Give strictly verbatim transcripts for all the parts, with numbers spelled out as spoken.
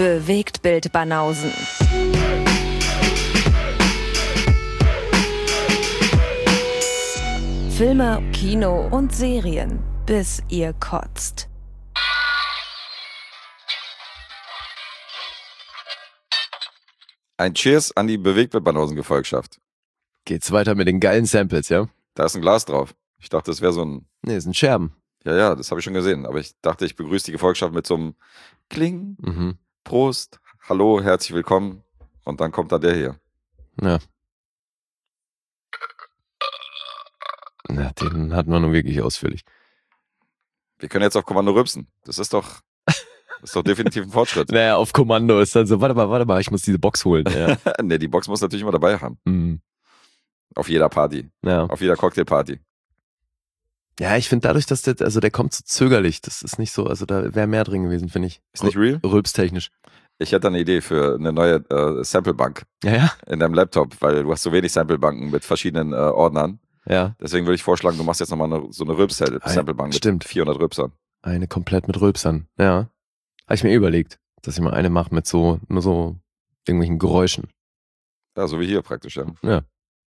Bewegtbild Banausen. Filme, Kino und Serien, bis ihr kotzt. Ein Cheers an die Bewegtbild-Banausen-Gefolgschaft. Geht's weiter mit den geilen Samples, ja? Da ist ein Glas drauf. Ich dachte, das wäre so ein... Nee, das sind Scherben. Ja, ja, das habe ich schon gesehen. Aber ich dachte, ich begrüße die Gefolgschaft mit so einem Kling, Mhm. Prost, Hallo, herzlich willkommen. Und dann kommt da der hier. Ja. Ja, den hatten wir nun wirklich ausführlich. Wir können jetzt auf Kommando rübsen. Das ist doch, das ist doch definitiv ein Fortschritt. Naja, auf Kommando ist dann so, warte mal, warte mal, ich muss diese Box holen. Ja, Ne, die Box muss natürlich immer dabei haben. mhm. Auf jeder Party. ja. Auf jeder Cocktailparty. ja ich finde dadurch, dass der, also der kommt so zögerlich, das ist nicht so, also da wäre mehr drin gewesen, finde ich. Ist nicht real? Rülpstechnisch. Ich hätte eine Idee für eine neue äh, Samplebank Ja, ja, in deinem Laptop, weil du hast so wenig Samplebanken mit verschiedenen äh, Ordnern. ja. Deswegen würde ich vorschlagen, du machst jetzt nochmal eine, so eine Rülps-Samplebank mit Stimmt. vierhundert Rülpsern. Eine komplett mit Rülpsern. Ja. Habe ich mir eh überlegt, dass ich mal eine mache mit so, nur so irgendwelchen Geräuschen. Ja, so wie hier praktisch, ja. Ja.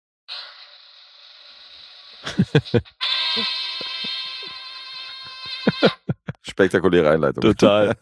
Spektakuläre Einleitung. Total.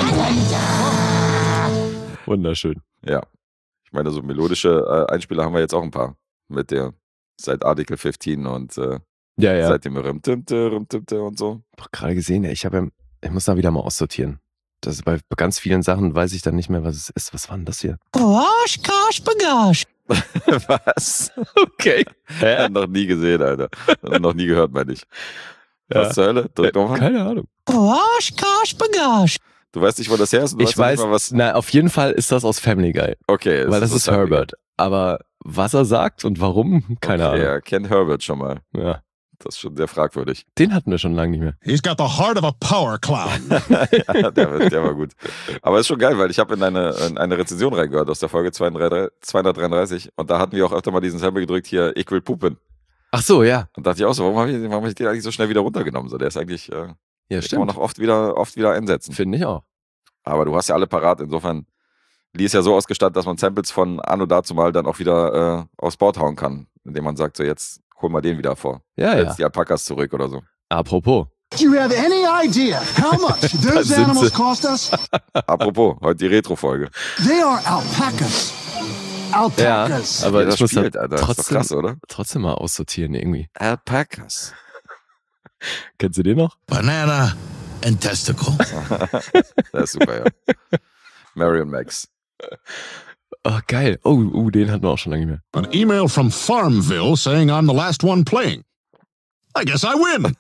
Wunderschön. Ja. Ich meine, so melodische äh, Einspieler haben wir jetzt auch ein paar. Mit der, seit Article fünfzehn und äh, Ja, ja. seit dem Rimtimte, Rimtimte und so. Doch gerade gesehen, ey, ich habe ja, ich muss da wieder mal aussortieren. Das ist bei ganz vielen Sachen weiß ich dann nicht mehr, was es ist. Was war denn das hier? Gosh, gosh, bagosh. Was? Okay. Ja, noch nie gesehen, Alter. noch nie gehört, meine ich. Ja. Was zur Hölle? Drück nochmal. Keine Ahnung. Gosh, gosh, bagosh. Du weißt nicht, wo das her ist? Und du Ich weißt noch weiß, nicht mal, was. na, auf jeden Fall ist das aus Family Guy. Okay. Weil das ist Family Guy. Herbert. Aber was er sagt und warum, keine Okay, Ahnung. er kennt Herbert schon mal. Ja. Das ist schon sehr fragwürdig. Den hatten wir schon lange nicht mehr. He's got the heart of a power clown. Ja, der, war- der war gut. Aber ist schon geil, weil ich habe in eine, in eine Rezension reingehört aus der Folge zweihundertdreiunddreißig und da hatten wir auch öfter mal diesen Sample gedrückt, hier, ich will pupen. Ach so, ja. Und dachte ich auch so, warum habe ich, warum hab ich den eigentlich so schnell wieder runtergenommen? So, der ist eigentlich, äh, Ja, den kann man stimmt. noch oft wieder, oft wieder einsetzen. Finde ich auch. Aber du hast ja alle parat, insofern, Lee ist ja so ausgestattet, dass man Samples von anno dazu mal dann auch wieder äh, aufs Board hauen kann, indem man sagt, so jetzt hol mal den wieder vor. Ja, Jetzt ja. die Alpakas zurück oder so. Apropos. Do you have any idea how much those sind animals sie. cost us? Apropos, heute die Retro-Folge. They are alpacas. Ja, Alpacas. aber Wie das ich muss spielt, da Alter. Das ist doch trotzdem, krass, oder? trotzdem mal aussortieren irgendwie. Alpakas. Kennst du den noch? Banana and testicle. Das ist super, ja. Marion Max. Oh, geil. Oh, uh, den hatten wir auch schon lange nicht mehr. An email from Farmville saying I'm the last one playing. I guess I win.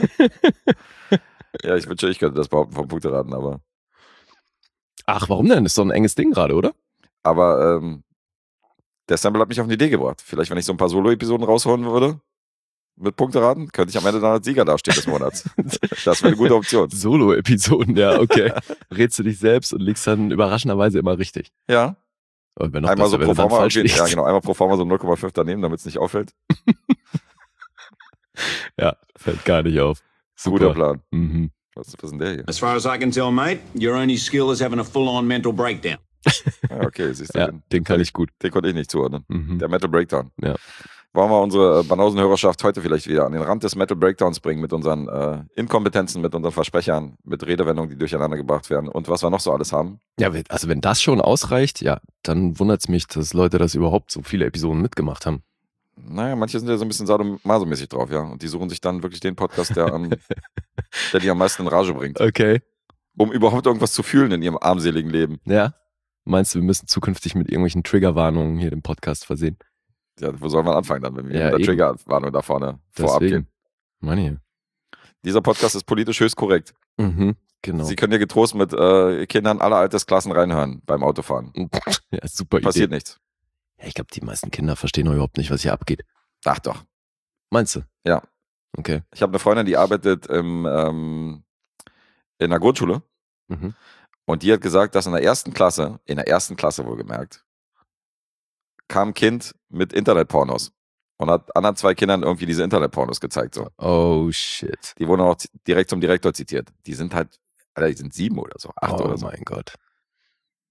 Ja, ich wünschte, ich könnte das behaupten vom Punkteraten, aber. Ach, warum denn? Ist doch ein enges Ding gerade, oder? Aber Aber ähm, der Sample hat mich auf eine Idee gebracht. Vielleicht, wenn ich so ein paar Solo-Episoden rausholen würde, mit Punkteraten, könnte ich am Ende dann als Sieger dastehen des Monats. Das wäre eine gute Option. Solo-Episoden, ja, okay. Rätst du dich selbst und liegst dann überraschenderweise immer richtig. Ja, Aber wenn noch einmal so besser, wenn pro du dann forma, falsch liegst. ja genau, einmal pro forma so null Komma fünf daneben, damit es nicht auffällt. Ja, fällt gar nicht auf. Guter Plan. Mhm. Was, was ist denn der hier? As far as I can tell, mate, your only skill is having a full-on mental breakdown. Ja, okay, siehst du, Ja, den, den kann ich gut. den konnte ich nicht zuordnen. Mhm. Der Metal Breakdown. Ja. Wollen wir unsere Banausen-Hörerschaft heute vielleicht wieder an den Rand des Metal Breakdowns bringen mit unseren äh, Inkompetenzen, mit unseren Versprechern, mit Redewendungen, die durcheinander gebracht werden und was wir noch so alles haben? Ja, wenn- also wenn das schon ausreicht, ja, dann wundert es mich, dass Leute das überhaupt so viele Episoden mitgemacht haben. Naja, manche sind ja so ein bisschen sadomaso-mäßig drauf, ja. Und die suchen sich dann wirklich den Podcast, der, am, der die am meisten in Rage bringt. Okay. Um überhaupt irgendwas zu fühlen in ihrem armseligen Leben. Ja. Meinst du, wir müssen zukünftig mit irgendwelchen Triggerwarnungen hier den Podcast versehen? Ja, wo soll man anfangen dann, wenn wir Ja, mit der eben. Triggerwarnung da vorne vorab Deswegen. gehen? Meine. Dieser Podcast ist politisch höchst korrekt. Mhm, genau. Sie können ja getrost mit äh, Kindern aller Altersklassen reinhören beim Autofahren. Ja, super Passiert Idee. nichts. Ja, ich glaube, die meisten Kinder verstehen doch überhaupt nicht, was hier abgeht. Ach doch. Meinst du? Ja. Okay. Ich habe eine Freundin, die arbeitet im, ähm, in der Grundschule. Mhm. Und die hat gesagt, dass in der ersten Klasse, in der ersten Klasse wohlgemerkt, kam ein Kind mit Internetpornos und hat anderen zwei Kindern irgendwie diese Internetpornos gezeigt. So. Oh, shit. Die wurden auch z- direkt zum Direktor zitiert. Die sind halt, Alter, die sind sieben oder so, acht oh oder so. mein Gott.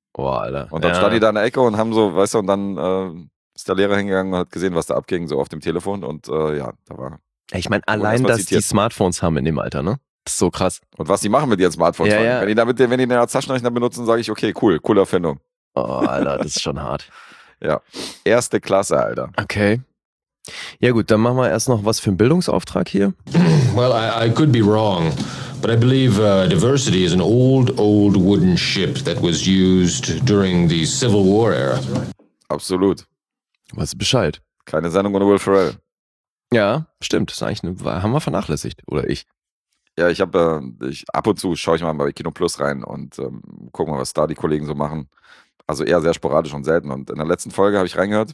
Oh, Alter. Und dann ja. stand die da in der Ecke und haben so, weißt du, und dann äh, ist der Lehrer hingegangen und hat gesehen, was da abging, so auf dem Telefon. Und äh, ja, da war. Ich meine, Da wurde allein, erstmal dass zitiert. die Smartphones haben in dem Alter, ne? Das ist so krass. Und was die machen mit ihren Smartphones. Ja, ja. Wenn die damit, wenn die den als Taschenrechner benutzen, sage ich, okay, cool, coole Erfindung. Oh, Alter, das ist schon hart. Ja. Erste Klasse, Alter. Okay. Ja gut, dann machen wir erst noch was für einen Bildungsauftrag hier. Well, I, I could be wrong, but I believe uh, diversity is an old, old wooden ship that was used during the Civil War era. Absolut. Weißt du Bescheid? Keine Sendung ohne Will Ferrell. Ja, stimmt. Das ist eigentlich eine, haben wir vernachlässigt. Oder ich. Ja, ich habe, äh, ich, ab und zu schaue ich mal bei Kino Plus rein und ähm, gucke mal, was da die Kollegen so machen. Also eher sehr sporadisch und selten. Und in der letzten Folge habe ich reingehört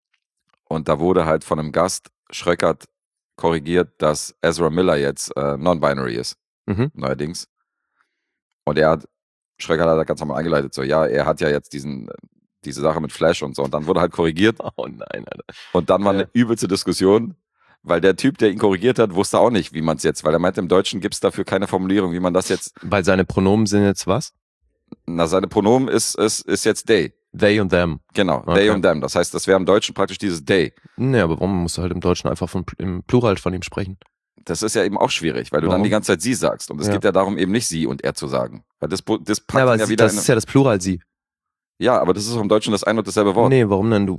und da wurde halt von einem Gast Schröckert korrigiert, dass Ezra Miller jetzt äh, non-binary ist, Mhm. neuerdings. Und er hat, Schröckert hat da ganz normal eingeleitet, so, ja, er hat ja jetzt diesen, diese Sache mit Flash und so. Und dann wurde halt korrigiert Oh nein, Alter. und dann war Ja. eine übelste Diskussion, weil der Typ, der ihn korrigiert hat, wusste auch nicht, wie man es jetzt, weil er meinte, im Deutschen gibt es dafür keine Formulierung, wie man das jetzt, Weil seine Pronomen sind jetzt was? na, seine Pronomen ist, ist, ist jetzt they. They und them. Genau, Okay. they und them. Das heißt, das wäre im Deutschen praktisch dieses they. Nee, aber warum musst du halt im Deutschen einfach von, im Plural von ihm sprechen? Das ist ja eben auch schwierig, weil du Warum? dann die ganze Zeit sie sagst. Und es Ja. geht ja darum, eben nicht sie und er zu sagen. Weil das, das packt Ja, aber ihn ja sie, wieder das in ist ja das Plural sie. ja, aber das ist auch im Deutschen das ein und dasselbe Wort. Nee, warum denn du?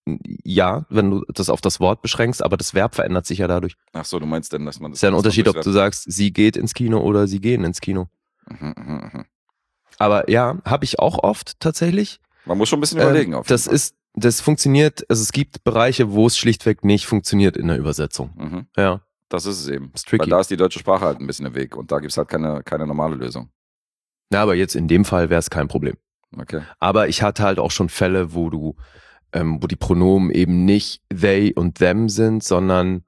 Ja, wenn du das auf das Wort beschränkst, aber das Verb verändert sich ja dadurch. Ach so, du meinst denn, dass man das... Ist ja ein das Unterschied, ob durchs du sagst, sie geht ins Kino oder sie gehen ins Kino. Web- Mhm, mhm, mhm. Aber ja, habe ich auch oft tatsächlich. Man muss schon ein bisschen überlegen. Ähm, Auf jeden das Fall. ist, das funktioniert, also es gibt Bereiche, wo es schlichtweg nicht funktioniert in der Übersetzung. Mhm. Ja, Das ist es eben. ist tricky. Weil da ist die deutsche Sprache halt ein bisschen im Weg und da gibt es halt keine, keine normale Lösung. Ja, aber jetzt in dem Fall wäre es kein Problem. Okay. Aber ich hatte halt auch schon Fälle, wo du, ähm, wo die Pronomen eben nicht they und them sind, sondern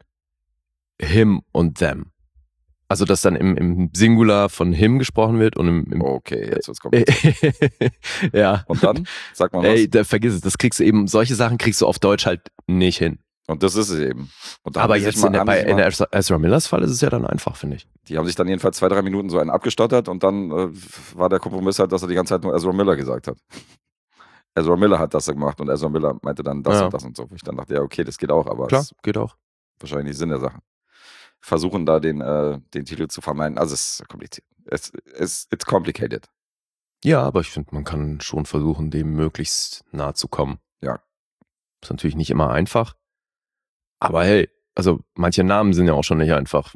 him und them. Also dass dann im, im Singular von him gesprochen wird und im, im Okay, jetzt wird's kompliziert. ja. Und dann? Sag mal was. Ey, da, vergiss es, das kriegst du eben, solche Sachen kriegst du auf Deutsch halt nicht hin. Und das ist es eben. Und da Aber haben die jetzt sich mal, in der, haben die bei, sich in mal, der Ezra- Ezra Millers Fall ist es ja dann einfach, finde ich. die haben sich dann jedenfalls zwei, drei Minuten so einen abgestottert und dann äh, war der Kompromiss halt, dass er die ganze Zeit nur Ezra Miller gesagt hat. Ezra Miller hat das gemacht und Ezra Miller meinte dann das Ja. und das und so. Ich dann dachte, ja, okay, das geht auch, aber Klar, es ist geht auch. wahrscheinlich nicht Sinn der Sache. Versuchen da den, äh, den Titel zu vermeiden. Also es ist kompliziert. Es ist it's complicated. Ja, aber ich finde, man kann schon versuchen, dem möglichst nahe zu kommen. Ja. Ist natürlich nicht immer einfach. Aber hey, also manche Namen sind ja auch schon nicht einfach.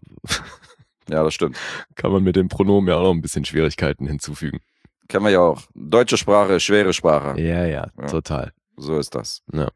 Ja, das stimmt. Kann man mit den Pronomen ja auch noch ein bisschen Schwierigkeiten hinzufügen. Kennen wir ja auch. Deutsche Sprache, schwere Sprache. Ja, ja, Ja. total. So ist das. Ja.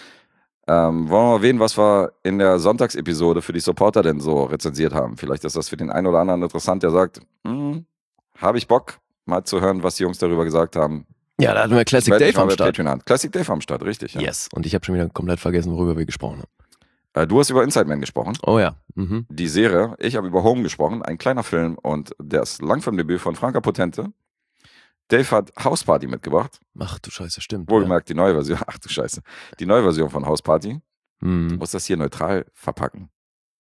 Ähm, wollen wir mal erwähnen, was wir in der Sonntagsepisode für die Supporter denn so rezensiert haben? Vielleicht ist das für den einen oder anderen interessant, der sagt, hm, habe ich Bock, mal zu hören, was die Jungs darüber gesagt haben. Ja, da hatten wir Classic Meld dich Dave mal am bei Start. Patreon an. Classic Dave am Start, richtig. Ja. Yes. Und ich habe schon wieder komplett vergessen, worüber wir gesprochen haben. Äh, du hast über Inside Man gesprochen, Oh ja. Mhm. die Serie. Ich habe über Home gesprochen, ein kleiner Film und das Langfilmdebüt von Franka Potente. Dave hat House Party mitgebracht. Ach du Scheiße, stimmt. Wohlgemerkt die neue Version. Ach du Scheiße. Die neue Version von House Party. Ja. Du Mhm. musst das hier neutral verpacken.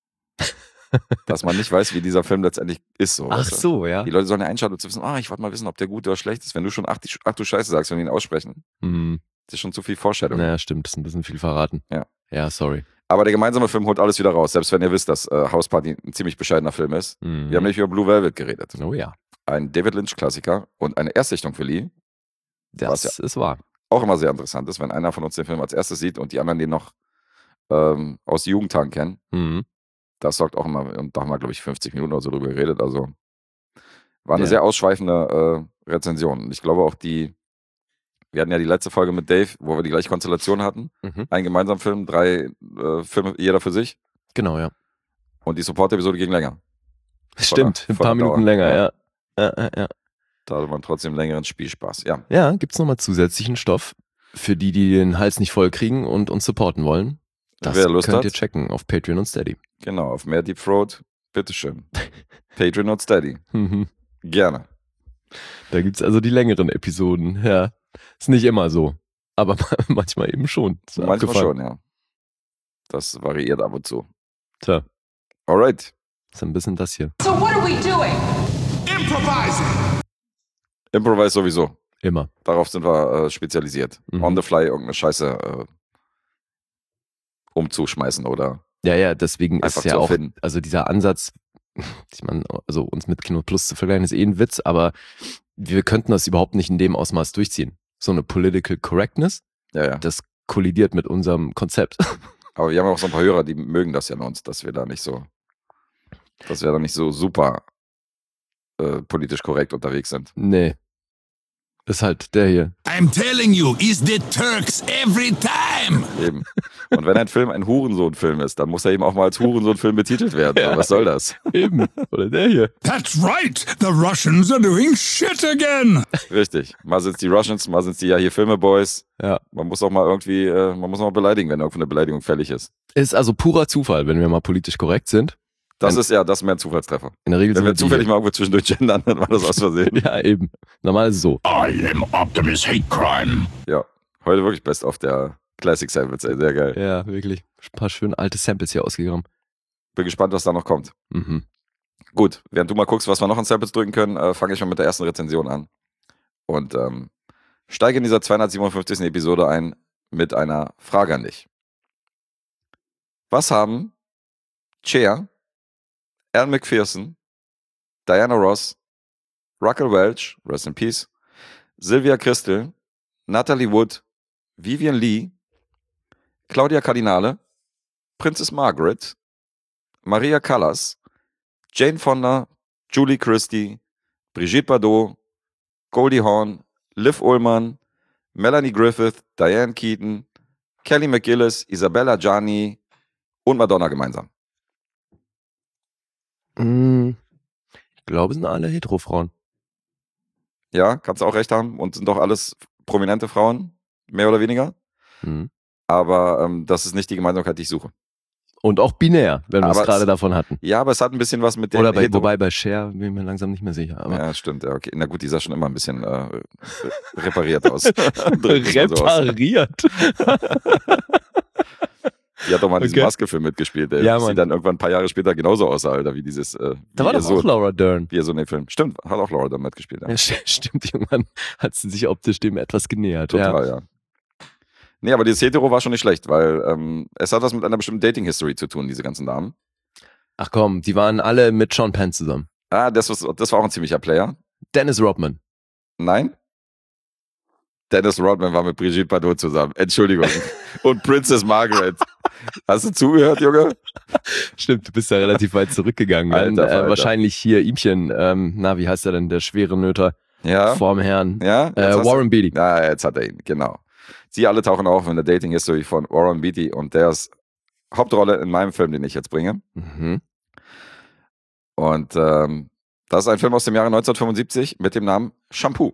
Dass man nicht weiß, wie dieser Film letztendlich ist. So, Ach weißt du? so, ja. Die Leute sollen ja einschalten, um zu wissen, ah, ich wollte mal wissen, ob der gut oder schlecht ist. Wenn du schon ach, die, ach du Scheiße sagst, wenn wir ihn aussprechen, Mhm. das ist schon zu viel Vorstellung. Naja, stimmt. Das ist ein bisschen viel verraten. Ja. Ja, sorry. Aber der gemeinsame Film holt alles wieder raus, selbst wenn ihr wisst, dass äh, House Party ein ziemlich bescheidener Film ist. Mhm. Wir haben nicht über Blue Velvet geredet. Oh ja. Ein David Lynch-Klassiker und eine Erstsichtung für Lee. Das Was ist wahr. Auch immer sehr interessant ist, wenn einer von uns den Film als erstes sieht und die anderen den noch ähm, aus Jugendtagen kennen. Mhm. Das sorgt auch immer, und da haben wir, glaube ich, fünfzig Minuten oder so drüber geredet. Also war eine Ja. sehr ausschweifende äh, Rezension. Und ich glaube auch die, wir hatten ja die letzte Folge mit Dave, wo wir die gleiche Konstellation hatten. Mhm. Ein gemeinsamer Film, drei äh, Filme, jeder für sich. Genau, ja. Und die Support-Episode ging länger. Stimmt. Ein von paar der Minuten Dauer. länger, Ja. ja. Ja, ja, ja. Da hatte man trotzdem längeren Spielspaß. Ja, Ja, gibt's nochmal zusätzlichen Stoff für die, die den Hals nicht voll kriegen und uns supporten wollen. Das Wer Lust könnt hat. ihr checken auf Patreon und Steady. genau. Auf mehr Deep Throat, bitteschön. Patreon und Steady. Mhm. Gerne. Da gibt's also die längeren Episoden. Ja, ist nicht immer so, aber manchmal eben schon. Ist Manchmal abgefahren. schon, ja. Das variiert ab und zu. Tja, Alright. ist ein bisschen das hier. So what are we doing? Improvising. Improvise sowieso. Immer. Darauf sind wir äh, spezialisiert. Mhm. On the fly irgendeine Scheiße äh, umzuschmeißen oder Ja, ja, deswegen einfach ist ja zu auch, erfinden. also dieser Ansatz, ich meine, also uns mit Kino Plus zu vergleichen, ist eh ein Witz, aber wir könnten das überhaupt nicht in dem Ausmaß durchziehen. So eine Political Correctness, Ja, ja. das kollidiert mit unserem Konzept. Aber wir haben auch so ein paar Hörer, die mögen das ja an uns, dass wir da nicht so, dass wir da nicht so super äh, politisch korrekt unterwegs sind. Nee. Ist halt der hier. I'm telling you, it's the Turks every time. Eben. Und wenn ein Film ein Hurensohn-Film ist, dann muss er eben auch mal als Hurensohn-Film betitelt werden. Ja. So, was soll das? Eben. Oder der hier. That's right. The Russians are doing shit again. Richtig. Mal sind es die Russians, mal sind es die ja hier Filme-Boys. Ja. Man muss auch mal irgendwie, äh, man muss auch mal beleidigen, wenn irgendwo eine Beleidigung fällig ist. Ist also purer Zufall, wenn wir mal politisch korrekt sind. Das Ein- ist ja, das ist mehr ein Zufallstreffer. In der Regel Wenn sind wir die zufällig hier. mal irgendwo zwischendurch gendern, dann war das aus Versehen. Ja, eben. Normal ist es so. I am Optimus Hate Crime. Ja. Heute wirklich best auf der Classic Samples, ey. Sehr geil. Ja, wirklich. Ein paar schöne alte Samples hier ausgegraben. Bin gespannt, was da noch kommt. Mhm. Gut, während du mal guckst, was wir noch an Samples drücken können, äh, fange ich mal mit der ersten Rezension an. Und ähm, steige in dieser zweihundertsiebenundfünfzigsten Episode ein mit einer Frage an dich. Was haben Cher, Al McPherson, Diana Ross, Raquel Welch, rest in peace, Sylvia Christel, Natalie Wood, Vivian Lee, Claudia Cardinale, Princess Margaret, Maria Callas, Jane Fonda, Julie Christie, Brigitte Bardot, Goldie Hawn, Liv Ullmann, Melanie Griffith, Diane Keaton, Kelly McGillis, Isabella Gianni und Madonna gemeinsam. Mm, Ich glaube, es sind alle Hetero-Frauen. Ja, kannst du auch recht haben und sind doch alles prominente Frauen, mehr oder weniger. Mhm. Aber ähm, das ist nicht die Gemeinsamkeit, die ich suche. Und auch binär, wenn wir es Aber gerade es- davon hatten. Ja, aber es hat ein bisschen was mit dem Oder bei, Hetero- wobei bei Cher bin ich mir langsam nicht mehr sicher. Aber Ja, stimmt. Ja, okay. Na gut, die sah schon immer ein bisschen äh, repariert aus. Drückt es mal so aus. repariert. Die hat doch mal in diesem Okay. Maske-Film mitgespielt, ey. Ja, Dass sie Mann. dann irgendwann ein paar Jahre später genauso aussah, Alter, wie dieses. Äh, Da wie war ihr doch Sohn, auch Laura Dern. Wie er so in dem Film. Stimmt, hat auch Laura dann mitgespielt. Ja. Ja, st- stimmt, irgendwann hat sie sich optisch dem etwas genähert. Total, Ja. ja. Nee, aber dieses Hetero war schon nicht schlecht, weil ähm, es hat was mit einer bestimmten Dating-History zu tun, diese ganzen Damen. Ach komm, die waren alle mit Sean Penn zusammen. Ah, das, was, das war auch ein ziemlicher Player. Dennis Rodman. Nein? Dennis Rodman war mit Brigitte Bardot zusammen. Entschuldigung. Und Princess Margaret. Hast du zugehört, Junge? Stimmt, du bist ja relativ weit zurückgegangen. Alter, Dann, äh, Alter. wahrscheinlich hier Ihmchen, ähm, na, wie heißt er denn, der schwere Nöter Ja. vorm Herrn. Ja? Äh, Jetzt hast Warren Beatty. Du, ja, jetzt hat er ihn, genau. Sie alle tauchen auf in der Dating-History von Warren Beatty und der ist Hauptrolle in meinem Film, den ich jetzt bringe. Mhm. Und ähm, das ist ein Film aus dem Jahre neunzehnhundertfünfundsiebzig mit dem Namen Shampoo.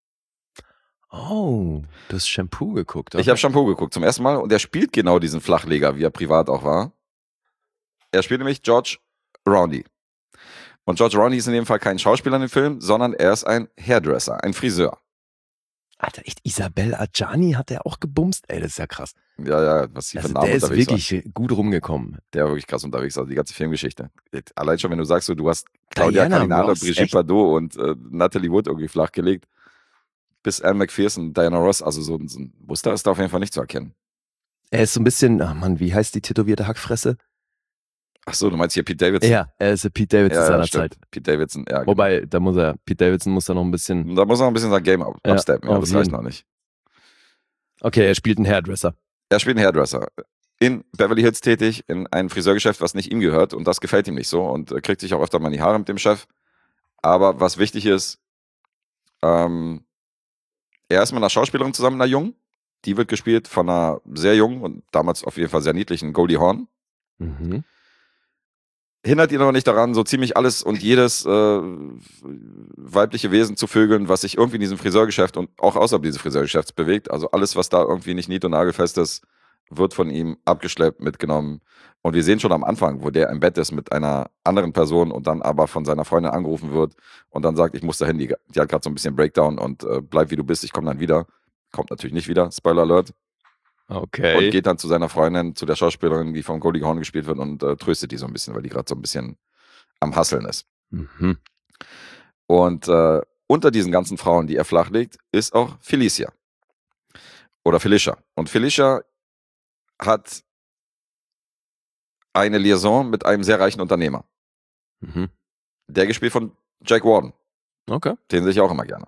Oh, du hast Shampoo geguckt. Ich habe Shampoo geguckt zum ersten Mal und er spielt genau diesen Flachleger, wie er privat auch war. Er spielt nämlich George Roundy. Und George Roundy ist in dem Fall kein Schauspieler in dem Film, sondern er ist ein Hairdresser, ein Friseur. Alter, echt, Isabel Adjani hat der auch gebumst? Ey, das ist ja krass. Ja, ja, was die für Also Namen der ist unterwegs wirklich gut rumgekommen. war. Der war wirklich krass unterwegs, also die ganze Filmgeschichte. Allein schon, wenn du sagst, so, du hast Claudia Diana Cardinale, Ross, Brigitte echt? Bardot und äh, Natalie Wood irgendwie flachgelegt, bis Al McPherson, Diana Ross, also so, so ein Muster ist da auf jeden Fall nicht zu erkennen. Er ist so ein bisschen, ach Mann, wie heißt die tätowierte Hackfresse? Ach so, du meinst hier Pete Davidson? Ja, er ist der Pete Davidson ja, seiner stimmt. Zeit. Pete Davidson, ja. genau. Wobei, da muss er, Pete Davidson muss da noch ein bisschen. Da muss er noch ein bisschen sein Game up, Ja, upsteppen, ja, auf das reicht jeden. noch nicht. Okay, er spielt einen Hairdresser. Er spielt einen Hairdresser. In Beverly Hills tätig, in einem Friseurgeschäft, was nicht ihm gehört und das gefällt ihm nicht so und äh, kriegt sich auch öfter mal in die Haare mit dem Chef. Aber was wichtig ist, ähm, er ist mit einer Schauspielerin zusammen, einer Jungen. Die wird gespielt von einer sehr jungen und damals auf jeden Fall sehr niedlichen Goldie Hawn. Mhm. Hindert ihn aber nicht daran, so ziemlich alles und jedes äh, weibliche Wesen zu vögeln, was sich irgendwie in diesem Friseurgeschäft und auch außerhalb dieses Friseurgeschäfts bewegt. Also alles, was da irgendwie nicht nied- und nagelfest ist, wird von ihm abgeschleppt, mitgenommen. Und wir sehen schon am Anfang, wo der im Bett ist mit einer anderen Person und dann aber von seiner Freundin angerufen wird und dann sagt, ich muss dahin, die, die hat gerade so ein bisschen Breakdown und äh, bleib wie du bist, ich komme dann wieder. Kommt natürlich nicht wieder, Spoiler Alert. Okay. Und geht dann zu seiner Freundin, zu der Schauspielerin, die von Goldie Hawn gespielt wird und äh, tröstet die so ein bisschen, weil die gerade so ein bisschen am Hasseln ist. Mhm. Und äh, unter diesen ganzen Frauen, die er flachlegt, ist auch Felicia. Oder Felicia. Und Felicia hat eine Liaison mit einem sehr reichen Unternehmer. Mhm. Der gespielt von Jack Warden. Okay. Den sehe ich auch immer gerne.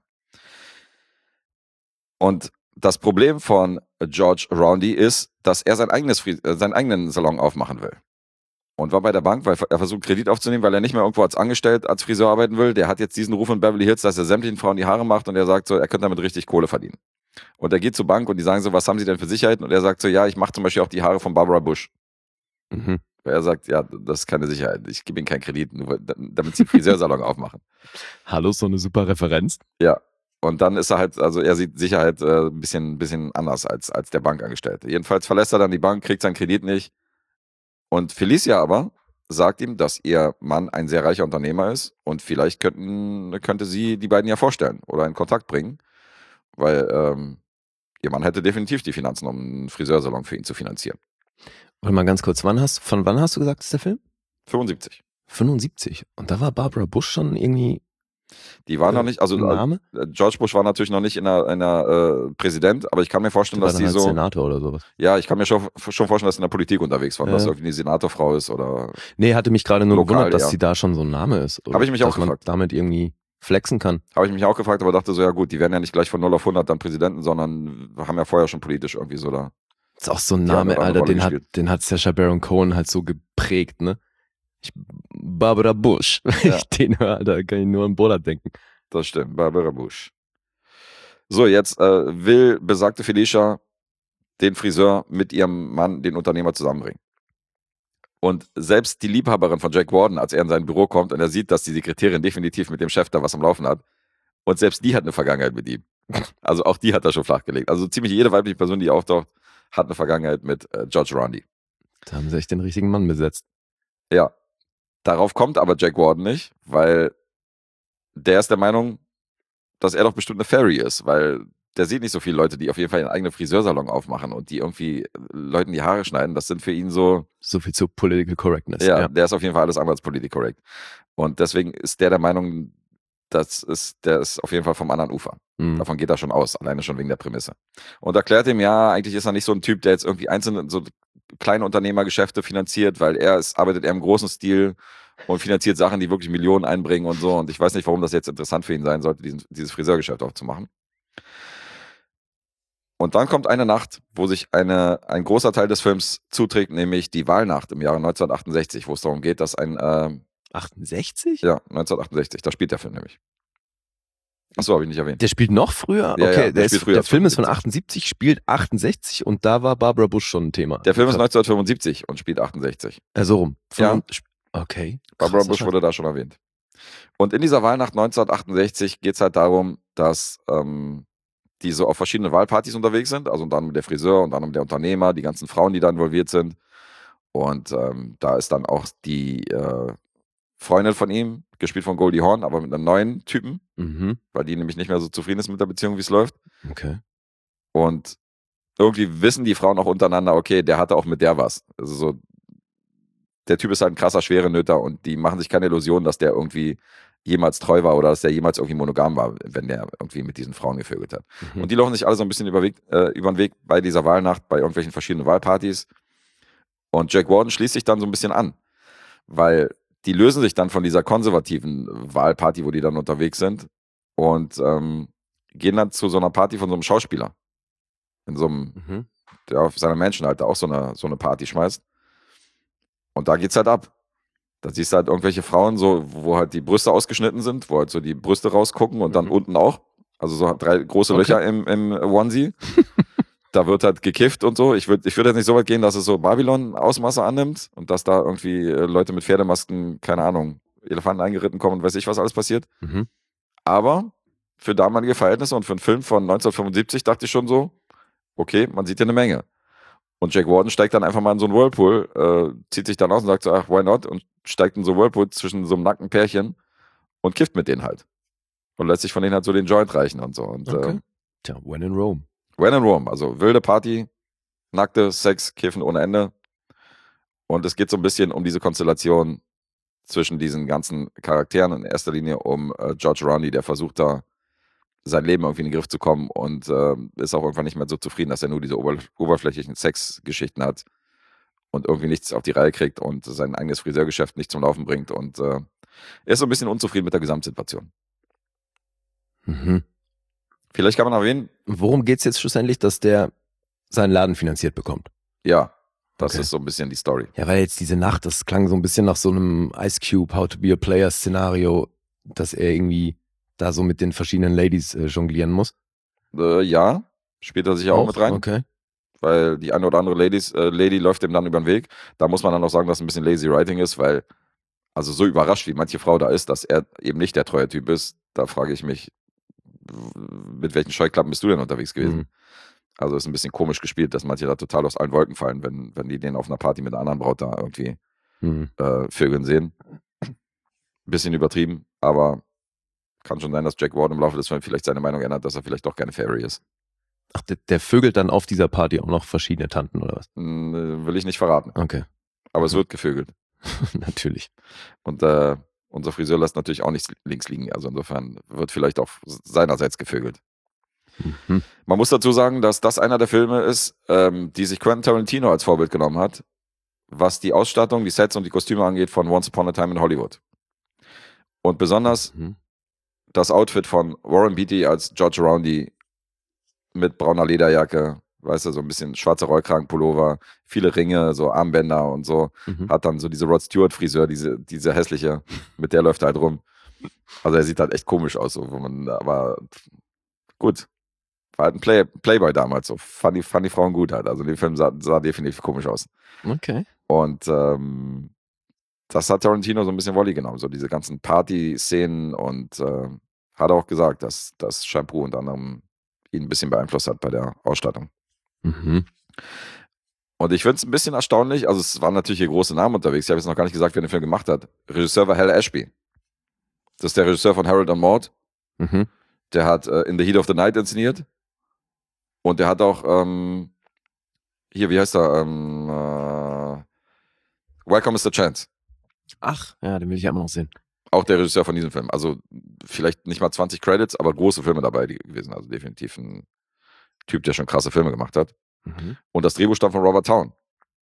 Und das Problem von George Roundy ist, dass er sein eigenes Fri- äh, seinen eigenen Salon aufmachen will. Und war bei der Bank, weil er versucht, Kredit aufzunehmen, weil er nicht mehr irgendwo als Angestellt, als Friseur arbeiten will. Der hat jetzt diesen Ruf in Beverly Hills, dass er sämtlichen Frauen die Haare macht und er sagt so, er könnte damit richtig Kohle verdienen. Und er geht zur Bank und die sagen so, was haben Sie denn für Sicherheiten? Und er sagt so, ja, ich mache zum Beispiel auch die Haare von Barbara Bush. Mhm. Er sagt, ja, das ist keine Sicherheit. Ich gebe Ihnen keinen Kredit, nur damit Sie einen Friseursalon aufmachen. Hallo, so eine super Referenz. Ja. Und dann ist er halt, also er sieht Sicherheit äh, ein bisschen, bisschen anders als, als der Bankangestellte. Jedenfalls verlässt er dann die Bank, kriegt seinen Kredit nicht. Und Felicia aber sagt ihm, dass ihr Mann ein sehr reicher Unternehmer ist und vielleicht könnten, könnte sie die beiden ja vorstellen oder in Kontakt bringen, weil ähm, ihr Mann hätte definitiv die Finanzen, um einen Friseursalon für ihn zu finanzieren. Warte mal ganz kurz, wann hast, von wann hast du gesagt, ist der Film? fünfundsiebzig. fünfundsiebzig. Und da war Barbara Bush schon irgendwie Die war äh, noch nicht, also Name? äh, George Bush war natürlich noch nicht in einer, in einer äh, Präsident, aber ich kann mir vorstellen, War dass dann sie halt so, Senator oder sowas. ja, ich kann mir schon, schon vorstellen, dass sie in der Politik unterwegs war, Ja. dass sie irgendwie eine Senatorfrau ist oder, Nee, hatte mich gerade nur Lokal, gewundert, dass ja. sie da schon so ein Name ist. Oder Hab ich mich dass auch man gefragt. damit irgendwie flexen kann. habe ich mich auch gefragt, aber dachte so, ja gut, die werden ja nicht gleich von null auf hundert dann Präsidenten, sondern haben ja vorher schon politisch irgendwie so da. Das ist auch so ein Die haben Name, eine Alter, Rolle den hat, gespielt. den hat Sacha Baron Cohen halt so geprägt, ne? Ich, Barbara Bush. Wenn Ja. ich den höre, Alter, kann ich nur an Borat denken. Das stimmt, Barbara Bush. So, jetzt äh, will besagte Felicia den Friseur mit ihrem Mann, den Unternehmer, zusammenbringen. Und selbst die Liebhaberin von Jack Warden, als er in sein Büro kommt und er sieht, dass die Sekretärin definitiv mit dem Chef da was am Laufen hat, und selbst die hat eine Vergangenheit mit ihm. Also auch die hat er schon flachgelegt. Also ziemlich jede weibliche Person, die auftaucht, hat eine Vergangenheit mit äh, George Roundy. Da haben sie echt den richtigen Mann besetzt. Ja, darauf kommt aber Jack Warden nicht, weil der ist der Meinung, dass er doch bestimmt eine Fairy ist, weil der sieht nicht so viele Leute, die auf jeden Fall ihren eigenen Friseursalon aufmachen und die irgendwie Leuten die Haare schneiden. Das sind für ihn so, So viel zu Political Correctness. ja, Ja. der ist auf jeden Fall alles andere als politisch korrekt. Und deswegen ist der der Meinung, das ist, der ist auf jeden Fall vom anderen Ufer. Mhm. Davon geht er schon aus, alleine schon wegen der Prämisse. Und erklärt ihm, ja, eigentlich ist er nicht so ein Typ, der jetzt irgendwie einzelne, so kleine Unternehmergeschäfte finanziert, weil er ist, arbeitet eher im großen Stil und finanziert Sachen, die wirklich Millionen einbringen und so. Und ich weiß nicht, warum das jetzt interessant für ihn sein sollte, diesen, dieses Friseurgeschäft aufzumachen. Und dann kommt eine Nacht, wo sich eine, ein großer Teil des Films zuträgt, nämlich die Wahlnacht im Jahre neunzehnhundertachtundsechzig, wo es darum geht, dass ein, äh, achtundsechzig? ja, neunzehnhundertachtundsechzig, da spielt der Film nämlich. Achso, habe ich nicht erwähnt. Der spielt noch früher? Ja, Okay, ja, der der, spielt ist, früher der als Film ist von fünfundsiebzig. achtundsiebzig, spielt achtundsechzig und da war Barbara Bush schon ein Thema. Der Film ist Krass. neunzehnhundertfünfundsiebzig und spielt achtundsechzig. Äh, so rum. Ja. Fünfund- Okay. Barbara Krasser Bush Scheiß. wurde da schon erwähnt. Und in dieser Wahlnacht neunzehnhundertachtundsechzig geht es halt darum, dass ähm, die so auf verschiedene Wahlpartys unterwegs sind, also unter anderem der Friseur, unter anderem der Unternehmer, die ganzen Frauen, die da involviert sind. Und ähm, da ist dann auch die äh, Freundin von ihm, gespielt von Goldie Hawn, aber mit einem neuen Typen, Mhm. weil die nämlich nicht mehr so zufrieden ist mit der Beziehung, wie es läuft. Okay. Und irgendwie wissen die Frauen auch untereinander, okay, der hatte auch mit der was. Also so, der Typ ist halt ein krasser Schwerenöter und die machen sich keine Illusion, dass der irgendwie jemals treu war oder dass der jemals irgendwie monogam war, wenn der irgendwie mit diesen Frauen gevögelt hat. Mhm. Und die laufen sich alle so ein bisschen über, Weg, äh, über den Weg bei dieser Wahlnacht, bei irgendwelchen verschiedenen Wahlpartys. Und Jack Warden schließt sich dann so ein bisschen an, weil die lösen sich dann von dieser konservativen Wahlparty, wo die dann unterwegs sind und ähm, gehen dann zu so einer Party von so einem Schauspieler. In so einem, Mhm. der auf seiner Mansion halt da auch so eine, so eine Party schmeißt. Und da geht's halt ab. Da siehst du halt irgendwelche Frauen, so, wo halt die Brüste ausgeschnitten sind, wo halt so die Brüste rausgucken und dann Mhm. unten auch. Also so drei große Okay. Löcher im, im Onesie. Da wird halt gekifft und so. Ich würde ich würd jetzt nicht so weit gehen, dass es so Babylon-Ausmaße annimmt und dass da irgendwie äh, Leute mit Pferdemasken, keine Ahnung, Elefanten eingeritten kommen und weiß ich, was alles passiert. Mhm. Aber für damalige Verhältnisse und für einen Film von neunzehnhundertfünfundsiebzig dachte ich schon so, okay, man sieht ja eine Menge. Und Jack Warden steigt dann einfach mal in so einen Whirlpool, äh, zieht sich dann aus und sagt so, ach, why not? Und steigt in so einen Whirlpool zwischen so einem nackten Pärchen und kifft mit denen halt. Und lässt sich von denen halt so den Joint reichen und so. Und Okay. äh, Tja, when in Rome. when in Rome, also wilde Party, nackte Sex, Kiffen ohne Ende. Und es geht so ein bisschen um diese Konstellation zwischen diesen ganzen Charakteren, in erster Linie um äh, George Roundy, der versucht da sein Leben irgendwie in den Griff zu kommen und äh, ist auch irgendwann nicht mehr so zufrieden, dass er nur diese ober oberflächlichen Sexgeschichten hat und irgendwie nichts auf die Reihe kriegt und sein eigenes Friseurgeschäft nicht zum Laufen bringt und äh, er ist so ein bisschen unzufrieden mit der Gesamtsituation. Mhm. Vielleicht kann man erwähnen, Worum geht's jetzt schlussendlich, dass der seinen Laden finanziert bekommt? ja, das Okay. ist so ein bisschen die Story. Ja, weil jetzt diese Nacht, das klang so ein bisschen nach so einem Ice Cube How to be a Player Szenario, dass er irgendwie da so mit den verschiedenen Ladies äh, jonglieren muss. Äh, ja, spielt er sich auch, mit rein, Okay. weil die eine oder andere Ladies, äh, Lady läuft ihm dann über den Weg. Da muss man dann auch sagen, dass es ein bisschen lazy writing ist, weil also so überrascht, wie manche Frau da ist, dass er eben nicht der treue Typ ist, da frage ich mich, mit welchen Scheuklappen bist du denn unterwegs gewesen? Mhm. Also ist ein bisschen komisch gespielt, dass manche da total aus allen Wolken fallen, wenn, wenn die den auf einer Party mit einer anderen Braut da irgendwie Mhm. äh, Vögeln sehen. Bisschen übertrieben, aber kann schon sein, dass Jack Warden im Laufe des Films vielleicht seine Meinung ändert, dass er vielleicht doch gerne Fairy ist. Ach, der, der vögelt dann auf dieser Party auch noch verschiedene Tanten oder was? Hm, äh, will ich nicht verraten, Okay, aber es wird gevögelt. natürlich. Und äh, unser Friseur lässt natürlich auch nichts links liegen, also insofern wird vielleicht auch seinerseits gevögelt. Mhm. Man muss dazu sagen, dass das einer der Filme ist, ähm, die sich Quentin Tarantino als Vorbild genommen hat, was die Ausstattung, die Sets und die Kostüme angeht von Once Upon a Time in Hollywood. Und besonders Mhm. das Outfit von Warren Beatty als George Roundy mit brauner Lederjacke, weißt du, so ein bisschen schwarzer Rollkragenpullover, viele Ringe, so Armbänder und so. Mhm. Hat dann so diese Rod Stewart-Friseur, diese, diese hässliche, mit der läuft er halt rum. Also er sieht halt echt komisch aus, so, wo man, aber gut. War halt ein Play, Playboy damals, so fand die, fand die Frauen gut halt. Also in dem Film sah, sah definitiv komisch aus. Okay. Und ähm, das hat Tarantino so ein bisschen Wolli genommen, so diese ganzen Party-Szenen und äh, hat auch gesagt, dass das Shampoo unter anderem ihn ein bisschen beeinflusst hat bei der Ausstattung. Mhm. Und ich finde es ein bisschen erstaunlich, also es waren natürlich hier große Namen unterwegs, ich habe jetzt noch gar nicht gesagt, wer den Film gemacht hat. Regisseur war Hal Ashby. Das ist der Regisseur von Harold and Maude. Mhm. Der hat äh, In the Heat of the Night inszeniert. Und der hat auch, ähm, hier, wie heißt er? Ähm, äh, Welcome Mister Chance. Ach, ja, den will ich ja immer noch sehen. Auch der Regisseur von diesem Film. Also vielleicht nicht mal zwanzig Credits, aber große Filme dabei gewesen. Also definitiv ein Typ, der schon krasse Filme gemacht hat. Mhm. Und das Drehbuch stammt von Robert Town,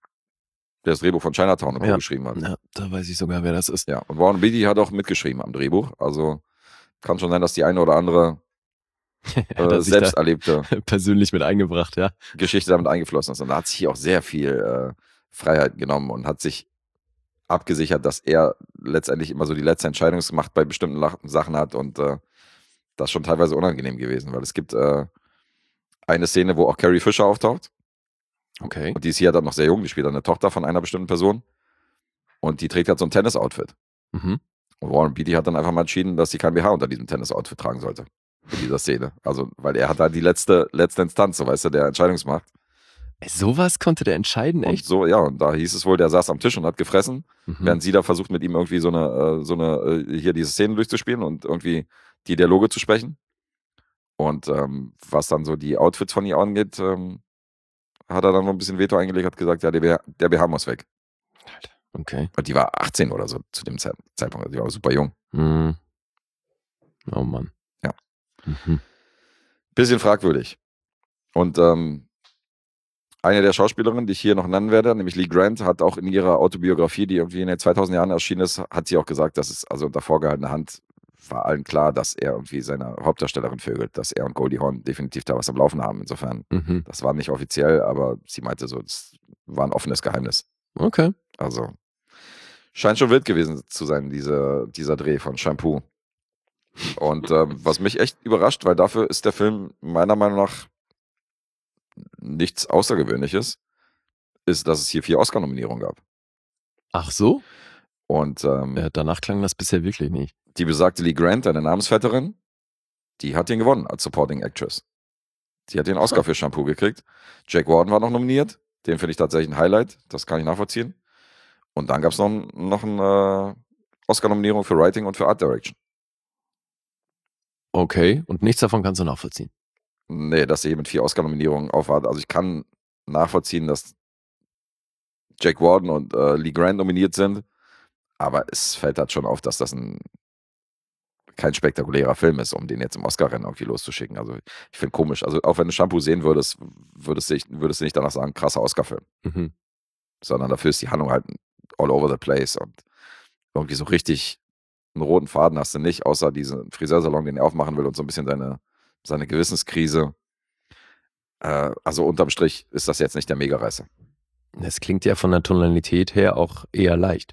der das Drehbuch von Chinatown und Co. Ja. geschrieben hat. Ja, da weiß ich sogar, wer das ist. Ja, und Warren Beatty hat auch mitgeschrieben am Drehbuch. Also kann schon sein, dass die eine oder andere Hat äh, er sich selbst da erlebte persönlich mit eingebracht, ja. Geschichte damit eingeflossen ist. Und da hat sich hier auch sehr viel äh, Freiheit genommen und hat sich abgesichert, dass er letztendlich immer so die letzte Entscheidungsmacht bei bestimmten Lach- Sachen hat und äh, das ist schon teilweise unangenehm gewesen, weil es gibt äh, eine Szene, wo auch Carrie Fisher auftaucht Okay. und die ist hier dann noch sehr jung, die spielt dann eine Tochter von einer bestimmten Person und die trägt halt so ein Tennis-Outfit. Mhm. Und Warren Beatty hat dann einfach mal entschieden, dass sie kein B H unter diesem Tennis-Outfit tragen sollte. In dieser Szene. Also, weil er hat da die letzte, letzte Instanz, so weißt du, der Entscheidungsmacht. Ey, sowas konnte der entscheiden, Und echt? so, ja, und da hieß es wohl, der saß am Tisch und hat gefressen, Mhm. während sie da versucht, mit ihm irgendwie so eine, äh, so eine, äh, hier diese Szene durchzuspielen und irgendwie die Dialoge zu sprechen. Und ähm, was dann so die Outfits von ihr angeht, ähm, hat er dann noch ein bisschen Veto eingelegt, hat gesagt, ja, der B H, der B H muss weg. Okay. Und die war achtzehn oder so zu dem Ze- Zeitpunkt, also die war super jung. Mhm. Oh Mann. Ja. Mhm. Bisschen fragwürdig. Und ähm, eine der Schauspielerinnen, die ich hier noch nennen werde, nämlich Lee Grant, hat auch in ihrer Autobiografie, die irgendwie in den zweitausend Jahren erschienen ist, hat sie auch gesagt, dass es also unter vorgehaltener Hand war allen klar, dass er irgendwie seine Hauptdarstellerin vögelt, dass er und Goldie Hawn definitiv da was am Laufen haben. Insofern, Mhm. das war nicht offiziell, aber sie meinte so, das war ein offenes Geheimnis. Okay. Also scheint schon wild gewesen zu sein, diese, dieser Dreh von Shampoo. Und ähm, was mich echt überrascht, weil dafür ist der Film meiner Meinung nach nichts Außergewöhnliches, ist, dass es hier vier Oscar-Nominierungen gab. Ach so? Und ähm, Ja, danach klang das bisher wirklich nicht. die besagte Lee Grant, eine Namensvetterin, die hat den gewonnen als Supporting Actress. Die hat den Oscar für Shampoo gekriegt. Jack Warden war noch nominiert. Den finde ich tatsächlich ein Highlight. Das kann ich nachvollziehen. Und dann gab es noch, ein- noch eine äh, Oscar-Nominierung für Writing und für Art Direction. Okay. Und nichts davon kannst du nachvollziehen. Nee, dass er hier mit vier Oscar-Nominierungen aufwartet. Also ich kann nachvollziehen, dass Jack Warden und äh, Lee Grant nominiert sind, aber es fällt halt schon auf, dass das ein kein spektakulärer Film ist, um den jetzt im Oscar-Rennen irgendwie loszuschicken. Also ich finde komisch. Also auch wenn du Shampoo sehen würdest, würdest du nicht, würdest du nicht danach sagen, krasser Oscar-Film. Mhm. Sondern dafür ist die Handlung halt all over the place und irgendwie so richtig einen roten Faden hast du nicht, außer diesen Friseursalon, den er aufmachen will und so ein bisschen seine, seine Gewissenskrise. Äh, also unterm Strich ist das jetzt nicht der Mega-Reißer. Es klingt ja von der Tonalität her auch eher leicht.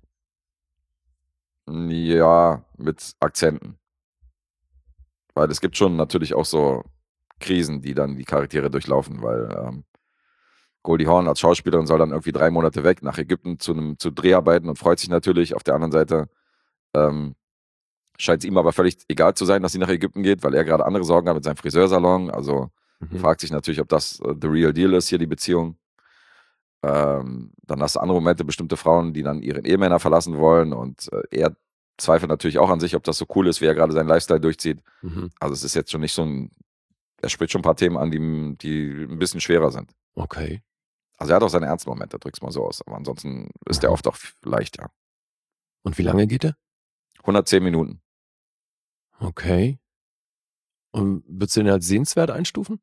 Ja, mit Akzenten. Weil es gibt schon natürlich auch so Krisen, die dann die Charaktere durchlaufen, weil ähm, Goldie Hawn als Schauspielerin soll dann irgendwie drei Monate weg nach Ägypten zu, einem, zu Dreharbeiten und freut sich natürlich. Auf der anderen Seite ähm, scheint es ihm aber völlig egal zu sein, dass sie nach Ägypten geht, weil er gerade andere Sorgen hat mit seinem Friseursalon. Also Mhm. fragt sich natürlich, ob das äh, the real deal ist, hier die Beziehung. Ähm, dann hast du andere Momente, bestimmte Frauen, die dann ihren Ehemänner verlassen wollen und äh, er zweifelt natürlich auch an sich, ob das so cool ist, wie er gerade seinen Lifestyle durchzieht. Mhm. Also es ist jetzt schon nicht so ein, er spricht schon ein paar Themen an, die, die ein bisschen schwerer sind. Okay. Also er hat auch seine ernsten Momente, drück's mal so aus, aber ansonsten ist der Mhm. oft auch leicht, ja. Und wie lange geht der? hundertzehn Minuten. Okay. Und würdest du den als sehenswert einstufen?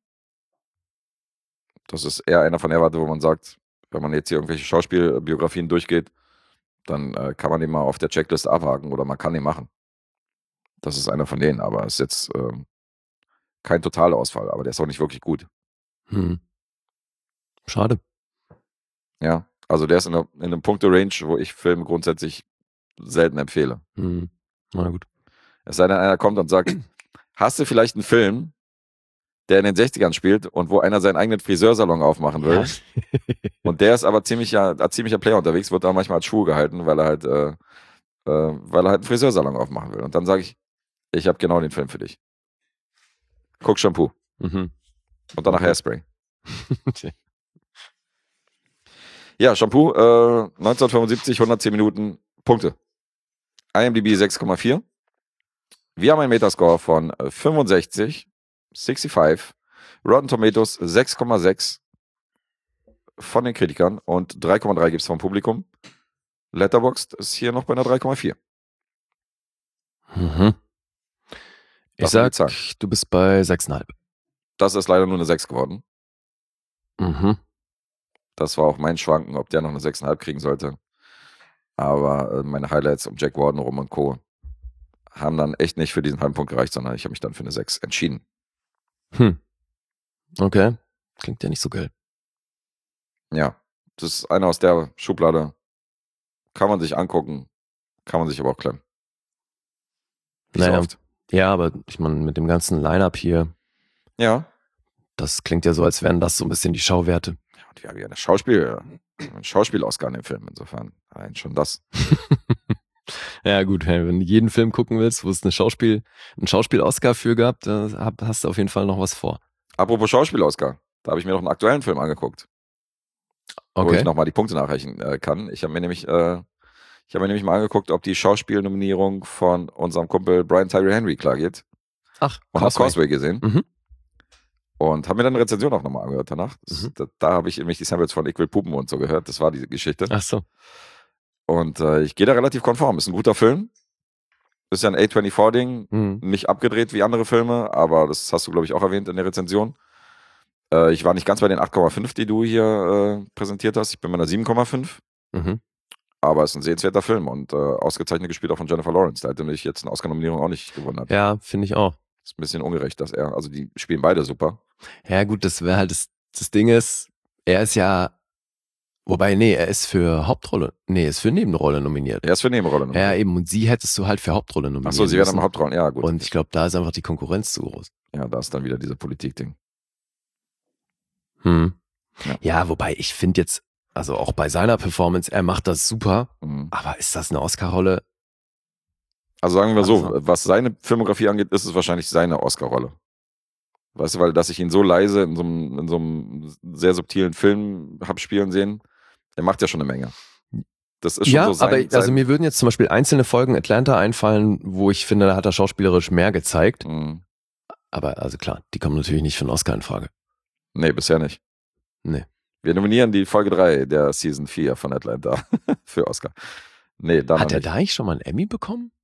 Das ist eher einer von der Warte, wo man sagt, wenn man jetzt hier irgendwelche Schauspielbiografien durchgeht, dann äh, kann man den mal auf der Checkliste abhaken oder man kann den machen. Das ist einer von denen, aber ist jetzt ähm, kein totaler Ausfall, aber der ist auch nicht wirklich gut. Hm. Schade. Ja, also der ist in, einer, in einem Punkte-Range, wo ich Filme grundsätzlich selten empfehle. Hm. Na gut. Es sei denn, einer kommt und sagt, hast du vielleicht einen Film, der in den sechzigern spielt und wo einer seinen eigenen Friseursalon aufmachen will? Und der ist aber ziemlicher, als ziemlicher Player unterwegs, wird da manchmal als Schuhe gehalten, weil er halt, äh, äh, weil er halt einen Friseursalon aufmachen will. Und dann sage ich, ich habe genau den Film für dich. Guck Shampoo. Mhm. Und danach Okay. Hairspray. Ja, Shampoo, äh, neunzehnhundertfünfundsiebzig, hundertzehn Minuten, Punkte. IMDb sechs Komma vier. Wir haben einen Metascore von äh, fünfundsechzig, fünfundsiebzig. Rotten Tomatoes sechs Komma sechs von den Kritikern und drei Komma drei gibt es vom Publikum. Letterboxd ist hier noch bei einer drei Komma vier. Mhm. Ich Das sind die sag, Zahlen. du bist bei sechs Komma fünf. Das ist leider nur eine sechs geworden. Mhm. Das war auch mein Schwanken, ob der noch eine sechs Komma fünf kriegen sollte. Aber äh, meine Highlights um Jack Warden rum und Co. haben dann echt nicht für diesen halben Punkt gereicht, sondern ich habe mich dann für eine sechs entschieden. Hm. Okay. Klingt ja nicht so geil. Ja, das ist einer aus der Schublade. Kann man sich angucken, kann man sich aber auch klemmen. Wie so Naja. oft. Ja, aber ich meine, mit dem ganzen Line-Up hier, Ja. das klingt ja so, als wären das so ein bisschen die Schauwerte. Ja, und wir haben ja eine Schauspiel, einen Schauspiel-Oscar in dem Film, insofern. Nein, schon das. Ja gut, hey, wenn du jeden Film gucken willst, wo es eine Schauspiel, einen Schauspiel-Oscar für gab, da hab- hast du auf jeden Fall noch was vor. Apropos Schauspiel-Oscar, da habe ich mir noch einen aktuellen Film angeguckt, wo Okay. ich nochmal die Punkte nachreichen äh, kann. Ich habe mir nämlich, äh, ich habe mir nämlich mal angeguckt, ob die Schauspielnominierung von unserem Kumpel Brian Tyree Henry klar geht. Ach, Und habe Causeway. Causeway gesehen. Mhm. Und habe mir dann eine Rezension auch nochmal angehört danach. Das, Mhm. Da, da habe ich nämlich die Samples von Ich will Puppen und so gehört. Das war diese Geschichte. Ach so. Und äh, ich gehe da relativ konform. Ist ein guter Film. Ist ja ein A vierundzwanzig-Ding. Mhm. Nicht abgedreht wie andere Filme, aber das hast du, glaube ich, auch erwähnt in der Rezension. Äh, ich war nicht ganz bei den acht Komma fünf, die du hier äh, präsentiert hast. Ich bin bei einer sieben Komma fünf. Mhm. Aber es ist ein sehenswerter Film und äh, ausgezeichnet gespielt auch von Jennifer Lawrence. Da hätte mich jetzt eine Oscar-Nominierung auch nicht gewundert. Ja, finde ich auch. Ist ein bisschen ungerecht, dass er, also die spielen beide super. Ja gut, das wäre halt das, das Ding ist, er ist ja, wobei, nee, er ist für Hauptrolle, nee, er ist für Nebenrolle nominiert. Er ist für Nebenrolle nominiert. Ja, eben, und sie hättest du halt für Hauptrolle nominiert. Achso, sie werden am müssen. Hauptrollen. Ja, gut. Und ich glaube, da ist einfach die Konkurrenz zu groß. Ja, da ist dann wieder diese Politik-Ding. Hm. Ja. Ja, wobei ich finde jetzt, also auch bei seiner Performance, er macht das super, Mhm. aber ist das eine Oscar-Rolle? Also sagen wir so, Also- was seine Filmografie angeht, ist es wahrscheinlich seine Oscar-Rolle. Weißt du, weil, dass ich ihn so leise in so einem, in so einem sehr subtilen Film habe spielen sehen, der macht ja schon eine Menge. Das ist schon Ja, so sein, aber ich- also sein mir würden jetzt zum Beispiel einzelne Folgen Atlanta einfallen, wo ich finde, da hat er schauspielerisch mehr gezeigt. Mhm. Aber also klar, die kommen natürlich nicht für einen Oscar in Frage. Nee, bisher nicht. Nee. Wir nominieren die Folge drei der Season vier von Atlanta für Oscar. Nee, dann Hat noch er nicht. da eigentlich schon mal einen Emmy bekommen?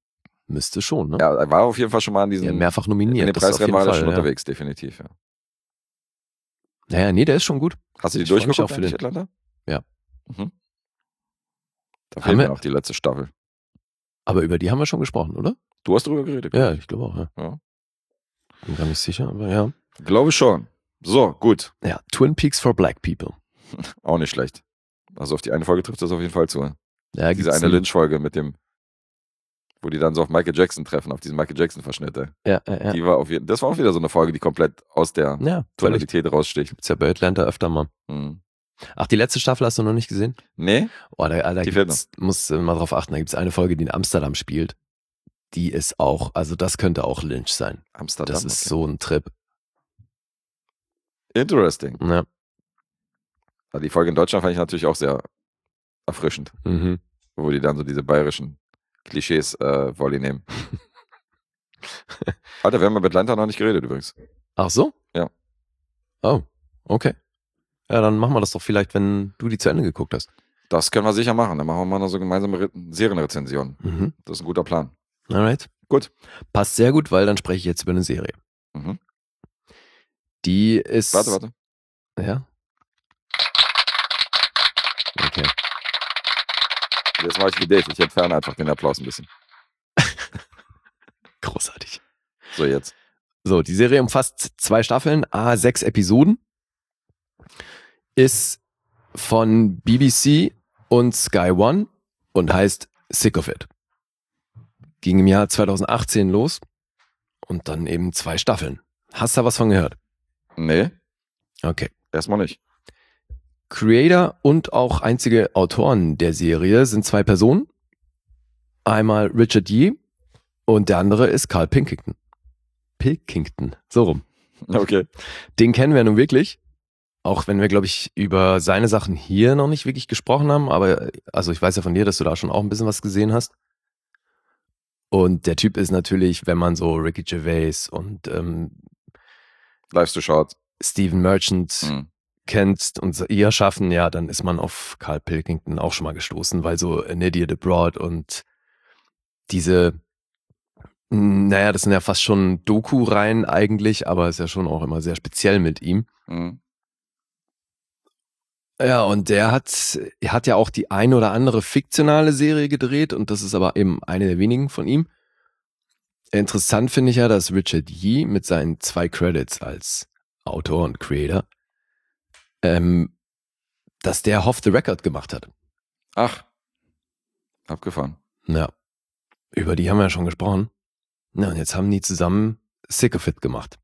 Müsste schon, ne? Ja, er war auf jeden Fall schon mal an diesen Ja, mehrfach nominiert. in den das auf Preisrennen jeden war er Fall, schon ja. unterwegs, definitiv. Ja. Naja, nee, der ist schon gut. Hast du die Ich freu mich durchgeguckt auch für eigentlich, den. Atlanta? Ja. Mhm. Da Haben fehlt mir wir- noch die letzte Staffel. Aber über die haben wir schon gesprochen, oder? Du hast drüber geredet? Ja, ich glaube auch, ja. Ja. Bin gar nicht sicher, aber ja. Glaube schon. So, gut. Ja, Twin Peaks for Black People. Auch nicht schlecht. Also auf die eine Folge trifft das auf jeden Fall zu. Ja, Diese gibt's eine einen- Lynch-Folge mit dem, wo die dann so auf Michael Jackson treffen, auf diesen Michael Jackson-Verschnitt. ey. Ja, ja, ja. Die war auf jeden, das war auch wieder so eine Folge, die komplett aus der Ja, völlig. Tonalität raussticht. Gibt's ja bei Atlanta öfter mal. Mhm. Ach, die letzte Staffel hast du noch nicht gesehen? Nee? Oh, da, da Die fehlt gibt's, muss äh, mal drauf achten, da gibt's eine Folge, die in Amsterdam spielt. Die ist auch, also das könnte auch Lynch sein. Amsterdam. Das ist okay. so ein Trip. Interesting. Ja. Aber die Folge in Deutschland fand ich natürlich auch sehr erfrischend, Mhm. wo die dann so diese bayerischen Klischees äh, Volley nehmen. Alter, wir haben mit Atlanta noch nicht geredet übrigens. Ach so? Ja. Oh, okay. Ja, dann machen wir das doch vielleicht, wenn du die zu Ende geguckt hast. Das können wir sicher machen. Dann machen wir mal noch so gemeinsame Re- Serienrezensionen. Mhm. Das ist ein guter Plan. Alright. Gut. Passt sehr gut, weil dann spreche ich jetzt über eine Serie. Mhm. Die ist. Warte, warte. Ja. Okay. Jetzt mache ich wie Dave. Ich entferne einfach den Applaus ein bisschen. Großartig. So, jetzt. So, die Serie umfasst zwei Staffeln, a sechs Episoden, ist von B B C und Sky One und heißt Sick of It. Ging im Jahr zweitausendachtzehn los und dann eben zwei Staffeln. Hast du da was von gehört? Nee, Okay. erstmal nicht. Creator und auch einzige Autoren der Serie sind zwei Personen. Einmal Richard Yee und der andere ist Carl Pilkington. Pilkington, so rum. Okay. Den kennen wir nun wirklich. Auch wenn wir, glaube ich, über seine Sachen hier noch nicht wirklich gesprochen haben. Aber also ich weiß ja von dir, dass du da schon auch ein bisschen was gesehen hast. Und der Typ ist natürlich, wenn man so Ricky Gervais und ähm, Lives to Short. Stephen Merchant Mhm. kennt und ihr schaffen, ja, dann ist man auf Carl Pilkington auch schon mal gestoßen, weil so An Idiot Abroad und diese, mh, naja, das sind ja fast schon Doku-Reihen eigentlich, aber ist ja schon auch immer sehr speziell mit ihm. Mhm. Ja, und der hat, er hat ja auch die eine oder andere fiktionale Serie gedreht und das ist aber eben eine der wenigen von ihm. Interessant finde ich ja, dass Richard Yee mit seinen zwei Credits als Autor und Creator, ähm, dass der Off the Record gemacht hat. Ach. Abgefahren. Ja, über die haben wir ja schon gesprochen. Ja, und jetzt haben die zusammen Sick of It gemacht.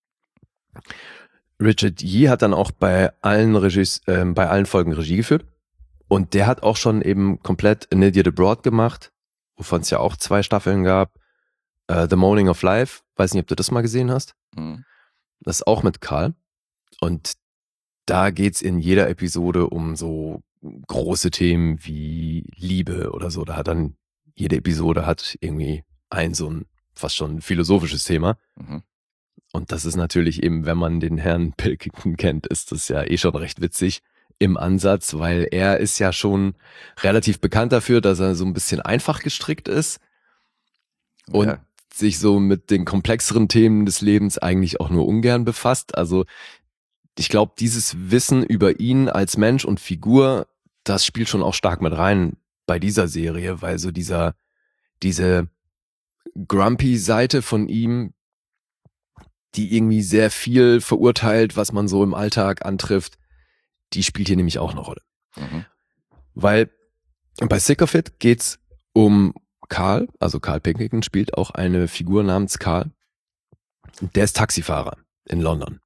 Richard Yee hat dann auch bei allen, Regies, äh, bei allen Folgen Regie geführt. Und der hat auch schon eben komplett An Idiot Abroad gemacht, wovon es ja auch zwei Staffeln gab. Uh, The Morning of Life, weiß nicht, ob du das mal gesehen hast. Mhm. Das ist auch mit Karl. Und da geht's in jeder Episode um so große Themen wie Liebe oder so. Da hat dann jede Episode hat irgendwie ein so ein fast schon philosophisches Thema. Mhm. Und das ist natürlich eben, wenn man den Herrn Pilkington kennt, ist das ja eh schon recht witzig im Ansatz, weil er ist ja schon relativ bekannt dafür, dass er so ein bisschen einfach gestrickt ist und Ja. sich so mit den komplexeren Themen des Lebens eigentlich auch nur ungern befasst. Also ich glaube, dieses Wissen über ihn als Mensch und Figur, das spielt schon auch stark mit rein bei dieser Serie, weil so dieser, diese grumpy Seite von ihm, die irgendwie sehr viel verurteilt, was man so im Alltag antrifft, die spielt hier nämlich auch eine Rolle. Mhm. Weil bei Sick of It geht's um Carl, also Carl Pilkington spielt auch eine Figur namens Carl. Der ist Taxifahrer in London.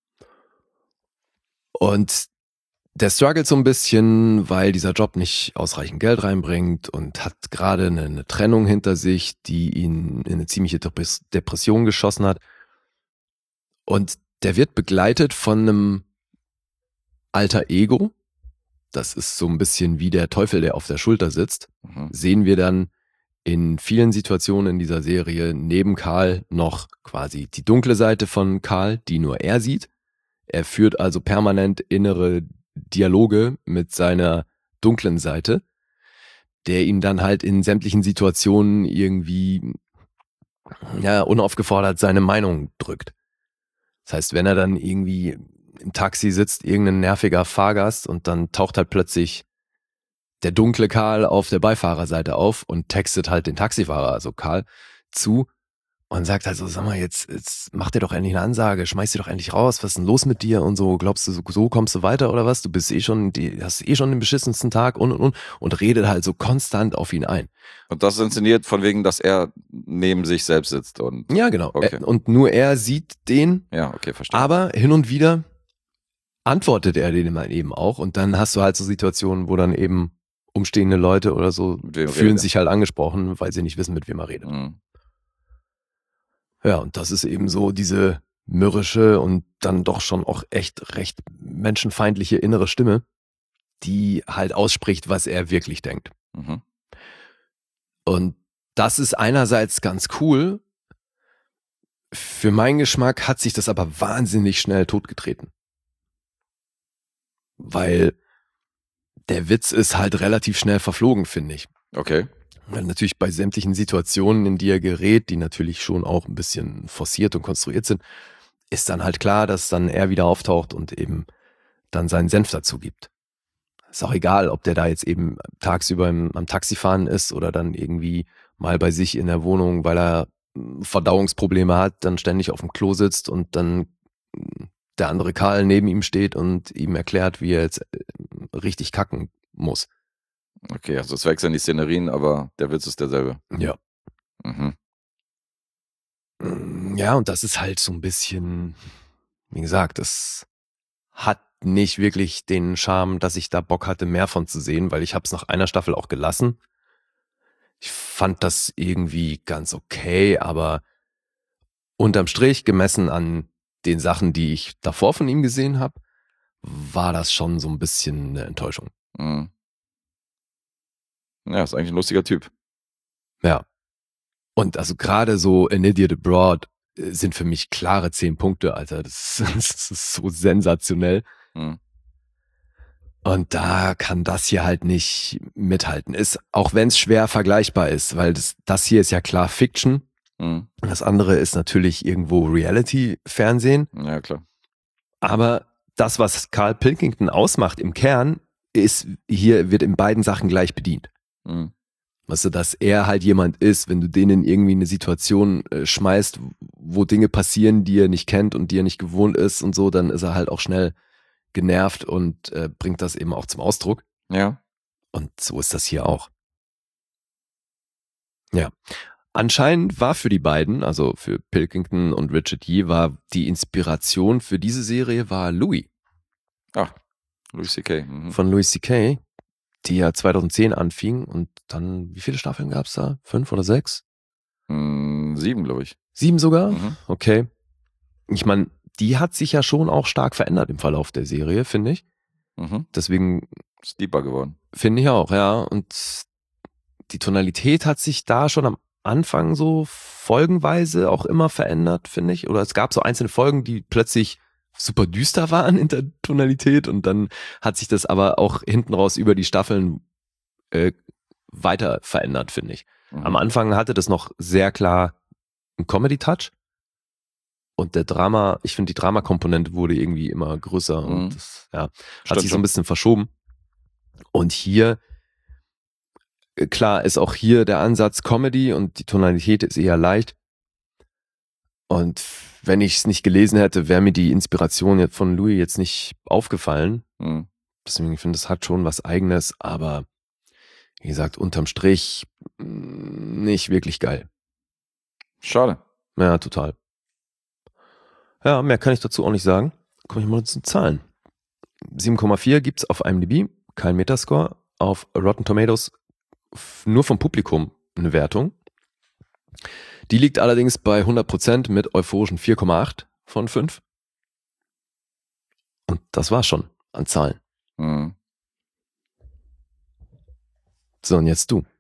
Und der struggelt so ein bisschen, weil dieser Job nicht ausreichend Geld reinbringt und hat gerade eine, eine Trennung hinter sich, die ihn in eine ziemliche Depres- Depression geschossen hat. Und der wird begleitet von einem Alter Ego. Das ist so ein bisschen wie der Teufel, der auf der Schulter sitzt. Mhm. Sehen wir dann in vielen Situationen in dieser Serie neben Karl noch quasi die dunkle Seite von Karl, die nur er sieht. Er führt also permanent innere Dialoge mit seiner dunklen Seite, der ihn dann halt in sämtlichen Situationen irgendwie ja, unaufgefordert seine Meinung drückt. Das heißt, wenn er dann irgendwie im Taxi sitzt, irgendein nerviger Fahrgast und dann taucht halt plötzlich der dunkle Karl auf der Beifahrerseite auf und textet halt den Taxifahrer, also Karl, zu und sagt halt so, sag mal, jetzt, jetzt mach dir doch endlich eine Ansage, schmeiß dir doch endlich raus, was ist denn los mit dir und so, glaubst du, so, so kommst du weiter oder was? Du bist eh schon, die, hast eh schon den beschissensten Tag und und und und redet halt so konstant auf ihn ein. Und das ist inszeniert von wegen, dass er neben sich selbst sitzt und. Ja, genau. Okay. Er, und nur er sieht den, Ja, okay, verstehe. aber hin und wieder antwortet er den mal eben auch und dann hast du halt so Situationen, wo dann eben umstehende Leute oder so Mit wem fühlen redet sich halt angesprochen, weil sie nicht wissen, mit wem er redet. Mhm. Ja, und das ist eben so diese mürrische und dann doch schon auch echt recht menschenfeindliche innere Stimme, die halt ausspricht, was er wirklich denkt. Mhm. Und das ist einerseits ganz cool. Für meinen Geschmack hat sich das aber wahnsinnig schnell totgetreten. Weil der Witz ist halt relativ schnell verflogen, finde ich. Okay. Weil natürlich bei sämtlichen Situationen, in die er gerät, die natürlich schon auch ein bisschen forciert und konstruiert sind, ist dann halt klar, dass dann er wieder auftaucht und eben dann seinen Senf dazu gibt. Ist auch egal, ob der da jetzt eben tagsüber im, am Taxifahren ist oder dann irgendwie mal bei sich in der Wohnung, weil er Verdauungsprobleme hat, dann ständig auf dem Klo sitzt und dann der andere Karl neben ihm steht und ihm erklärt, wie er jetzt richtig kacken muss. Okay, also es wechseln die Szenerien, aber der Witz ist derselbe. Ja. Mhm. Ja, und das ist halt so ein bisschen, wie gesagt, das hat nicht wirklich den Charme, dass ich da Bock hatte, mehr von zu sehen, weil ich habe es nach einer Staffel auch gelassen. Ich fand das irgendwie ganz okay, aber unterm Strich, gemessen an den Sachen, die ich davor von ihm gesehen habe, war das schon so ein bisschen eine Enttäuschung. Mhm. Ja, ist eigentlich ein lustiger Typ. Ja. Und also gerade so An Idiot Abroad sind für mich klare zehn Punkte, Alter. Das ist, das ist so sensationell. Mhm. Und da kann das hier halt nicht mithalten. Ist, auch wenn es schwer vergleichbar ist, weil das, das hier ist ja klar Fiction. Mhm. Das andere ist natürlich irgendwo Reality-Fernsehen. Ja, klar. Aber das, was Carl Pilkington ausmacht im Kern, ist, hier wird in beiden Sachen gleich bedient. Mhm. Weißt du, dass er halt jemand ist, wenn du den in irgendwie eine Situation äh, schmeißt, wo Dinge passieren, die er nicht kennt und die er nicht gewohnt ist und so, dann ist er halt auch schnell genervt und äh, bringt das eben auch zum Ausdruck. Ja. Und so ist das hier auch. Ja. Anscheinend war für die beiden, also für Pilkington und Richard Yee, war die Inspiration für diese Serie war Louis. Ach, Louis C K. Mhm. Von Louis C K, die ja zweitausendzehn anfing und dann, wie viele Staffeln gab's da? Fünf oder sechs? Mhm, sieben, glaube ich. Sieben sogar? Mhm. Okay. Ich meine, die hat sich ja schon auch stark verändert im Verlauf der Serie, finde ich. Mhm. Deswegen Ist deeper geworden. finde ich auch, ja. Und die Tonalität hat sich da schon am Anfang so folgenweise auch immer verändert, finde ich. Oder es gab so einzelne Folgen, die plötzlich super düster waren in der Tonalität und dann hat sich das aber auch hinten raus über die Staffeln äh, weiter verändert, finde ich. Mhm. Am Anfang hatte das noch sehr klar einen Comedy-Touch und der Drama, ich finde die Drama-Komponente wurde irgendwie immer größer Mhm. und das, ja, hat Stimmt sich so schon. ein bisschen verschoben. Und hier, äh, klar, ist auch hier der Ansatz Comedy und die Tonalität ist eher leicht. Und wenn ich es nicht gelesen hätte, wäre mir die Inspiration jetzt von Louis jetzt nicht aufgefallen. Mhm. Deswegen finde ich, es hat schon was Eigenes, aber wie gesagt, unterm Strich mh, nicht wirklich geil. Schade. Ja, total. Ja, mehr kann ich dazu auch nicht sagen. Komme ich mal zu Zahlen. sieben Komma vier gibt's auf IMDb, kein Metascore. Auf Rotten Tomatoes f- nur vom Publikum eine Wertung. Die liegt allerdings bei hundert Prozent mit euphorischen vier Komma acht von fünf. Und das war's schon an Zahlen. Mhm. So, und jetzt du.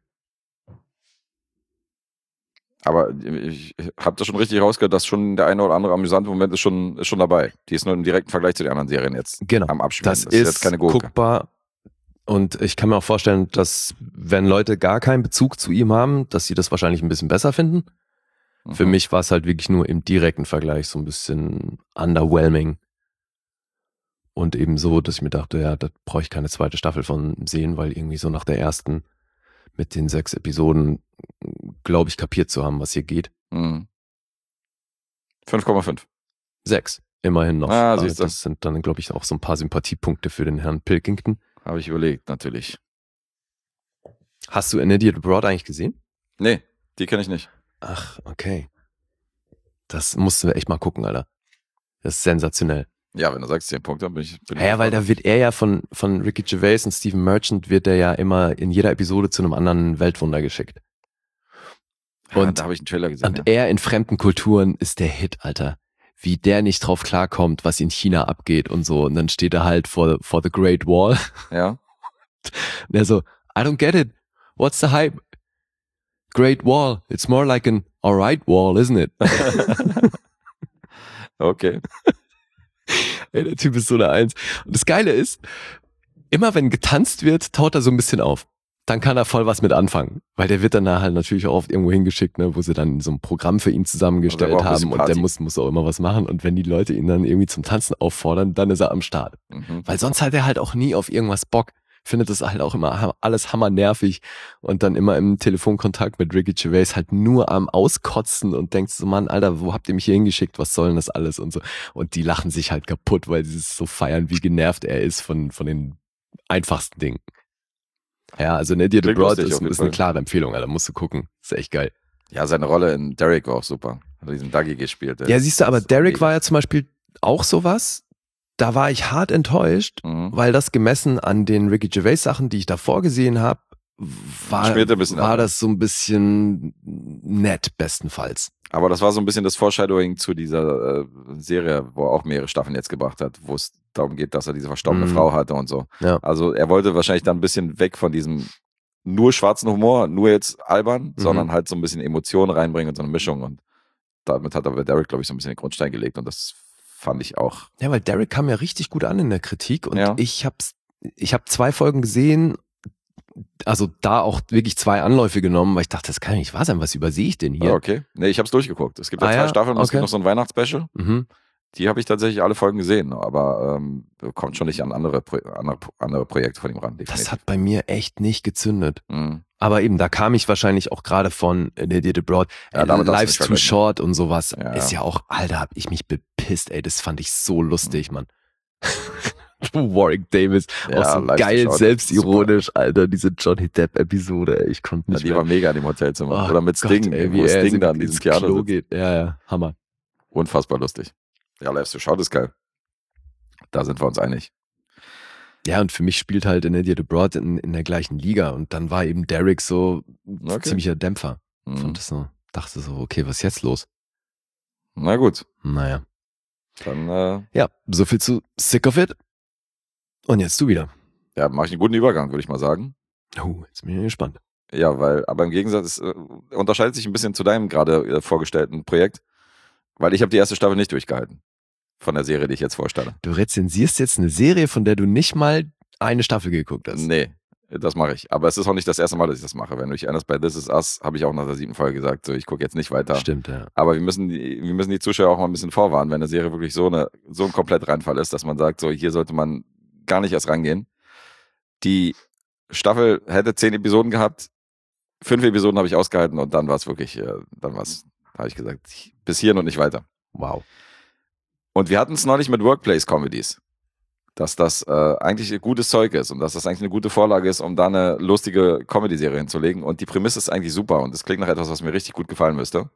Aber ich habe das schon richtig rausgehört, dass schon der eine oder andere amüsante Moment ist schon, ist schon dabei. Die ist nur im direkten Vergleich zu den anderen Serien jetzt Genau. am Abspielen. Das, ist, jetzt keine Gurke. guckbar. Und ich kann mir auch vorstellen, dass wenn Leute gar keinen Bezug zu ihm haben, dass sie das wahrscheinlich ein bisschen besser finden. Für Mhm. mich war es halt wirklich nur im direkten Vergleich so ein bisschen underwhelming. Und eben so, dass ich mir dachte, ja, da brauche ich keine zweite Staffel von sehen, weil irgendwie so nach der ersten mit den sechs Episoden, glaube ich, kapiert zu haben, was hier geht. Mhm. fünf Komma fünf. Sechs, immerhin noch. Ah, Aber siehst du. das sind dann, glaube ich, auch so ein paar Sympathiepunkte für den Herrn Pilkington. Habe ich überlegt, natürlich. Hast du An Idiot Abroad eigentlich gesehen? Nee, die kenne ich nicht. Ach, okay. Das mussten wir echt mal gucken, Alter. Das ist sensationell. Ja, wenn du sagst zehn Punkte, dann bin ich. Bin ich Ja, weil da wird er ja von, von Ricky Gervais und Stephen Merchant wird er ja immer in jeder Episode zu einem anderen Weltwunder geschickt. Ja, und- da habe ich einen Trailer gesehen. Und Ja. er in fremden Kulturen ist der Hit, Alter. Wie der nicht drauf klarkommt, was in China abgeht und so. Und dann steht er halt vor, vor the Great Wall. ja. Und er so, I don't get it. What's the hype? Great Wall. It's more like an alright wall, isn't it? Okay. Ey, der Typ ist so eine Eins. Und das Geile ist, immer wenn getanzt wird, taut er so ein bisschen auf. Dann kann er voll was mit anfangen. Weil der wird dann da halt natürlich auch oft irgendwo hingeschickt, ne, wo sie dann so ein Programm für ihn zusammengestellt Also er braucht ein bisschen haben. Und der Party. muss, muss auch immer was machen. Und wenn die Leute ihn dann irgendwie zum Tanzen auffordern, dann ist er am Start. Mhm. Weil sonst hat er halt auch nie auf irgendwas Bock. Findet das halt auch immer ha- alles hammernervig und dann immer im Telefonkontakt mit Ricky Gervais halt nur am Auskotzen und denkst so, Mann, Alter, wo habt ihr mich hier hingeschickt? Was soll denn das alles? Und so. Und die lachen sich halt kaputt, weil sie es so feiern, wie genervt er ist von, von den einfachsten Dingen. Ja, also An Idiot Klingt Abroad lustig ist, auf jeden ist eine Fall. klare Empfehlung, Alter, musst du gucken. Ist echt geil. Ja, seine Rolle in Derek war auch super. Hat er diesen Dougie gespielt. Ja, siehst du, aber Derek war ja zum Beispiel auch sowas. Da war ich hart enttäuscht, Mhm. weil das gemessen an den Ricky Gervais Sachen, die ich davor gesehen habe, war, Schmierte ein bisschen war ab. das so ein bisschen nett bestenfalls. Aber das war so ein bisschen das Foreshadowing zu dieser äh, Serie, wo er auch mehrere Staffeln jetzt gebracht hat, wo es darum geht, dass er diese verstorbene Mhm. Frau hatte und so. Ja. Also er wollte wahrscheinlich dann ein bisschen weg von diesem nur schwarzen Humor, nur jetzt albern, Mhm. sondern halt so ein bisschen Emotionen reinbringen und so eine Mischung. Und damit hat aber Derek, glaube ich, so ein bisschen den Grundstein gelegt und das fand ich auch. Ja, weil Derek kam ja richtig gut an in der Kritik und Ja. ich hab's, ich habe zwei Folgen gesehen, also da auch wirklich zwei Anläufe genommen, weil ich dachte, das kann ja nicht wahr sein, was übersehe ich denn hier? Ah, okay. Nee, ich habe es durchgeguckt. Es gibt ja Ah, zwei ja? Staffeln und es Okay. gibt noch so ein Weihnachtsspecial. Mhm. Die habe ich tatsächlich alle Folgen gesehen, aber ähm, kommt schon nicht an andere, Pro andere, andere Projekte von ihm ran. Definitiv. Das hat bei mir echt nicht gezündet. Mhm. Aber eben, da kam ich wahrscheinlich auch gerade von An Idiot Abroad. Ja, Äh, damit darfst du Life's nicht Too vergleichen. Short und sowas. Ja, Ist ja. ja auch, Alter, hab ich mich bepisst, ey. Das fand ich so lustig, Mann. Warwick Davis, Ja, auch so Life's Too geil Short, selbstironisch, Alter. Diese Johnny Depp-Episode, ey. Ich konnte Ja, nicht die mehr. war mega in dem Hotelzimmer. Oh Oder mit Gott, Sting, ey, wo er Sting so da in ins diesem Theater Klo sitzt. geht. Ja, ja, Hammer. Unfassbar lustig. Ja, Life's Too Short ist geil. Da sind wir uns einig. Ja, und für mich spielt halt An Idiot Abroad in, in der gleichen Liga. Und dann war eben Derek so ein Okay. ziemlicher Dämpfer. Mhm. Fand das so, dachte so, okay, was ist jetzt los? Na gut, Naja. dann äh, Ja, so viel zu Sick of It. Und jetzt du wieder. ja, mache ich einen guten Übergang, würde ich mal sagen. Oh, jetzt bin ich gespannt. Ja, weil, aber im Gegensatz, es äh, unterscheidet sich ein bisschen zu deinem gerade äh, vorgestellten Projekt, weil ich habe die erste Staffel nicht durchgehalten von der Serie, die ich jetzt vorstelle. Du rezensierst jetzt eine Serie, von der du nicht mal eine Staffel geguckt hast. Nee, das mache ich. Aber es ist auch nicht das erste Mal, dass ich das mache. Wenn du dich erinnerst, bei This Is Us habe ich auch nach der siebten Folge gesagt, so ich gucke jetzt nicht weiter. Stimmt, ja. Aber wir müssen, die, wir müssen die Zuschauer auch mal ein bisschen vorwarnen, wenn eine Serie wirklich so, eine, so ein komplett Reinfall ist, dass man sagt, so hier sollte man gar nicht erst rangehen. Die Staffel hätte zehn Episoden gehabt, fünf Episoden habe ich ausgehalten und dann war es wirklich, äh, dann war es, da habe ich gesagt, bis hierhin und nicht weiter. Wow. Und wir hatten es neulich mit Workplace-Comedies, dass das äh, eigentlich gutes Zeug ist und dass das eigentlich eine gute Vorlage ist, um da eine lustige Comedy-Serie hinzulegen. Und die Prämisse ist eigentlich super und das klingt nach etwas, was mir richtig gut gefallen müsste.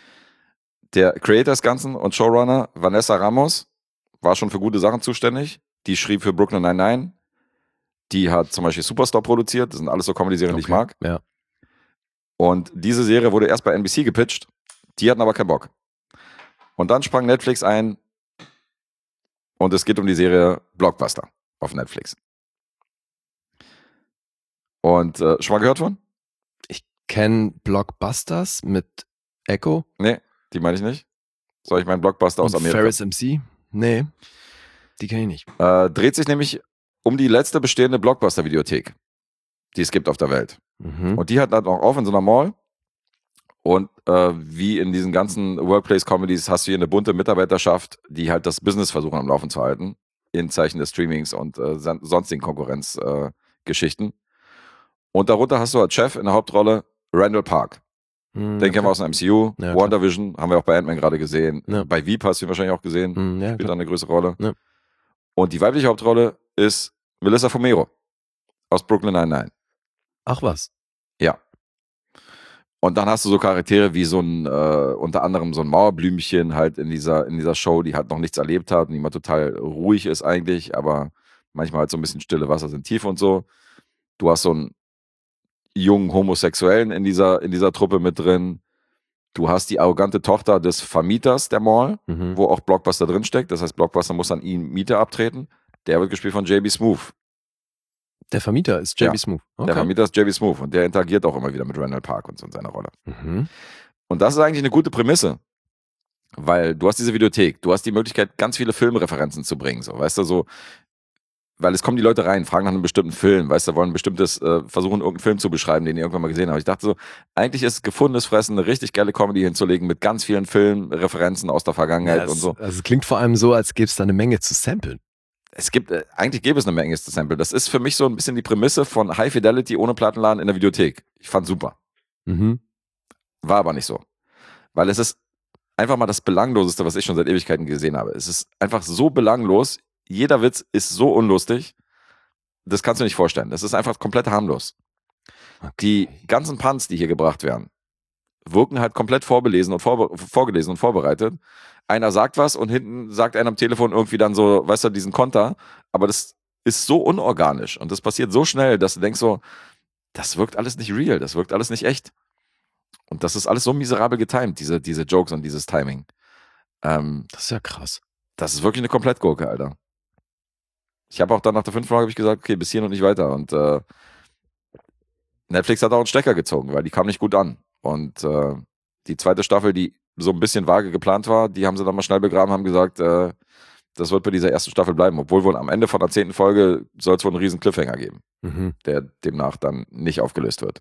Der Creator des Ganzen und Showrunner Vanessa Ramos war schon für gute Sachen zuständig. Die schrieb für Brooklyn Nine-Nine. Die hat zum Beispiel Superstore produziert. Das sind alles so Comedy-Serien, die ich mag. Ja. Und diese Serie wurde erst bei N B C gepitcht. Die hatten aber keinen Bock. Und dann sprang Netflix ein und es geht um die Serie Blockbuster auf Netflix. Und äh, schon mal gehört von? Ich kenne Blockbusters mit Echo. Nee, die meine ich nicht. Soll ich meinen Blockbuster aus und Amerika? Ferris M C? Nee, die kenne ich nicht. Äh, dreht sich nämlich um die letzte bestehende Blockbuster-Videothek, die es gibt auf der Welt. Mhm. Und die hat dann auch auf in so einer Mall. Und äh, wie in diesen ganzen Workplace-Comedies hast du hier eine bunte Mitarbeiterschaft, die halt das Business versuchen am Laufen zu halten, in Zeichen des Streamings und äh, son- sonstigen Konkurrenzgeschichten. Äh, und darunter hast du als Chef in der Hauptrolle Randall Park. Hm, Den kennen wir aus dem M C U, Ja, klar. WandaVision, haben wir auch bei Ant-Man gerade gesehen. Ja. Bei Veep hast du ihn wahrscheinlich auch gesehen, Hm, ja, spielt klar. da eine größere Rolle. Ja. Und die weibliche Hauptrolle ist Melissa Fumero aus Brooklyn Nine-Nine. Ach was. Ja. Und dann hast du so Charaktere wie so ein, äh, unter anderem so ein Mauerblümchen halt in dieser, in dieser Show, die halt noch nichts erlebt hat und die mal total ruhig ist eigentlich, aber manchmal halt so ein bisschen stille Wasser sind tief und so. Du hast so einen jungen Homosexuellen in dieser, in dieser Truppe mit drin. Du hast die arrogante Tochter des Vermieters der Mall, Mhm. wo auch Blockbuster drinsteckt. Das heißt, Blockbuster muss an ihn Miete abtreten. Der wird gespielt von J B. Smooth. Der Vermieter ist J B. Ja. Smooth. Der Okay. Vermieter ist J B. Smooth und der interagiert auch immer wieder mit Randall Park und so in seiner Rolle. Mhm. Und das ist eigentlich eine gute Prämisse, weil du hast diese Videothek, du hast die Möglichkeit, ganz viele Filmreferenzen zu bringen, so, weißt du, so, weil es kommen die Leute rein, fragen nach einem bestimmten Film, weißt du, wollen ein bestimmtes, äh, versuchen irgendeinen Film zu beschreiben, den die irgendwann mal gesehen haben. Ich dachte so, eigentlich ist gefundenes Fressen, eine richtig geile Comedy hinzulegen mit ganz vielen Filmreferenzen aus der Vergangenheit Ja, es, und so. Also es klingt vor allem so, als gäbe es da eine Menge zu samplen. Es gibt, äh, eigentlich gäbe es eine Menge zu Sample. Das ist für mich so ein bisschen die Prämisse von High Fidelity ohne Plattenladen in der Videothek. Ich fand super. Mhm. War aber nicht so. Weil es ist einfach mal das Belangloseste, was ich schon seit Ewigkeiten gesehen habe. Es ist einfach so belanglos. Jeder Witz ist so unlustig. Das kannst du nicht vorstellen. Das ist einfach komplett harmlos. Die ganzen Punts, die hier gebracht werden, wirken halt komplett vorbelesen und vorbe- vorgelesen und vorbereitet. Einer sagt was und hinten sagt einer am Telefon irgendwie dann so, weißt du, diesen Konter. Aber das ist so unorganisch und das passiert so schnell, dass du denkst so, das wirkt alles nicht real, das wirkt alles nicht echt. Und das ist alles so miserabel getimed, diese, diese Jokes und dieses Timing. Ähm, Das ist ja krass. das ist wirklich eine Komplettgurke, Alter. Ich habe auch dann nach der fünften Folge hab ich gesagt, okay, bis hier und nicht weiter. Und äh, Netflix hat auch einen Stecker gezogen, weil die kam nicht gut an. Und äh, die zweite Staffel, die so ein bisschen vage geplant war, die haben sie dann mal schnell begraben, haben gesagt, äh, das wird bei dieser ersten Staffel bleiben. Obwohl wohl am Ende von der zehnten Folge soll es wohl einen riesen Cliffhanger geben, Mhm. der demnach dann nicht aufgelöst wird.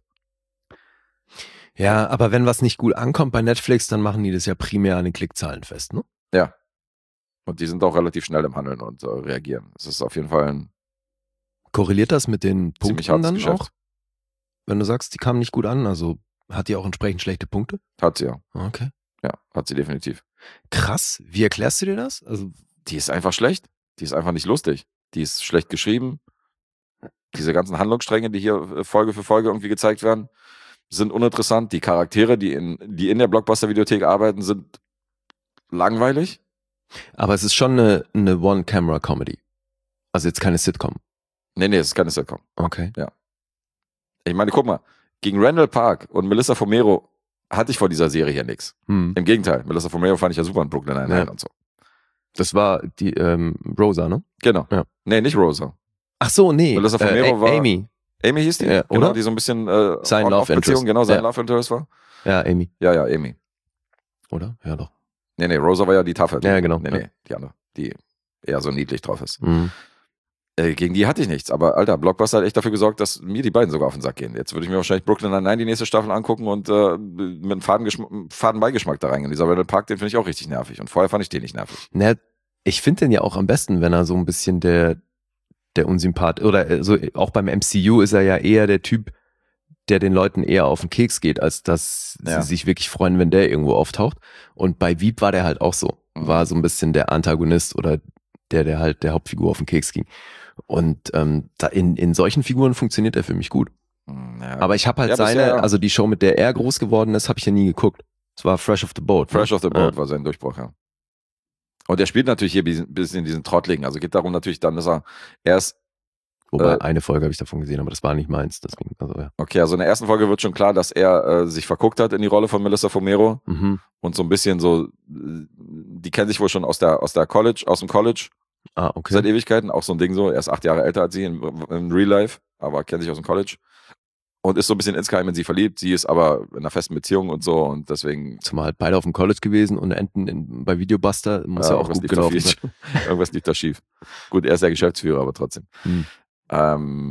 Ja, aber wenn was nicht gut ankommt bei Netflix, dann machen die das ja primär an den Klickzahlen fest, ne? Ja. Und die sind auch relativ schnell im Handeln und äh, reagieren. Es ist auf jeden Fall ein Korreliert das mit den ziemlich Punkten hartes dann Geschäft. auch? Wenn du sagst, die kamen nicht gut an, also hat die auch entsprechend schlechte Punkte? Hat sie ja. Okay. Ja, hat sie definitiv. Krass. Wie erklärst du dir das? Also, Die ist einfach schlecht. Die ist einfach nicht lustig. Die ist schlecht geschrieben. Diese ganzen Handlungsstränge, die hier äh, Folge für Folge irgendwie gezeigt werden, sind uninteressant. Die Charaktere, die in, die in der Blockbuster-Videothek arbeiten, sind langweilig. aber es ist schon eine, eine One-Camera-Comedy. Also jetzt keine Sitcom. Nee, nee, es ist keine Sitcom. Okay. Ich meine, guck mal, gegen Randall Park und Melissa Fumero hatte ich vor dieser Serie hier nichts. Hm. Im Gegenteil, Melissa Fumero fand ich ja super in Brooklyn Nine-Nine Ja. und so. Das war die ähm, Rosa, ne? Genau. Ja. Nee, nicht Rosa. Ach so, nee. Melissa äh, Fumero A- war- Amy. Amy hieß die? Ja, Genau, oder? die so ein bisschen äh, Sein Love On-Off-Beziehung, Interest. genau, sein Ja. Love Interest war. Ja, Amy. Ja, ja, Amy. Oder? Ja, doch. Nee, nee, Rosa war ja die Tafel. Ja, genau. Nee, Ja. nee, die andere, die eher so niedlich drauf ist. Mhm. Äh, gegen die hatte ich nichts, aber Alter, Blockbuster hat echt dafür gesorgt, dass mir die beiden sogar auf den Sack gehen. Jetzt würde ich mir wahrscheinlich Brooklyn Nine-Nine die nächste Staffel angucken und äh, mit einem faden, faden Beigeschmack da reingehen. Dieser Randall Park, den finde ich auch richtig nervig und vorher fand ich den nicht nervig. Na, ich finde den ja auch am besten, wenn er so ein bisschen der, der Unsympath, oder äh, so, auch beim M C U ist er ja eher der Typ, der den Leuten eher auf den Keks geht, als dass Ja. sie sich wirklich freuen, wenn der irgendwo auftaucht. Und bei Veep war der halt auch so. Mhm. War so ein bisschen der Antagonist oder der, der halt der Hauptfigur auf den Keks ging. Und ähm, da in, in solchen Figuren funktioniert er für mich gut. Hm, Ja. Aber ich habe halt Ja, seine, bisher, ja. also die Show, mit der er groß geworden ist, habe ich ja nie geguckt. Es war Fresh of the Boat. ne? Fresh of the Boat Ja. war sein Durchbruch, ja. Und er spielt natürlich hier ein bisschen diesen Trottligen. Also geht darum natürlich dann, dass er erst, Wobei, Äh, eine Folge habe ich davon gesehen, aber das war nicht meins. Deswegen, also, ja. okay, also in der ersten Folge wird schon klar, dass er äh, sich verguckt hat in die Rolle von Melissa Fumero Mhm. und so ein bisschen so, äh, die kennen sich wohl schon aus der, aus der College, aus dem College Ah, okay. seit Ewigkeiten. Auch so ein Ding so, er ist acht Jahre älter als sie in, in Real Life, aber kennt sich aus dem College. Und ist so ein bisschen insgeheim in sie verliebt. Sie ist aber in einer festen Beziehung und so und deswegen Zumal halt beide auf dem College gewesen und enden in, bei Videobuster muss ja, auch irgendwas gut lief da gelaufen schief. sein. Irgendwas lief da schief. Gut, er ist der Geschäftsführer, aber trotzdem. Hm. Ähm,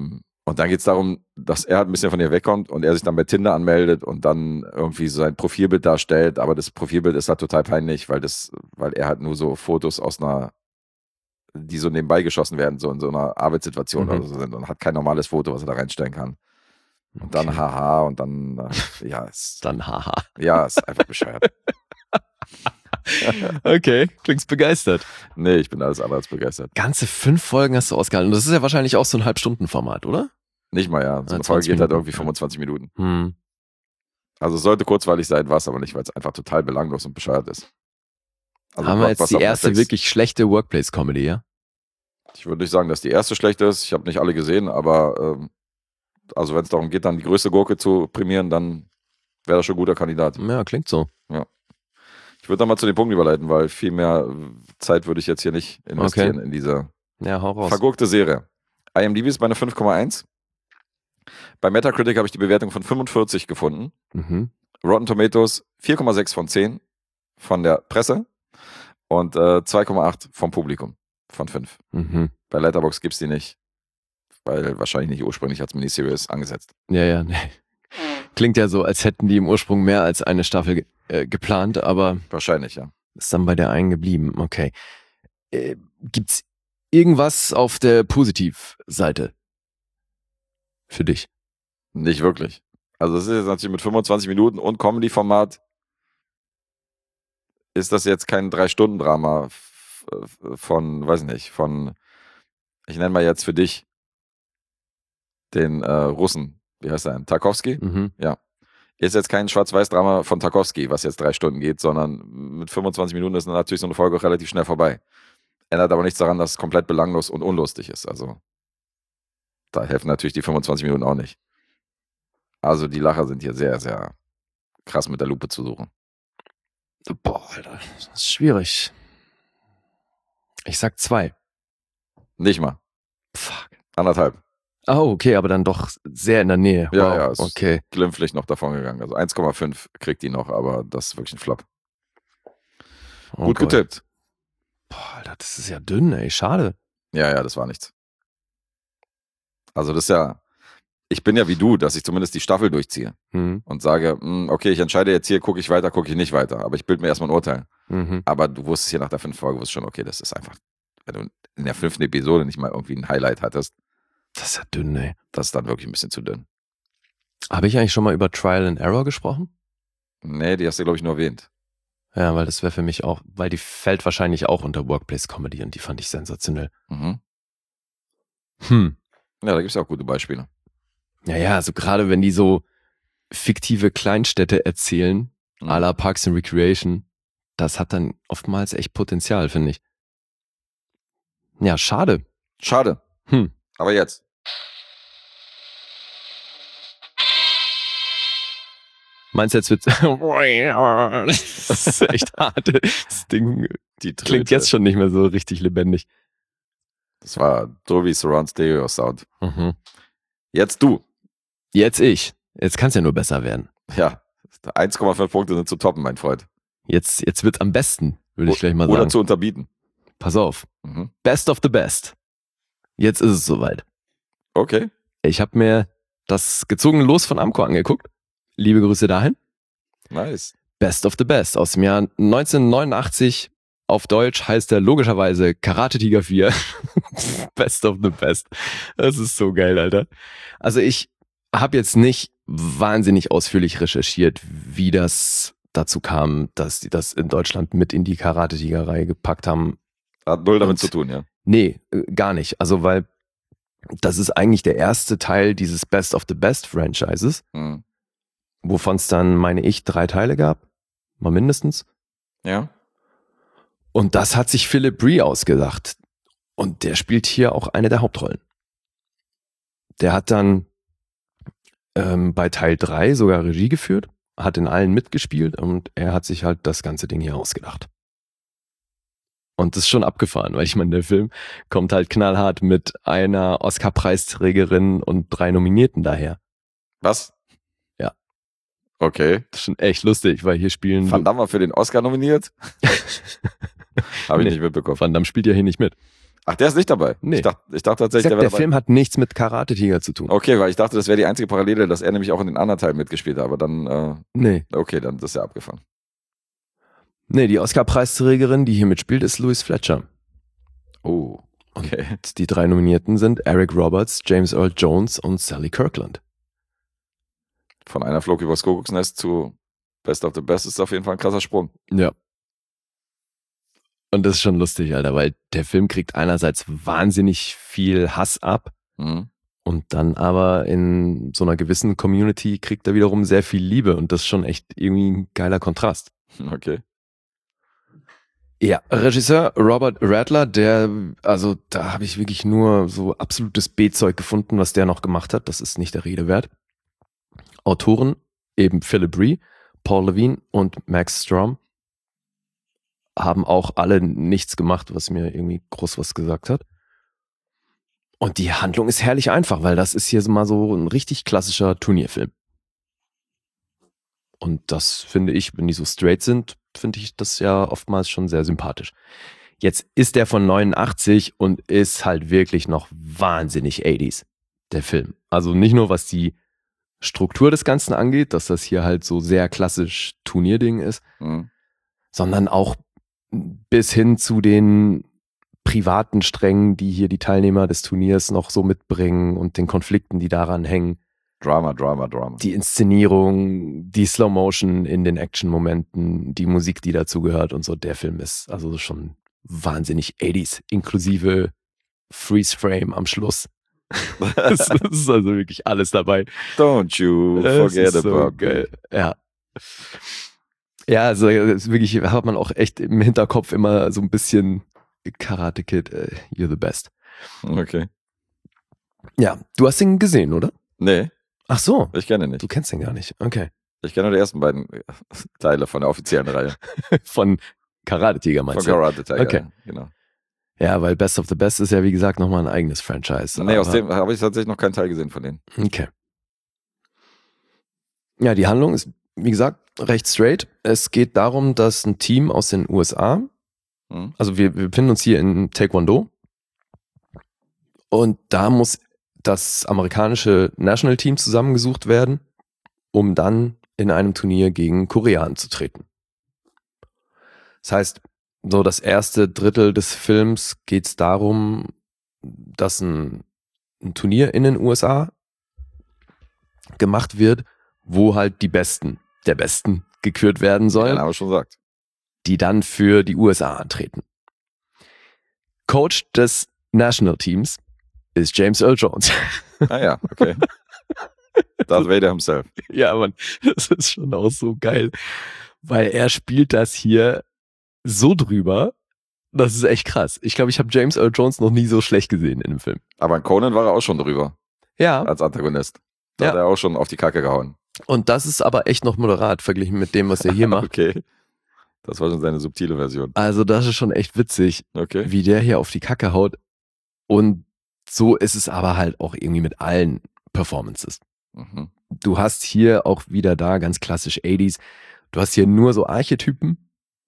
Und dann geht es darum, dass er halt ein bisschen von ihr wegkommt und er sich dann bei Tinder anmeldet und dann irgendwie so sein Profilbild darstellt. Aber das Profilbild ist halt total peinlich, weil das, weil er halt nur so Fotos aus einer, die so nebenbei geschossen werden, so in so einer Arbeitssituation Mhm. oder so sind und hat kein normales Foto, was er da reinstellen kann. Und dann Okay. haha und dann, äh, ja, ist, Dann haha. ja, ist einfach bescheuert. Okay, klingst begeistert. Nee, ich bin alles andere als begeistert. Ganze fünf Folgen hast du ausgehalten. Und das ist ja wahrscheinlich auch so ein Halbstundenformat, oder? Nicht mal, ja. So Ja, eine Folge zwanzig geht halt Minuten. irgendwie fünfundzwanzig Minuten. Hm. Also es sollte kurzweilig sein, was aber nicht, weil es einfach total belanglos und bescheuert ist. Also Haben wir jetzt Blockbuster die erste Netflix. wirklich schlechte Workplace-Comedy, ja? Ich würde nicht sagen, dass die erste schlecht ist. Ich habe nicht alle gesehen, aber ähm, also wenn es darum geht, dann die größte Gurke zu prämieren, dann wäre das schon ein guter Kandidat. Ja, klingt so. Ich würde dann mal zu den Punkten überleiten, weil viel mehr Zeit würde ich jetzt hier nicht investieren in diese Ja, hau raus. vergurkte Serie. IMDb ist bei einer fünf Komma eins. Bei Metacritic habe ich die Bewertung von fünfundvierzig gefunden. Mhm. Rotten Tomatoes vier Komma sechs von zehn von der Presse und äh, zwei Komma acht vom Publikum von fünf. Mhm. Bei Letterboxd gibt es die nicht, weil wahrscheinlich nicht ursprünglich als Miniseries angesetzt. Ja, ja, nee. Klingt ja so, als hätten die im Ursprung mehr als eine Staffel ge äh, geplant, aber Wahrscheinlich, ja. ist dann bei der einen geblieben. Okay. Äh, gibt's irgendwas auf der Positivseite für dich? Nicht wirklich. Also es ist jetzt natürlich mit fünfundzwanzig Minuten und Comedy-Format ist das jetzt kein Drei-Stunden-Drama f- f- von, weiß nicht, von, ich nenne mal jetzt für dich den äh, Russen, wie heißt er denn, Tarkovsky? Mhm. Ist jetzt kein Schwarz-Weiß-Drama von Tarkovsky, was jetzt drei Stunden geht, sondern mit fünfundzwanzig Minuten ist natürlich so eine Folge auch relativ schnell vorbei. Ändert aber nichts daran, dass es komplett belanglos und unlustig ist. Also da helfen natürlich die fünfundzwanzig Minuten auch nicht. Also die Lacher sind hier sehr, sehr krass mit der Lupe zu suchen. Boah, Alter, das ist schwierig. Ich sag zwei. Nicht mal. Fuck. Anderthalb. Oh, okay, aber dann doch sehr in der Nähe. Ja, wow. ja, es Okay. ist glimpflich noch davon gegangen. Also eins Komma fünf kriegt die noch, aber das ist wirklich ein Flop. Oh Gut Gott. getippt. Boah, Alter, das ist ja dünn, ey. Schade. Ja, ja, das war nichts. Also das ist ja, ich bin ja wie du, dass ich zumindest die Staffel durchziehe Mhm. und sage, mh, okay, ich entscheide jetzt hier, gucke ich weiter, gucke ich nicht weiter. Aber ich bilde mir erstmal ein Urteil. Mhm. Aber du wusstest hier nach der fünften Folge, wusstest schon, okay, das ist einfach, wenn du in der fünften Episode nicht mal irgendwie ein Highlight hattest, Das ist ja dünn, ey. das ist dann wirklich ein bisschen zu dünn. Habe ich eigentlich schon mal über Trial and Error gesprochen? Nee, die hast du, glaube ich, nur erwähnt. Ja, weil das wäre für mich auch, weil die fällt wahrscheinlich auch unter Workplace Comedy und die fand ich sensationell. Mhm. Hm. Ja, da gibt es ja auch gute Beispiele. Ja, ja, also gerade wenn die so fiktive Kleinstädte erzählen, Mhm. à la Parks and Recreation, das hat dann oftmals echt Potenzial, finde ich. Ja, schade. Schade. Hm. Aber jetzt. Meinst du jetzt wird das ist echt hart. Das Ding Die klingt Tröte. jetzt schon nicht mehr so richtig lebendig. Das war Dolby Surround Stereo Sound. Mhm. Jetzt du. Jetzt ich. Jetzt kann es ja nur besser werden. Ja. eins Komma fünf Punkte sind zu toppen, mein Freund. Jetzt, jetzt wird am besten, würde ich gleich mal Oder sagen. zu unterbieten. Pass auf. Mhm. Best of the best. Jetzt ist es soweit. Okay. Ich habe mir das gezogene Los von Amco angeguckt. Liebe Grüße dahin. Nice. Best of the Best aus dem Jahr neunzehnhundertneunundachtzig. Auf Deutsch heißt er logischerweise Karate Tiger vier. Best of the Best. Das ist so geil, Alter. Also ich habe jetzt nicht wahnsinnig ausführlich recherchiert, wie das dazu kam, dass die das in Deutschland mit in die Karate Tiger-Reihe gepackt haben. Hat null damit Und- zu tun, ja. Nee, äh, gar nicht. Also weil das ist eigentlich der erste Teil dieses Best of the Best Franchises, Mhm. wovon es dann, meine ich, drei Teile gab. Mal mindestens. Ja. Und das hat sich Philip Bree ausgedacht. Und der spielt hier auch eine der Hauptrollen. Der hat dann ähm, bei Teil drei sogar Regie geführt, hat in allen mitgespielt und er hat sich halt das ganze Ding hier ausgedacht. Und das ist schon abgefahren, weil ich meine, der Film kommt halt knallhart mit einer Oscar-Preisträgerin und drei Nominierten daher. Was? Ja. Okay. Das ist schon echt lustig, weil hier spielen... Van Damme war für den Oscar nominiert? Habe ich Nee. nicht mitbekommen. Van Damme spielt ja hier nicht mit. Ach, der ist nicht dabei? Nee. Ich dachte, ich dachte Ich tatsächlich, sag, der der wäre dabei. Film hat nichts mit Karate-Tiger zu tun. Okay, weil ich dachte, das wäre die einzige Parallele, dass er nämlich auch in den anderen Teilen mitgespielt hat. Aber dann, äh, Nee. okay, dann ist er abgefahren. Nee, die Oscar-Preisträgerin, die hier mitspielt, ist Louise Fletcher. Oh, Und okay. die drei Nominierten sind Eric Roberts, James Earl Jones und Sally Kirkland. Von einer flog übers Kuckucksnest zu Best of the Best ist auf jeden Fall ein krasser Sprung. Ja. Und das ist schon lustig, Alter, weil der Film kriegt einerseits wahnsinnig viel Hass ab Mhm. und dann aber in so einer gewissen Community kriegt er wiederum sehr viel Liebe und das ist schon echt irgendwie ein geiler Kontrast. Okay. Ja, Regisseur Robert Radler, der, also da habe ich wirklich nur so absolutes B-Zeug gefunden, was der noch gemacht hat. Das ist nicht der Rede wert. Autoren, eben Philip Ree, Paul Levine und Max Strom, haben auch alle nichts gemacht, was mir irgendwie groß was gesagt hat. Und die Handlung ist herrlich einfach, weil das ist hier so mal so ein richtig klassischer Turnierfilm. Und das finde ich, wenn die so straight sind, finde ich das ja oftmals schon sehr sympathisch. Jetzt ist der von neunundachtzig und ist halt wirklich noch wahnsinnig achtziger, der Film. Also nicht nur was die Struktur des Ganzen angeht, dass das hier halt so sehr klassisch Turnierding ist, Mhm. sondern auch bis hin zu den privaten Strängen, die hier die Teilnehmer des Turniers noch so mitbringen und den Konflikten, die daran hängen. Drama, Drama, Drama. Die Inszenierung, die Slow Motion in den Action-Momenten, die Musik, die dazu gehört und so. Der Film ist also schon wahnsinnig achtziger, inklusive Freeze-Frame am Schluss. Es ist also wirklich alles dabei. Don't you forget Es ist so about geil. Ja. Ja, also es ist wirklich, hat man auch echt im Hinterkopf immer so ein bisschen Karate Kid, uh, you're the best. me. Okay. Ja, du hast ihn gesehen, oder? Nee, Ach so, ich kenne ihn nicht. du kennst ihn gar nicht. Okay. Ich kenne nur die ersten beiden Teile von der offiziellen Reihe. Von Karate Tiger Von meinst du? Karate Tiger. Okay. ja, Genau. Ja, weil Best of the Best ist ja, wie gesagt, nochmal ein eigenes Franchise. Nee, aus aber- dem habe ich tatsächlich noch keinen Teil gesehen von denen. Okay. Ja, die Handlung ist, wie gesagt, recht straight. Es geht darum, dass ein Team aus den U S A, Mhm. also wir, wir befinden uns hier in Taekwondo und da muss das amerikanische National Team zusammengesucht werden, um dann in einem Turnier gegen Korea anzutreten. Das heißt, so das erste Drittel des Films geht es darum, dass ein, ein Turnier in den U S A gemacht wird, wo halt die Besten der Besten gekürt werden Wie der sollen, Name schon sagt. die dann für die U S A antreten. Coach des National Teams ist James Earl Jones. Ah ja, okay. Darth Vader himself. Ja, Mann, das ist schon auch so geil, weil er spielt das hier so drüber, das ist echt krass. Ich glaube, ich habe James Earl Jones noch nie so schlecht gesehen in dem Film. Aber in Conan war er auch schon drüber, Ja, als Antagonist. Da Ja. hat er auch schon auf die Kacke gehauen. und das ist aber echt noch moderat verglichen mit dem, was er hier macht. Okay. Das war schon seine subtile Version. Also das ist schon echt witzig, Okay. wie der hier auf die Kacke haut. Und so ist es aber halt auch irgendwie mit allen Performances. Mhm. Du hast hier auch wieder da ganz klassisch achtziger. Du hast hier nur so Archetypen.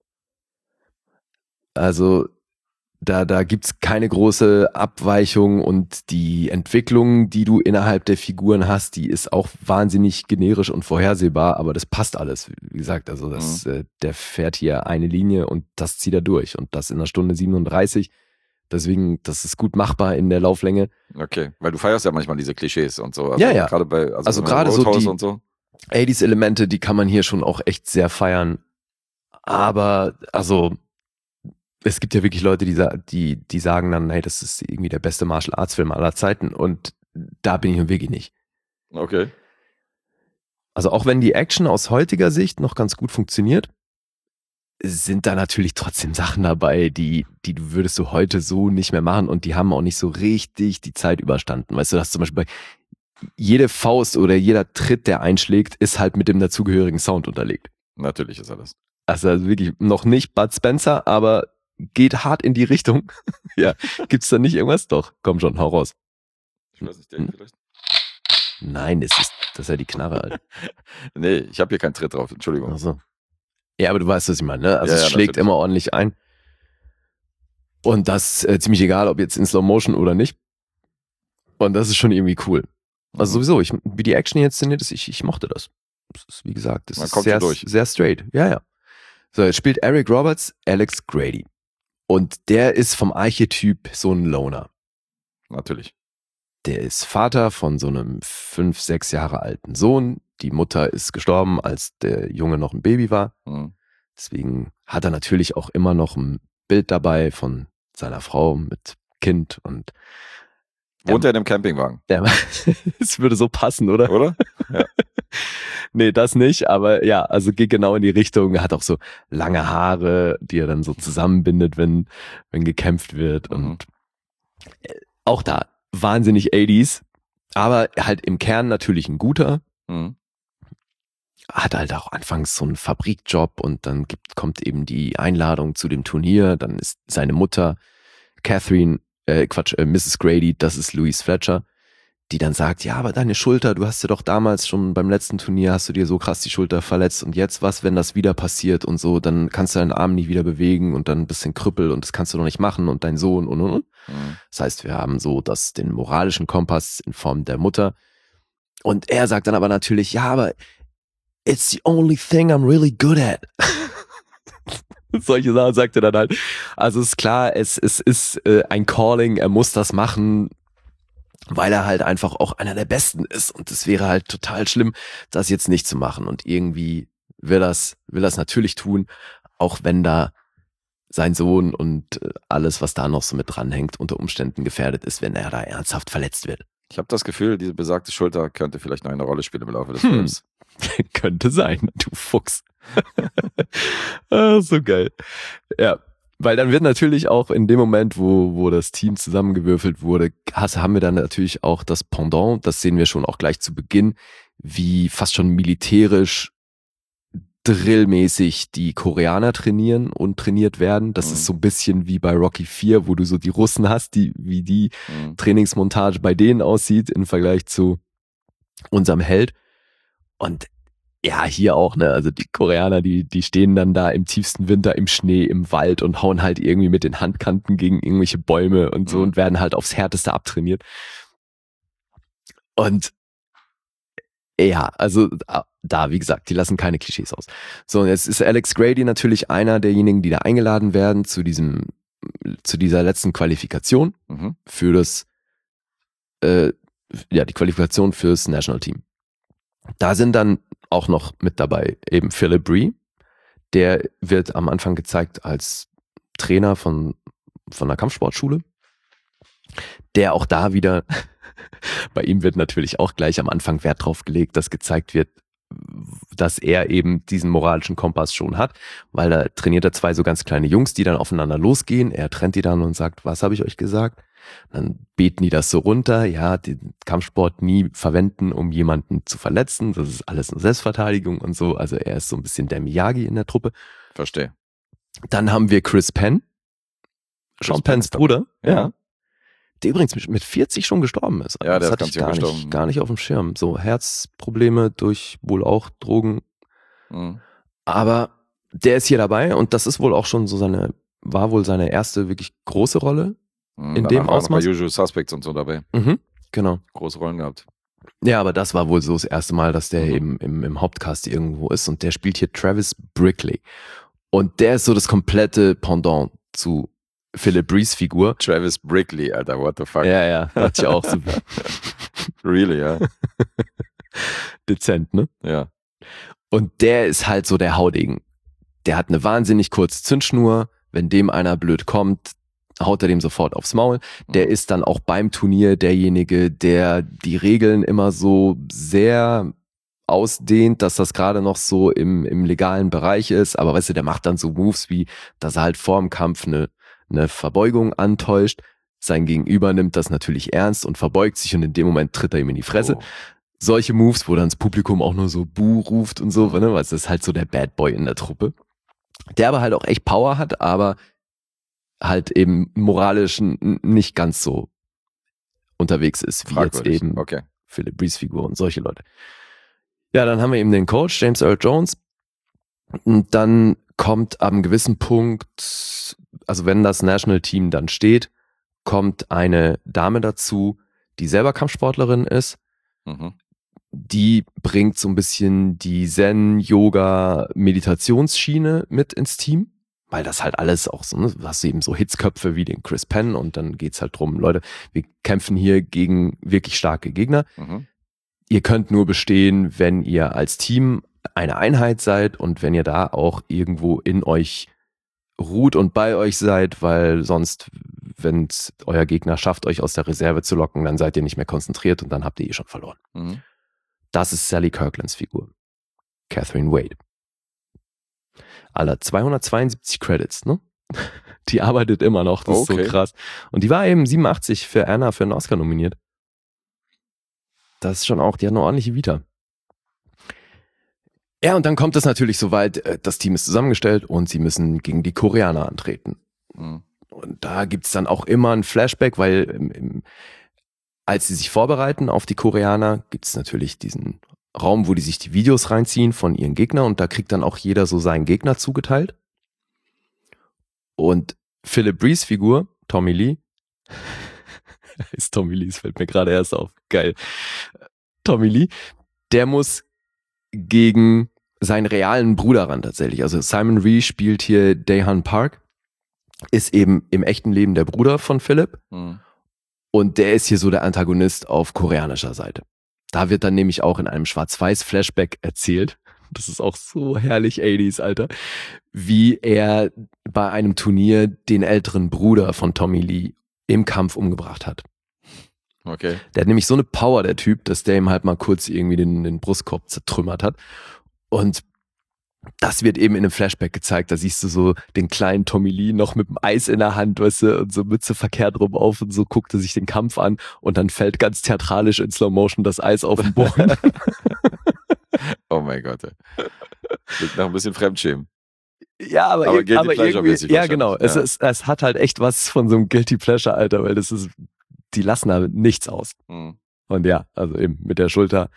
Also da, da gibt's keine große Abweichung und die Entwicklung, die du innerhalb der Figuren hast, die ist auch wahnsinnig generisch und vorhersehbar, aber das passt alles. Wie gesagt, also das, äh, der fährt hier eine Linie und das zieht er durch und das in einer Stunde siebenunddreißig. Deswegen, das ist gut machbar in der Lauflänge. Okay. Weil du feierst ja manchmal diese Klischees und so. Also Ja, ja. Gerade bei, also, Also bei gerade so Roadhouse die- und so. achtziger-Elemente, die kann man hier schon auch echt sehr feiern. Aber, also, es gibt ja wirklich Leute, die, sa- die, die sagen dann, hey, das ist irgendwie der beste Martial Arts Film aller Zeiten. Und da bin ich nun wirklich nicht. Okay. Also auch wenn die Action aus heutiger Sicht noch ganz gut funktioniert, sind da natürlich trotzdem Sachen dabei, die, die du würdest du heute so nicht mehr machen und die haben auch nicht so richtig die Zeit überstanden. Weißt du, dass zum Beispiel bei jede Faust oder jeder Tritt, der einschlägt, ist halt mit dem dazugehörigen Sound unterlegt. Natürlich ist er das. Also, also wirklich noch nicht Bud Spencer, aber geht hart in die Richtung. Ja, gibt's da nicht irgendwas? Doch, komm schon, hau raus. Ich weiß nicht, der Hm. vielleicht. Nein, das ist, das ist ja die Knarre, Alter. Nee, ich habe hier keinen Tritt drauf, Entschuldigung. Also. Ja, aber du weißt, was ich meine, ne? Also Ja, es ja, schlägt natürlich. immer ordentlich ein. Und das äh, ziemlich egal, ob jetzt in Slow Motion oder nicht. Und das ist schon irgendwie cool. Also sowieso, ich, wie die Action hier inszeniert ist, ich, ich mochte das. Das ist, wie gesagt, das Man ist kommt sehr, schon durch. sehr straight. Ja, ja. So, jetzt spielt Eric Roberts Alex Grady. Und der ist vom Archetyp so ein Loner. Natürlich. Der ist Vater von so einem fünf, sechs Jahre alten Sohn. Die Mutter ist gestorben, als der Junge noch ein Baby war. Mhm. Deswegen hat er natürlich auch immer noch ein Bild dabei von seiner Frau mit Kind und Wohnt er in einem Campingwagen? Es würde so passen, oder? Oder? Ja. Nee, das nicht, aber ja, also geht genau in die Richtung. Er hat auch so lange Haare, die er dann so zusammenbindet, wenn, wenn gekämpft wird. Mhm. Und auch da wahnsinnig achtziger, aber halt im Kern natürlich ein guter. Mhm. Hat halt auch anfangs so einen Fabrikjob und dann gibt, kommt eben die Einladung zu dem Turnier. Dann ist seine Mutter, Catherine, äh, Quatsch, äh, Misses Grady, das ist Louise Fletcher, die dann sagt, ja, aber deine Schulter, du hast ja doch damals schon beim letzten Turnier, hast du dir so krass die Schulter verletzt und jetzt was, wenn das wieder passiert und so, dann kannst du deinen Arm nicht wieder bewegen und dann ein bisschen Krüppel und das kannst du doch nicht machen und dein Sohn und und und. Mhm. Das heißt, wir haben so das, den moralischen Kompass in Form der Mutter und er sagt dann aber natürlich, ja, aber it's the only thing I'm really good at. Solche Sachen sagt er dann halt. Also ist klar, es, es ist äh, ein Calling, er muss das machen, weil er halt einfach auch einer der Besten ist. Und es wäre halt total schlimm, das jetzt nicht zu machen. Und irgendwie will das, will das natürlich tun, auch wenn da sein Sohn und äh, alles, was da noch so mit dranhängt, unter Umständen gefährdet ist, wenn er da ernsthaft verletzt wird. Ich habe das Gefühl, diese besagte Schulter könnte vielleicht noch eine Rolle spielen im Laufe des Hm. Films. Könnte sein, du Fuchs. Ah, so geil. Ja, weil dann wird natürlich auch in dem Moment, wo, wo das Team zusammengewürfelt wurde, has- haben wir dann natürlich auch das Pendant, das sehen wir schon auch gleich zu Beginn, wie fast schon militärisch drillmäßig die Koreaner trainieren und trainiert werden. Das Mhm. ist so ein bisschen wie bei Rocky vier, wo du so die Russen hast, die, wie die Mhm. Trainingsmontage bei denen aussieht im Vergleich zu unserem Held. Und ja, hier auch, ne, also die Koreaner, die, die stehen dann da im tiefsten Winter im Schnee, im Wald und hauen halt irgendwie mit den Handkanten gegen irgendwelche Bäume und so Mhm. und werden halt aufs Härteste abtrainiert. Und ja, also da- da, wie gesagt, die lassen keine Klischees aus. So, und jetzt ist Alex Grady natürlich einer derjenigen, die da eingeladen werden zu diesem, zu dieser letzten Qualifikation Mhm. für das, äh, ja, die Qualifikation fürs National Team. Da sind dann auch noch mit dabei eben Philip Bree, der wird am Anfang gezeigt als Trainer von, von einer Kampfsportschule, der auch da wieder, bei ihm wird natürlich auch gleich am Anfang Wert drauf gelegt, dass gezeigt wird, dass er eben diesen moralischen Kompass schon hat, weil da trainiert er zwei so ganz kleine Jungs, die dann aufeinander losgehen, er trennt die dann und sagt, was habe ich euch gesagt? Dann beten die das so runter, ja, den Kampfsport nie verwenden, um jemanden zu verletzen, das ist alles nur Selbstverteidigung und so, also er ist so ein bisschen der Miyagi in der Truppe. Verstehe. Dann haben wir Chris Penn, Sean Penn Penns ist dabei. Bruder, ja. Ja. der übrigens mit- mit vierzig schon gestorben ist. Ja, der das ist hatte ganz ich jung gar nicht, gestorben. gar nicht auf dem Schirm. So Herzprobleme durch wohl auch Drogen. Mhm. Aber der ist hier dabei und das ist wohl auch schon so seine, war wohl seine erste wirklich große Rolle. Mhm. In Danach dem waren noch Ausmaß? Bei Usual Suspects und so dabei. Mhm, genau. Große Rollen gehabt. Ja, aber das war wohl so das erste Mal, dass der Mhm. eben im, im Hauptcast irgendwo ist und der spielt hier Travis Brickley. Und der ist so das komplette Pendant zu Philip Brees Figur. Travis Brickley, Alter, what the fuck. Ja, ja, dachte ich auch so Really, ja. dezent, ne? Ja. Und der ist halt so der Haudegen. Der hat eine wahnsinnig kurze Zündschnur. Wenn dem einer blöd kommt, haut er dem sofort aufs Maul. Der Mhm. ist dann auch beim Turnier derjenige, der die Regeln immer so sehr ausdehnt, dass das gerade noch so im, im legalen Bereich ist. Aber weißt du, der macht dann so Moves wie, dass er halt vor dem Kampf eine, eine Verbeugung antäuscht. Sein Gegenüber nimmt das natürlich ernst und verbeugt sich und in dem Moment tritt er ihm in die Fresse. Oh. Solche Moves, wo dann das Publikum auch nur so Buh ruft und so, ne? Weil es ist halt so der Bad Boy in der Truppe. Der aber halt auch echt Power hat, aber halt eben moralisch n- nicht ganz so unterwegs ist, wie jetzt Fragwürdig. eben Okay. Philip Brees Figur und solche Leute. Ja, dann haben wir eben den Coach, James Earl Jones. Und dann kommt am gewissen Punkt also wenn das National Team dann steht, kommt eine Dame dazu, die selber Kampfsportlerin ist. Mhm. Die bringt so ein bisschen die Zen-Yoga-Meditationsschiene mit ins Team, weil das halt alles auch so, ne, du hast eben so Hitzköpfe wie den Chris Penn und dann geht's halt drum, Leute, wir kämpfen hier gegen wirklich starke Gegner. Mhm. Ihr könnt nur bestehen, wenn ihr als Team eine Einheit seid und wenn ihr da auch irgendwo in euch ruht und bei euch seid, weil sonst, wenn euer Gegner schafft, euch aus der Reserve zu locken, dann seid ihr nicht mehr konzentriert und dann habt ihr eh schon verloren. Mhm. Das ist Sally Kirklands Figur. Catherine Wade. Alter, zweihundertzweiundsiebzig Credits, ne? Die arbeitet immer noch, das Okay. ist so krass. Und die war eben siebenundachtzig für Anna für einen Oscar nominiert. Das ist schon auch, die hat eine ordentliche Vita. Ja, und dann kommt es natürlich soweit, äh, das Team ist zusammengestellt und sie müssen gegen die Koreaner antreten. Mhm. Und da gibt's dann auch immer ein Flashback, weil im, im, als sie sich vorbereiten auf die Koreaner, gibt's natürlich diesen Raum, wo die sich die Videos reinziehen von ihren Gegnern und da kriegt dann auch jeder so seinen Gegner zugeteilt. Und Philip Brees Figur, Tommy Lee, ist Tommy Lee, es fällt mir gerade erst auf, geil. Tommy Lee, der muss gegen seinen realen Bruder ran tatsächlich. Also Simon Rhee spielt hier Daehan Park, ist eben im echten Leben der Bruder von Philip. Mhm. Und der ist hier so der Antagonist auf koreanischer Seite. Da wird dann nämlich auch in einem Schwarz-Weiß-Flashback erzählt, das ist auch so herrlich achtziger, Alter, wie er bei einem Turnier den älteren Bruder von Tommy Lee im Kampf umgebracht hat. Okay. Der hat nämlich so eine Power, der Typ, dass der ihm halt mal kurz irgendwie den, den Brustkorb zertrümmert hat. Und das wird eben in einem Flashback gezeigt. Da siehst du so den kleinen Tommy Lee noch mit dem Eis in der Hand, weißt du, und so Mütze verkehrt rum auf und so guckt er sich den Kampf an und dann fällt ganz theatralisch in Slow Motion das Eis auf den Boden. Oh mein Gott. Ey. Klingt nach ein bisschen Fremdschämen. Ja, aber, Aber ir- Guilty aber Pleasure-mäßig irgendwie, ja wahrscheinlich, genau, es, ja. ist, es hat halt echt was von so einem Guilty Pleasure, Alter, weil das ist, die lassen da nichts aus. Mhm. Und ja, also eben mit der Schulter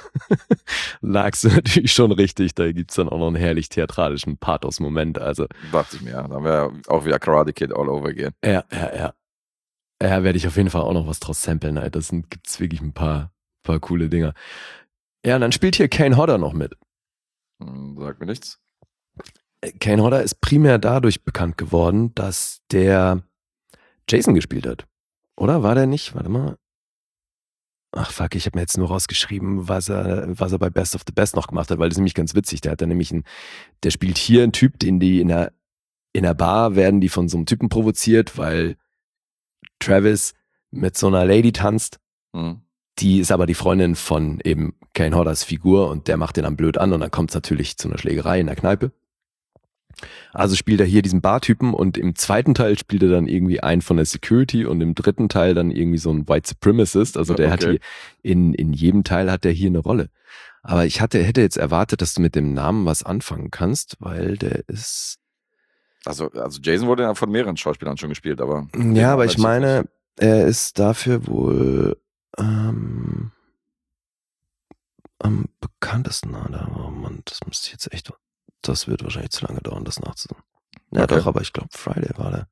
lagst du natürlich schon richtig. Da gibt's dann auch noch einen herrlich theatralischen Pathos-Moment. Also Dachte ich mir, ja. Da haben wir auch wieder Karate Kid all over again. ja, ja, ja. Ja, werde ich auf jeden Fall auch noch was draus samplen. Alter. Das sind, gibt's wirklich ein paar, paar coole Dinger. Ja, und dann spielt hier Kane Hodder noch mit. Hm, Sagt mir nichts. Kane Hodder ist primär dadurch bekannt geworden, dass der Jason gespielt hat. Oder war der nicht? Warte mal. Ach fuck, ich habe mir jetzt nur rausgeschrieben, was er, was er bei Best of the Best noch gemacht hat, weil das ist nämlich ganz witzig. Der hat dann nämlich ein, der spielt hier einen Typ, den die in der, in der Bar werden die von so einem Typen provoziert, weil Travis mit so einer Lady tanzt. Hm. Die ist aber die Freundin von eben Kane Hodders Figur und der macht den dann blöd an und dann kommt es natürlich zu einer Schlägerei in der Kneipe. Also spielt er hier diesen Bartypen und im zweiten Teil spielt er dann irgendwie einen von der Security und im dritten Teil dann irgendwie so ein White Supremacist. Also der Ja, hat okay. hier, in, in jedem Teil hat er hier eine Rolle. Aber ich hatte, hätte jetzt erwartet, dass du mit dem Namen was anfangen kannst, weil der ist... Also, also Jason wurde ja von mehreren Schauspielern schon gespielt, aber. Ja, aber ich weiß nicht. meine, er ist dafür wohl ähm, am bekanntesten. Oh Mann, das müsste ich jetzt echt... Das wird wahrscheinlich zu lange dauern, das nachzusuchen. Ja Okay. doch, aber ich glaube Friday war der.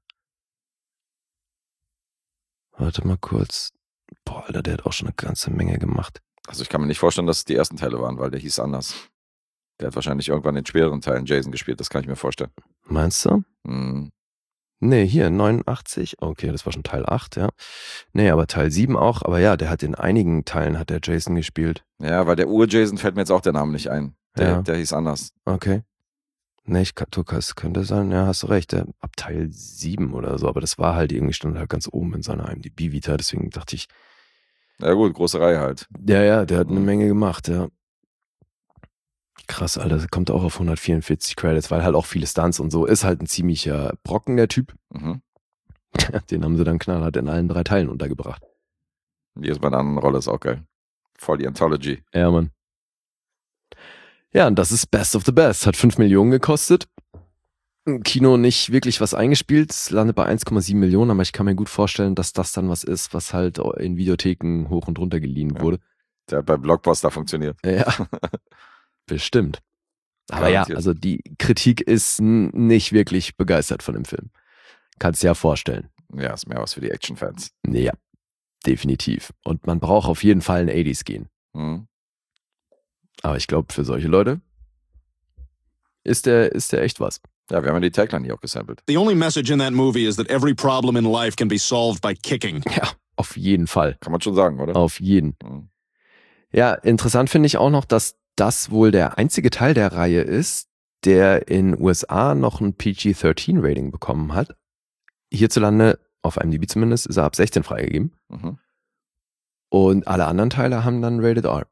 Warte mal kurz. Boah, Alter, der hat auch schon eine ganze Menge gemacht. Also ich kann mir nicht vorstellen, dass es die ersten Teile waren, weil der hieß anders. Der hat wahrscheinlich irgendwann in den späteren Teilen Jason gespielt, das kann ich mir vorstellen. Meinst du? Hm. Nee, hier, neunundachtzig. Okay, das war schon Teil acht, ja. Nee, aber Teil sieben auch. Aber ja, der hat in einigen Teilen hat der Jason gespielt. Ja, weil der Ur-Jason fällt mir jetzt auch der Name nicht ein. Der, Ja. der hieß anders. Okay. Nee, ich kann, du kannst, könnte sein, ja, hast du recht, der, ab Teil sieben oder so, aber das war halt irgendwie, stand halt ganz oben in seiner I M D B-Vita, deswegen dachte ich, Ja gut, große Reihe halt. ja, ja, der hat eine Mhm. Menge gemacht, ja. Krass, Alter, der kommt auch auf hundertvierundvierzig Credits, weil halt auch viele Stunts und so, ist halt ein ziemlicher Brocken, der Typ. Mhm. Den haben sie dann knallhart in allen drei Teilen untergebracht. Jedes Mal eine andere Rolle ist auch geil. Voll die Anthology. Ja, Mann. Ja, und das ist Best of the Best. Hat fünf Millionen gekostet. Im Kino nicht wirklich was eingespielt. Es landet bei eins Komma sieben Millionen, aber ich kann mir gut vorstellen, dass das dann was ist, was halt in Videotheken hoch und runter geliehen Ja. wurde. Der hat bei Blockbuster funktioniert. Ja, bestimmt. Aber ja, Garantiert. also die Kritik ist n- nicht wirklich begeistert von dem Film. Kannst dir ja vorstellen. Ja, ist mehr was für die Action-Fans. Ja, definitiv. Und man braucht auf jeden Fall ein achtziger-Gen. Mhm. Aber ich glaube, für solche Leute ist der, ist der echt was. Ja, wir haben ja die Tagline hier auch gesampelt. The only message in that movie is that every problem in life can be solved by kicking. Ja, auf jeden Fall. Kann man schon sagen, oder? Auf jeden. Mhm. Ja, interessant finde ich auch noch, dass das wohl der einzige Teil der Reihe ist, der in U S A noch ein P G dreizehn Rating bekommen hat. Hierzulande, auf IMDb zumindest, ist er ab sechzehn freigegeben. Mhm. Und alle anderen Teile haben dann Rated R.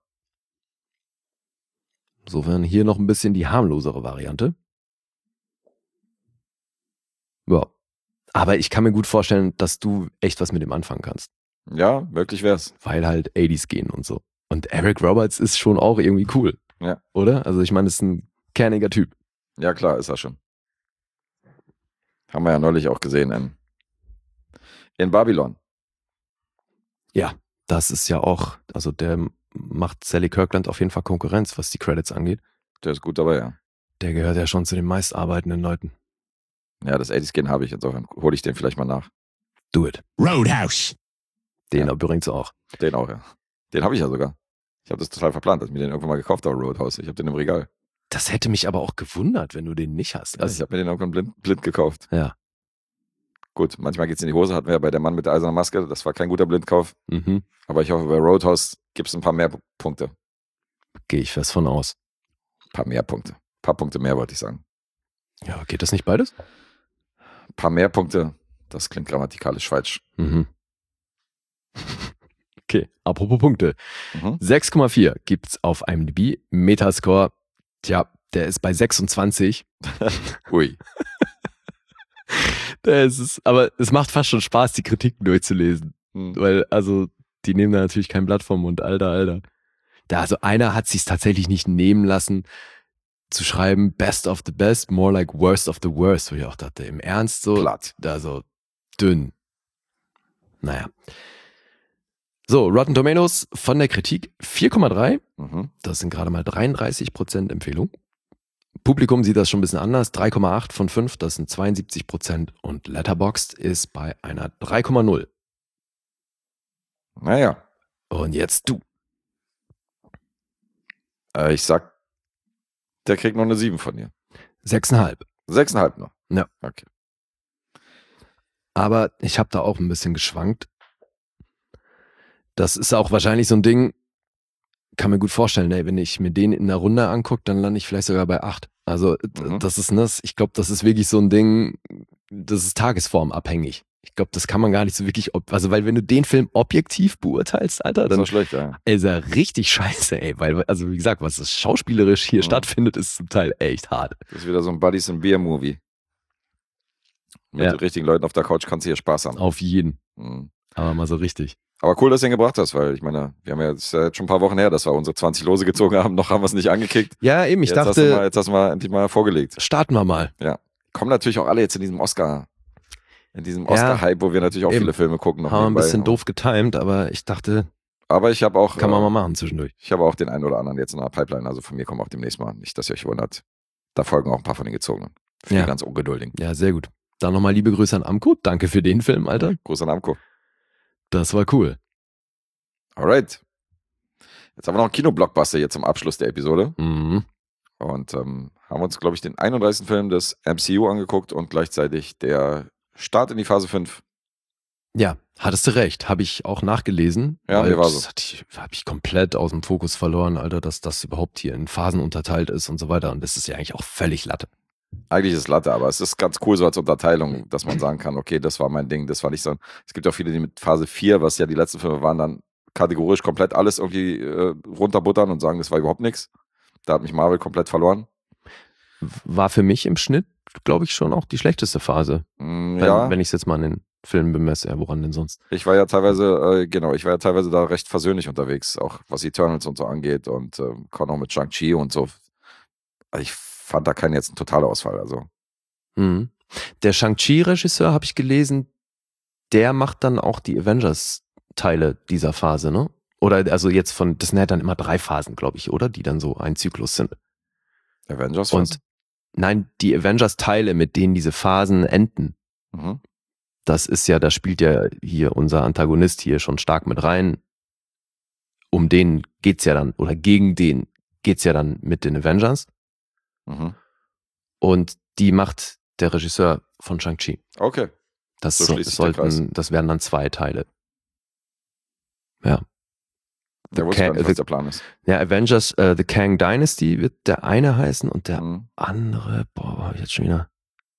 Insofern hier noch ein bisschen die harmlosere Variante. Ja. Aber ich kann mir gut vorstellen, dass du echt was mit dem anfangen kannst. Ja, möglich wär's. Weil halt achtziger gehen und so. Und Eric Roberts ist schon auch irgendwie cool. Ja. Oder? Also ich meine, ist ein kerniger Typ. Ja, klar, ist er schon. Haben wir ja neulich auch gesehen in, in Babylon. Ja, das ist ja auch, also der macht Sally Kirkland auf jeden Fall Konkurrenz, was die Credits angeht. Der ist gut dabei, ja. Der gehört ja schon zu den meistarbeitenden Leuten. Ja, das achtziger-Skin habe ich, insofern hole ich den vielleicht mal nach. Do it. Roadhouse. Den Ja. übrigens auch. Den auch, ja. Den habe ich ja sogar. Ich habe das total verplant, dass ich mir den irgendwann mal gekauft habe, Roadhouse. Ich habe den im Regal. Das hätte mich aber auch gewundert, wenn du den nicht hast. Also ich habe mir den irgendwann blind, blind gekauft. Ja. Gut, manchmal geht's in die Hose, hatten wir ja bei der Mann mit der eisernen Maske. Das war kein guter Blindkauf. Mhm. Aber ich hoffe, bei Roadhouse gibt es ein paar mehr P- Punkte. Gehe ich fest von aus. Ein paar mehr Punkte. Ein paar Punkte mehr, wollte ich sagen. Ja, geht das nicht beides? Ein paar mehr Punkte, das klingt grammatikalisch falsch. Mhm. Okay, apropos Punkte. Mhm. sechs Komma vier gibt's auf IMDb. Metascore, tja, der ist bei sechsundzwanzig. Ui. Der ist es, aber es macht fast schon Spaß, die Kritiken durchzulesen. Hm. Weil, also, die nehmen da natürlich kein Blatt vom Mund. Alter, Alter. Da, also einer hat sich's tatsächlich nicht nehmen lassen, zu schreiben, best of the best, more like worst of the worst. Wo ich auch dachte, im Ernst so, Platt. da so dünn. Naja. So, Rotten Tomatoes von der Kritik vier Komma drei. Mhm. Das sind gerade mal dreiunddreißig Prozent Empfehlung. Publikum sieht das schon ein bisschen anders. drei Komma acht von fünf, das sind zweiundsiebzig Prozent. Und Letterboxd ist bei einer drei Komma null. Naja, Und jetzt du. äh, ich sag, der kriegt noch eine sieben von dir. sechs Komma fünf. Sechseinhalb noch. Ja. Okay. Aber ich habe da auch ein bisschen geschwankt. Das ist auch wahrscheinlich so ein Ding, kann mir gut vorstellen, ey, wenn ich mir den in der Runde angucke, dann lande ich vielleicht sogar bei acht. Also d- Mhm. das ist das, ich glaube, das ist wirklich so ein Ding, das ist tagesformabhängig. Ich glaube, das kann man gar nicht so wirklich, ob, also weil wenn du den Film objektiv beurteilst, Alter, Das ist dann doch schlecht, ja. ist er richtig scheiße, ey, weil, also wie gesagt, was das schauspielerisch hier Mhm. stattfindet, ist zum Teil echt hart. Das ist wieder so ein Buddies and Beer Movie. Mit Ja. den richtigen Leuten auf der Couch kannst du hier Spaß haben. Auf jeden, Mhm. aber mal so richtig. Aber cool, dass du ihn gebracht hast, weil ich meine, wir haben ja jetzt, äh, jetzt schon ein paar Wochen her, dass wir unsere zwanzig Lose gezogen haben, noch haben wir es nicht angekickt. Ja, eben, ich jetzt hast du dachte, mal, jetzt hast du mal endlich mal vorgelegt. starten wir mal. Kommen natürlich auch alle jetzt in diesem Oscar, in diesem Ja. Oscar-Hype, wo wir natürlich auch Eben. viele Filme gucken. Noch Haben wir ein nebenbei. bisschen doof getimed, aber ich dachte, Aber ich habe auch, kann man äh, mal machen zwischendurch. ich habe auch den einen oder anderen jetzt in der Pipeline. Also von mir kommen auch demnächst mal. Nicht, dass ihr euch wundert. Da folgen auch ein paar von den gezogenen. Für Ja. die ganz Ungeduldigen. Ja, sehr gut. Dann nochmal liebe Grüße an Amco. Danke für den Film, Alter. Gruß an Amco. Das war cool. Alright. Jetzt haben wir noch einen Kinoblockbuster hier zum Abschluss der Episode. Mhm. Und ähm, haben uns, glaube ich, den einunddreißigsten Film des M C U angeguckt und gleichzeitig der Start in die Phase fünf. Ja, hattest du recht. Habe ich auch nachgelesen. Ja, weil mir war so. Das hatte ich, habe ich komplett aus dem Fokus verloren, Alter, dass das überhaupt hier in Phasen unterteilt ist und so weiter. Und das ist ja eigentlich auch völlig Latte. Eigentlich ist es Latte, aber es ist ganz cool so als Unterteilung, dass man sagen kann, okay, das war mein Ding, das war nicht so. Es gibt auch viele, die mit Phase vier, was ja die letzten Filme waren, dann kategorisch komplett alles irgendwie äh, runterbuttern und sagen, das war überhaupt nichts. Da hat mich Marvel komplett verloren. War für mich im Schnitt, glaube ich, schon auch die schlechteste Phase. Mm, Wenn, ja, wenn ich es jetzt mal an den Filmen bemesse. Ja, woran denn sonst? ich war ja teilweise, äh, genau, ich war ja teilweise da recht versöhnlich unterwegs, auch was Eternals und so angeht und äh, kann auch mit Shang-Chi und so. Also ich fand da keinen jetzt einen Totalausfall, also. Mhm. Der Shang-Chi-Regisseur, habe ich gelesen, der macht dann auch die Avengers-Teile dieser Phase, ne? Oder also jetzt von, das sind ja dann immer drei Phasen, glaube ich, oder? Die dann so ein Zyklus sind. Avengers Und nein, die Avengers-Teile, mit denen diese Phasen enden, mhm. das ist ja, da spielt ja hier unser Antagonist hier schon stark mit rein. Um den geht's ja dann, oder gegen den geht's ja dann mit den Avengers. Mhm. Und die macht der Regisseur von Shang-Chi. Okay. Das, So so, schließt sich der sollten, das werden dann zwei Teile. Ja. Der wusste Ka- gar nicht, the- was der Plan ist. Ja, Avengers, äh, The Kang Dynasty wird der eine heißen und der Mhm. andere, boah, wo hab ich jetzt schon wieder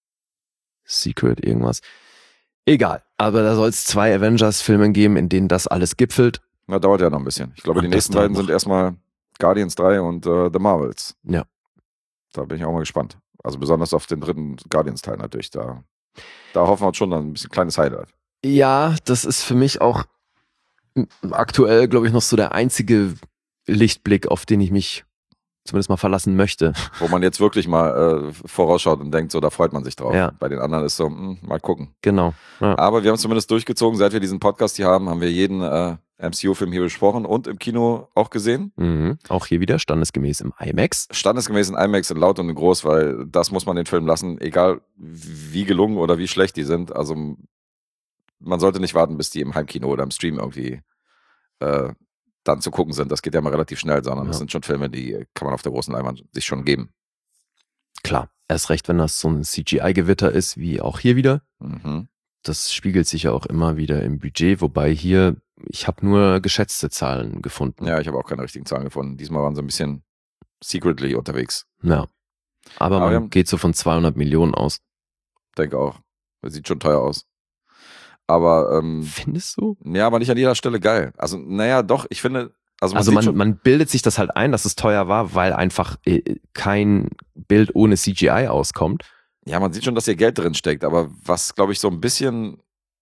Secret irgendwas. Egal, aber da soll es zwei Avengers-Filme geben, in denen das alles gipfelt. Na, dauert ja noch ein bisschen. Ich glaube, Und die das nächsten dauert beiden noch. sind erstmal Guardians drei und äh, The Marvels. Ja. Da bin ich auch mal gespannt. Also besonders auf den dritten Guardians-Teil natürlich. Da, da hoffen wir uns schon dann ein bisschen kleines Highlight. Ja, das ist für mich auch m- aktuell, glaube ich, noch so der einzige Lichtblick, auf den ich mich zumindest mal verlassen möchte. Wo man jetzt wirklich mal äh, vorausschaut und denkt, so, da freut man sich drauf. Ja. Bei den anderen ist so, mh, mal gucken. Genau. Ja. Aber wir haben es zumindest durchgezogen. Seit wir diesen Podcast hier haben, haben wir jeden äh, M C U-Film hier besprochen und im Kino auch gesehen. Mhm. Auch hier wieder standesgemäß im IMAX. Standesgemäß in IMAX in laut und in groß, weil das muss man den Film lassen, egal wie gelungen oder wie schlecht die sind. Also man sollte nicht warten, bis die im Heimkino oder im Stream irgendwie äh, dann zu gucken sind. Das geht ja mal relativ schnell, sondern Ja. das sind schon Filme, die kann man auf der großen Leinwand sich schon geben. Klar, erst recht, wenn das so ein C G I-Gewitter ist, wie auch hier wieder. Mhm. Das spiegelt sich ja auch immer wieder im Budget, wobei hier, ich habe nur geschätzte Zahlen gefunden. Ja, ich habe auch keine richtigen Zahlen gefunden. Diesmal waren sie ein bisschen secretly unterwegs. Ja. Aber, Aber man wir haben- geht so von zweihundert Millionen aus. Denke auch. Das sieht schon teuer aus. Aber ähm, Findest du? ja, aber nicht an jeder Stelle geil. Also, naja, doch, ich finde, also man Also sieht man, schon, man bildet sich das halt ein, dass es teuer war, weil einfach äh, kein Bild ohne C G I auskommt. ja, man sieht schon, dass hier Geld drin steckt, aber was, glaube ich, so ein bisschen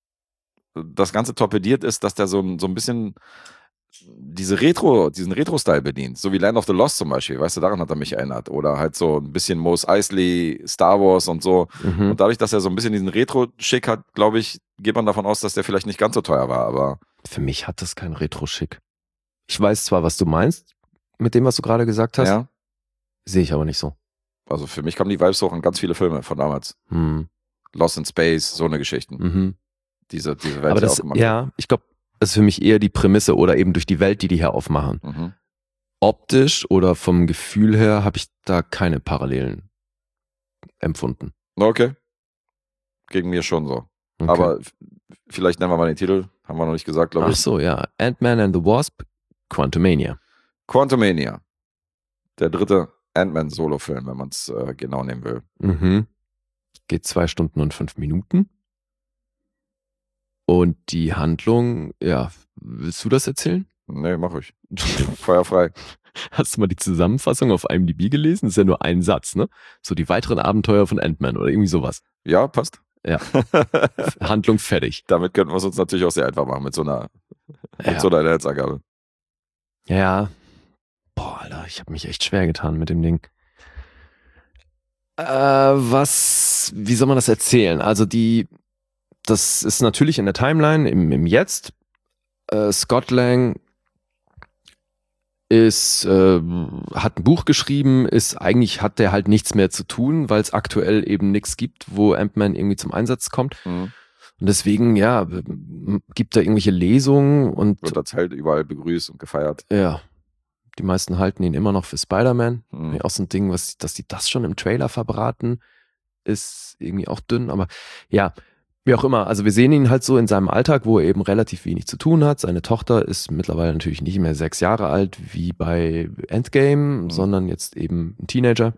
das Ganze torpediert ist, dass der so, ein- so ein bisschen diese Retro, diesen Retro-Style bedient. So wie Land of the Lost zum Beispiel, weißt du, daran hat er mich erinnert. Oder halt so ein bisschen Mos Eisley, Star Wars und so. Mhm. Und dadurch, dass er so ein bisschen diesen Retro-Schick hat, glaube ich, geht man davon aus, dass der vielleicht nicht ganz so teuer war, aber Für mich hat das kein Retro-Schick. Ich weiß zwar, was du meinst, mit dem, was du gerade gesagt hast, ja. sehe ich aber nicht so. Also für mich kamen die Vibes hoch an ganz viele Filme von damals. Hm. Lost in Space, so eine Geschichten. Mhm. Diese, diese Welt, Aber die das, aufgemacht ja, ich glaube, das ist für mich eher die Prämisse oder eben durch die Welt, die die hier aufmachen. wird. Mhm. Optisch oder vom Gefühl her habe ich da keine Parallelen empfunden. Okay. Gegen mir schon so. Okay. Aber f- vielleicht nennen wir mal den Titel. Haben wir noch nicht gesagt, glaube Ach ich. so, ja. Ant-Man and the Wasp, Quantumania. Quantumania. Der dritte Ant-Man-Solo-Film, wenn man es äh, genau nehmen will. Mhm. Geht zwei Stunden und fünf Minuten. Und die Handlung, ja, willst du das erzählen? Nee, mach ich. Feuerfrei. Hast du mal die Zusammenfassung auf IMDb gelesen? Das ist ja nur ein Satz, ne? So die weiteren Abenteuer von Ant-Man oder irgendwie sowas. Ja, passt. Ja. Handlung fertig. Damit könnten wir es uns natürlich auch sehr einfach machen, mit so einer, Ja. mit so einer Inhaltsangabe. Ja. Boah, Alter, ich habe mich echt schwer getan mit dem Ding. Äh, was, wie soll man das erzählen? Also die, das ist natürlich in der Timeline, im, im Jetzt. Äh, Scott Lang ist, äh, hat ein Buch geschrieben, ist eigentlich hat der halt nichts mehr zu tun, weil es aktuell eben nichts gibt, wo Ant-Man irgendwie zum Einsatz kommt. Mhm. Und deswegen, ja, gibt da irgendwelche Lesungen und Wird als Held überall begrüßt und gefeiert. ja, die meisten halten ihn immer noch für Spider-Man. Mhm. Auch so ein Ding, was, dass die das schon im Trailer verbraten, ist irgendwie auch dünn. Aber ja, wie auch immer. Also wir sehen ihn halt so in seinem Alltag, wo er eben relativ wenig zu tun hat. Seine Tochter ist mittlerweile natürlich nicht mehr sechs Jahre alt wie bei Endgame, Mhm. sondern jetzt eben ein Teenager.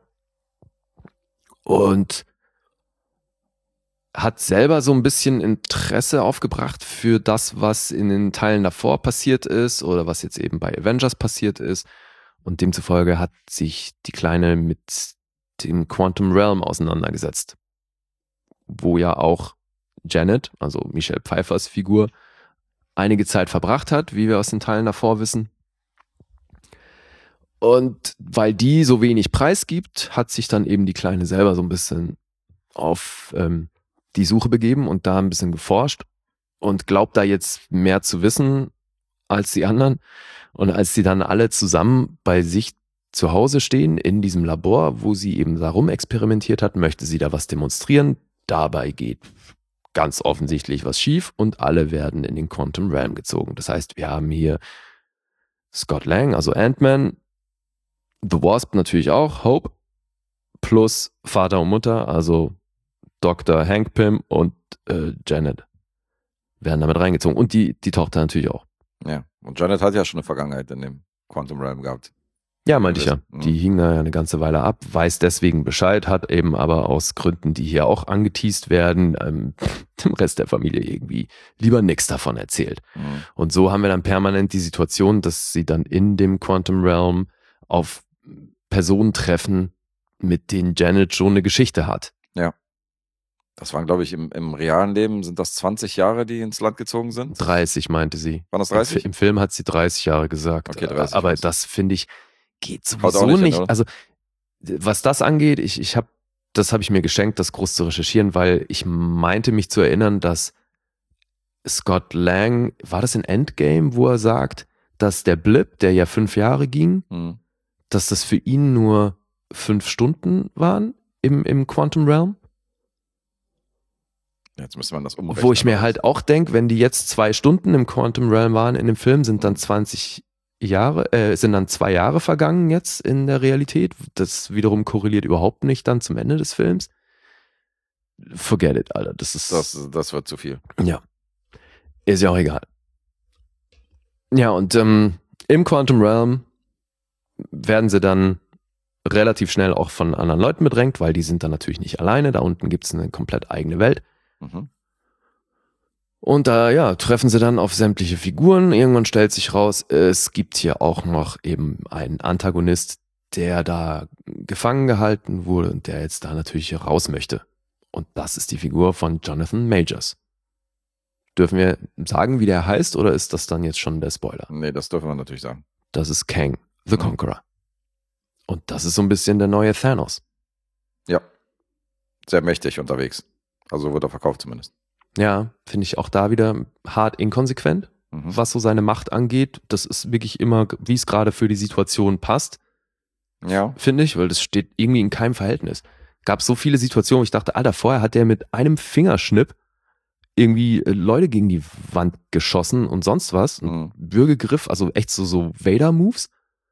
Und hat selber so ein bisschen Interesse aufgebracht für das, was in den Teilen davor passiert ist oder was jetzt eben bei Avengers passiert ist. Und demzufolge hat sich die Kleine mit dem Quantum Realm auseinandergesetzt. Wo ja auch Janet, also Michelle Pfeiffers Figur, einige Zeit verbracht hat, wie wir aus den Teilen davor wissen. Und weil die so wenig preisgibt, hat sich dann eben die Kleine selber so ein bisschen auf ähm, die Suche begeben und da ein bisschen geforscht und glaubt da jetzt mehr zu wissen als die anderen. Und als sie dann alle zusammen bei sich zu Hause stehen in diesem Labor, wo sie eben darum experimentiert hat, möchte sie da was demonstrieren. Dabei geht ganz offensichtlich was schief und alle werden in den Quantum Realm gezogen. Das heißt, wir haben hier Scott Lang, also Ant-Man, The Wasp natürlich auch, Hope, plus Vater und Mutter, also Doktor Hank Pym und äh, Janet werden damit reingezogen. Und die, die Tochter natürlich auch. Ja, und Janet hat ja schon eine Vergangenheit in dem Quantum Realm gehabt. Ja, meinte ich ja. Mhm. Die hing da ja eine ganze Weile ab, weiß deswegen Bescheid, hat eben aber aus Gründen, die hier auch angeteast werden, ähm, dem Rest der Familie irgendwie lieber nichts davon erzählt. Mhm. Und so haben wir dann permanent die Situation, dass sie dann in dem Quantum Realm auf Personen treffen, mit denen Janet schon eine Geschichte hat. Ja. Das waren, glaube ich, im, im realen Leben, sind das zwanzig Jahre, die ins Land gezogen sind? dreißig meinte sie. Waren das dreißig? Im Film hat sie dreißig Jahre gesagt. Okay, dreißig. Aber war's. das finde ich, geht Haut sowieso auch nicht hin, nicht. oder? Also, was das angeht, ich, ich habe, das habe ich mir geschenkt, das groß zu recherchieren, weil ich meinte mich zu erinnern, dass Scott Lang, war das in Endgame, wo er sagt, dass der Blip, der ja fünf Jahre ging, Mhm. dass das für ihn nur fünf Stunden waren im, im Quantum Realm? Jetzt müsste man das umrechnen. Wo ich mir halt auch denke, wenn die jetzt zwei Stunden im Quantum Realm waren in dem Film, sind dann zwanzig Jahre, äh, sind dann zwei Jahre vergangen jetzt in der Realität. Das wiederum korreliert überhaupt nicht dann zum Ende des Films. Forget it, Alter. Das ist. Das, das wird zu viel. Ja. Ist ja auch egal. Ja, und ähm, im Quantum Realm werden sie dann relativ schnell auch von anderen Leuten bedrängt, weil die sind dann natürlich nicht alleine. Da unten gibt es eine komplett eigene Welt. Mhm. Und da, ja, treffen sie dann auf sämtliche Figuren. Irgendwann stellt sich raus, es gibt hier auch noch eben einen Antagonist, der da gefangen gehalten wurde und der jetzt da natürlich raus möchte. Und das ist die Figur von Jonathan Majors. Dürfen wir sagen, wie der heißt, oder ist das dann jetzt schon der Spoiler? Nee, das dürfen wir natürlich sagen. Das ist Kang, the Mhm. Conqueror. Und das ist so ein bisschen der neue Thanos. Ja. Sehr mächtig unterwegs. Also wird er verkauft zumindest. Ja, finde ich auch da wieder hart inkonsequent, Mhm. was so seine Macht angeht. Das ist wirklich immer, wie es gerade für die Situation passt, Ja. finde ich, weil das steht irgendwie in keinem Verhältnis. Gab so viele Situationen, wo ich dachte, Alter, vorher hat der mit einem Fingerschnipp irgendwie äh, Leute gegen die Wand geschossen und sonst was. Mhm. Ein Würgegriff, also echt so, so Vader-Moves.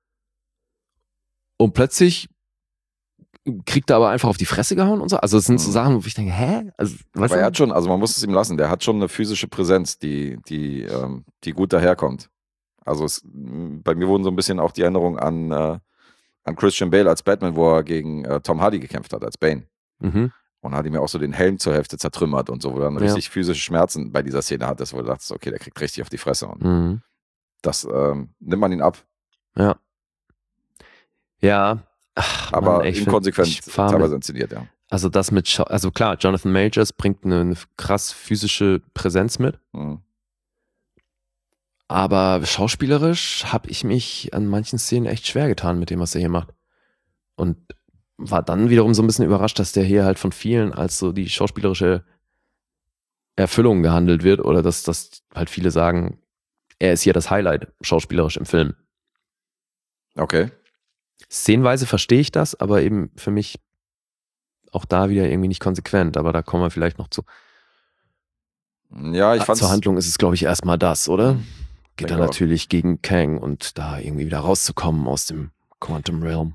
Und plötzlich kriegt er aber einfach auf die Fresse gehauen und so. Also es sind so Mhm. Sachen, wo ich denke, hä? Also, weißt Aber er du? hat schon, also man muss es ihm lassen, der hat schon eine physische Präsenz, die, die, ähm, die gut daherkommt. Also es, m, bei mir wurden so ein bisschen auch die Erinnerungen an, äh, an Christian Bale als Batman, wo er gegen äh, Tom Hardy gekämpft hat, als Bane. Mhm. Und hat ihm ja auch so den Helm zur Hälfte zertrümmert und so, wo er dann Ja. richtig physische Schmerzen bei dieser Szene hat, wo du dachtest, okay, der kriegt richtig auf die Fresse. Und Mhm. das ähm, nimmt man ihn ab. Ja. Ja. Ach, Aber Mann, ey, ich find- inkonsequent ich fahr teilweise mit- inszeniert, ja. Also das mit, Scha- also klar, Jonathan Majors bringt eine, eine krass physische Präsenz mit, Mhm. aber schauspielerisch habe ich mich an manchen Szenen echt schwer getan mit dem, was er hier macht. Und war dann wiederum so ein bisschen überrascht, dass der hier halt von vielen als so die schauspielerische Erfüllung gehandelt wird oder dass, dass halt viele sagen, er ist hier das Highlight schauspielerisch im Film. Okay. Szenenweise verstehe ich das, aber eben für mich auch da wieder irgendwie nicht konsequent, aber da kommen wir vielleicht noch zu. Ja, ich Ah, fand's. Zur Handlung ist es, glaube ich, erstmal das, oder? Geht Denke dann auch. natürlich gegen Kang und da irgendwie wieder rauszukommen aus dem Quantum Realm.